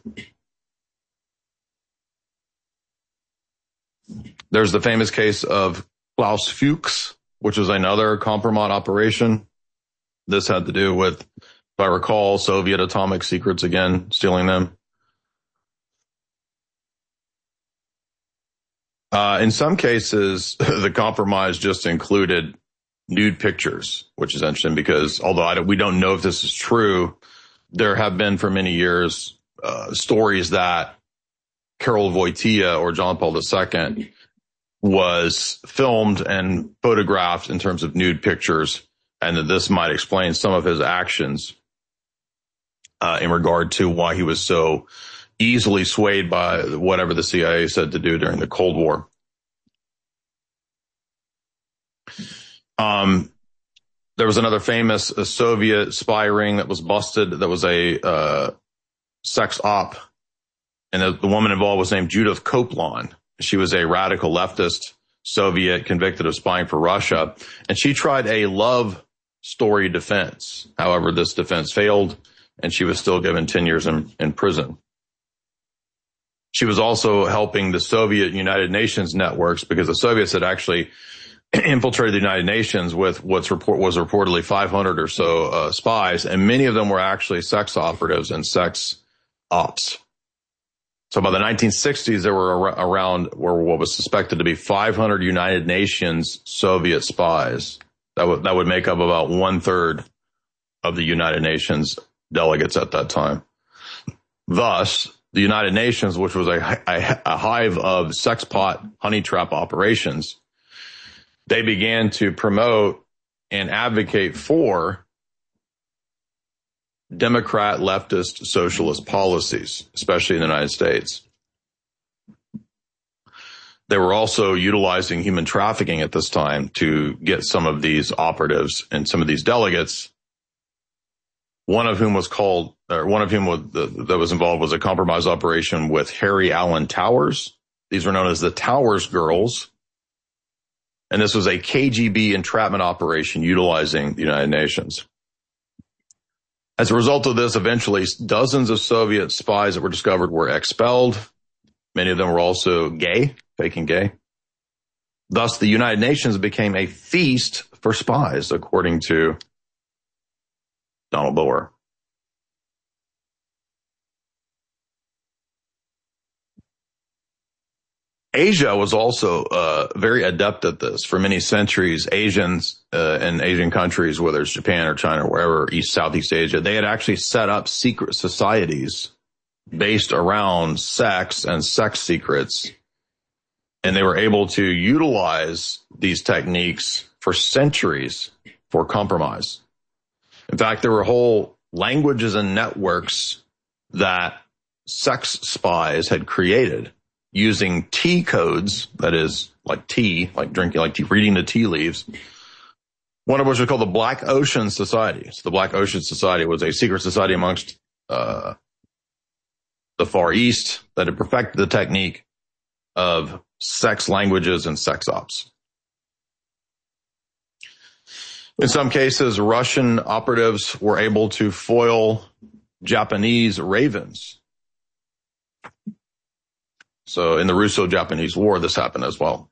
Speaker 16: There's the famous case of Klaus Fuchs, which was another compromat operation. This had to do with, if I recall, Soviet atomic secrets again, stealing them. In some cases, the compromise just included nude pictures, which is interesting because although we don't know if this is true, there have been for many years stories that Karol Wojtyła or John Paul II was filmed and photographed in terms of nude pictures, and that this might explain some of his actions in regard to why he was so easily swayed by whatever the CIA said to do during the Cold War. There was another famous Soviet spy ring that was busted that was a sex op, and the woman involved was named Judith Koplan. She was a radical leftist Soviet convicted of spying for Russia, and she tried a love story defense. However, this defense failed, and she was still given 10 years in prison. She was also helping the Soviet United Nations networks because the Soviets had actually infiltrated the United Nations with was reportedly 500 or so spies, and many of them were actually sex operatives and sex ops. So by the 1960s, there were around what was suspected to be 500 United Nations Soviet spies. That would make up about 1/3 of the United Nations delegates at that time. Thus, the United Nations, which was a hive of sex pot honey trap operations, they began to promote and advocate for Democrat, leftist, socialist policies, especially in the United States. They were also utilizing human trafficking at this time to get some of these operatives and some of these delegates. One of whom that was involved was a compromise operation with Harry Allen Towers. These were known as the Towers Girls. And this was a KGB entrapment operation utilizing the United Nations. As a result of this, eventually dozens of Soviet spies that were discovered were expelled. Many of them were also gay, faking gay. Thus, the United Nations became a feast for spies, according to Donald Bower. Asia was also very adept at this. For many centuries, Asians in Asian countries, whether it's Japan or China or wherever, Southeast Asia, they had actually set up secret societies based around sex and sex secrets. And they were able to utilize these techniques for centuries for compromise. In fact, there were whole languages and networks that sex spies had created using tea codes, that is, like tea, like drinking, like tea, reading the tea leaves. One of which was called the Black Ocean Society. So the Black Ocean Society was a secret society amongst the Far East that had perfected the technique of sex languages and sex ops. In some cases, Russian operatives were able to foil Japanese ravens. So in the Russo-Japanese War, this happened as well.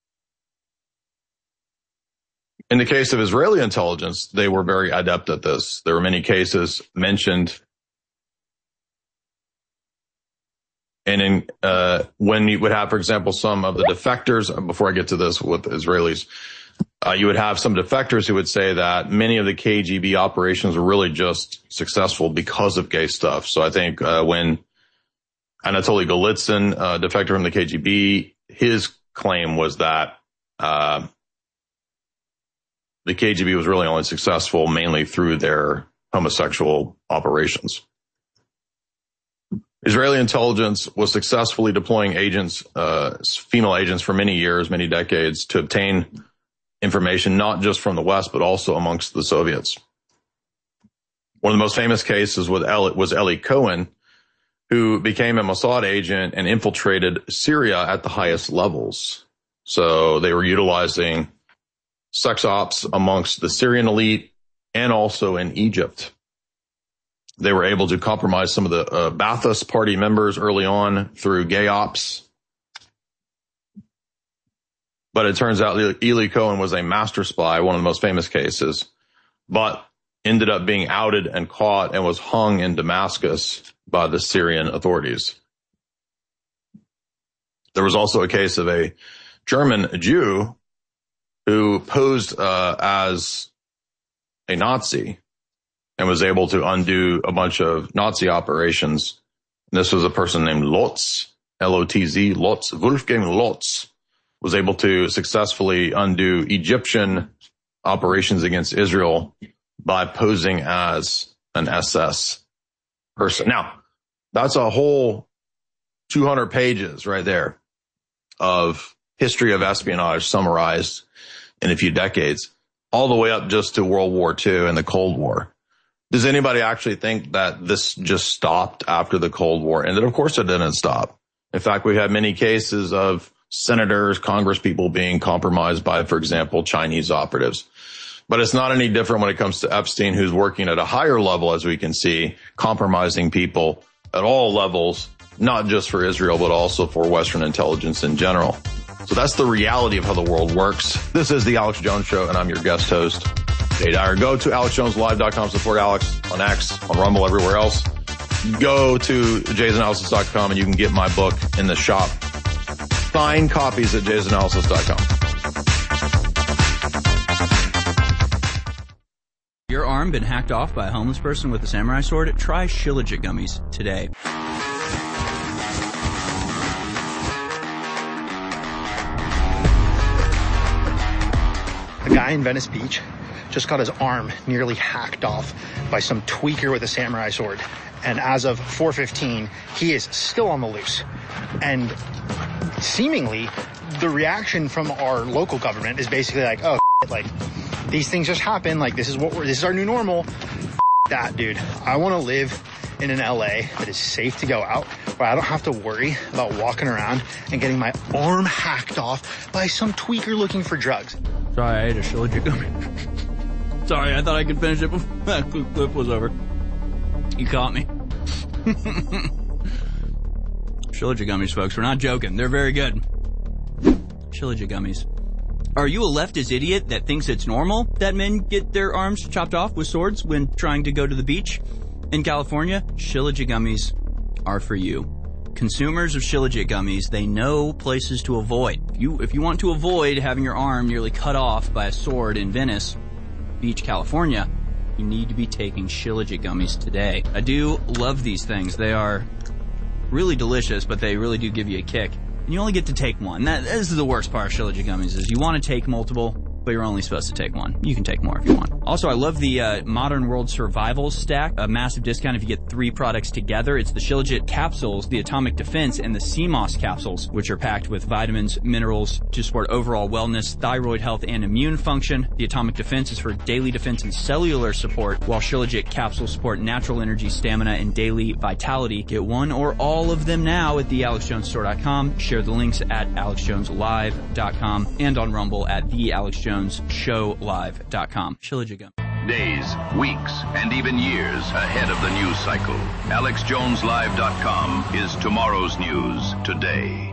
Speaker 16: In the case of Israeli intelligence, they were very adept at this. There were many cases mentioned. And when you would have, for example, some of the defectors, before I get to this with Israelis, you would have some defectors who would say that many of the KGB operations were really just successful because of gay stuff. So I think when Anatoly Golitsyn, defector from the KGB, his claim was that the KGB was really only successful mainly through their homosexual operations. Israeli intelligence was successfully deploying agents, female agents for many years, many decades, to obtain information not just from the West, but also amongst the Soviets. One of the most famous cases was Eli Cohen, who became a Mossad agent and infiltrated Syria at the highest levels. So they were utilizing sex ops amongst the Syrian elite and also in Egypt. They were able to compromise some of the Ba'athist party members early on through gay ops. But it turns out Eli Cohen was a master spy, one of the most famous cases, but ended up being outed and caught and was hung in Damascus by the Syrian authorities. There was also a case of a German Jew who posed as a Nazi and was able to undo a bunch of Nazi operations. And this was a person named Lotz, L-O-T-Z, Lotz, Wolfgang Lotz, was able to successfully undo Egyptian operations against Israel by posing as an SS person. Now, that's a whole 200 pages right there of history of espionage summarized in a few decades, all the way up just to World War II and the Cold War. Does anybody actually think that this just stopped after the Cold War ended? Of course it didn't stop. In fact, we had many cases of senators, congresspeople being compromised by, for example, Chinese operatives. But it's not any different when it comes to Epstein, who's working at a higher level, as we can see, compromising people at all levels, not just for Israel, but also for Western intelligence in general. So that's the reality of how the world works. This is the Alex Jones Show, and I'm your guest host, Jay Dyer. Go to AlexJonesLive.com, support Alex on X, on Rumble, everywhere else. Go to jaysanalysis.com, and you can get my book in the shop. Signed copies at jaysanalysis.com.
Speaker 4: Your arm been hacked off by a homeless person with a samurai sword? Try Shilajit gummies today.
Speaker 5: A guy in Venice Beach just got his arm nearly hacked off by some tweaker with a samurai sword. And as of 4:15, he is still on the loose. And seemingly, the reaction from our local government is basically like, oh, like, these things just happen. Like, this is our new normal. That, dude. I want to live in an LA that is safe to go out, where I don't have to worry about walking around and getting my arm hacked off by some tweaker looking for drugs.
Speaker 4: Sorry, I ate a Shilajit gummy. Sorry, I thought I could finish it before that clip was over. You caught me. Shilajit gummies, folks. We're not joking. They're very good. Shilajit gummies. Are you a leftist idiot that thinks it's normal that men get their arms chopped off with swords when trying to go to the beach in California? Shilajit gummies are for you. Consumers of Shilajit gummies, they know places to avoid. If you want to avoid having your arm nearly cut off by a sword in Venice Beach, California, you need to be taking Shilajit gummies today. I do love these things. They are really delicious, but they really do give you a kick. And you only get to take one. This is the worst part of Shilajit gummies, is you want to take multiple, but you're only supposed to take one. You can take more if you want. Also, I love the Modern World Survival Stack, a massive discount if you get 3 products together. It's the Shilajit capsules, the Atomic Defense, and the CMOS capsules, which are packed with vitamins, minerals to support overall wellness, thyroid health, and immune function. The Atomic Defense is for daily defense and cellular support, while Shilajit capsules support natural energy, stamina, and daily vitality. Get one or all of them now at thealexjonesstore.com. Share the links at alexjoneslive.com and on Rumble at thealexjonesshowlive.com. Shilajit gum.
Speaker 1: Days, weeks, and even years ahead of the news cycle. AlexJonesLive.com is tomorrow's news today.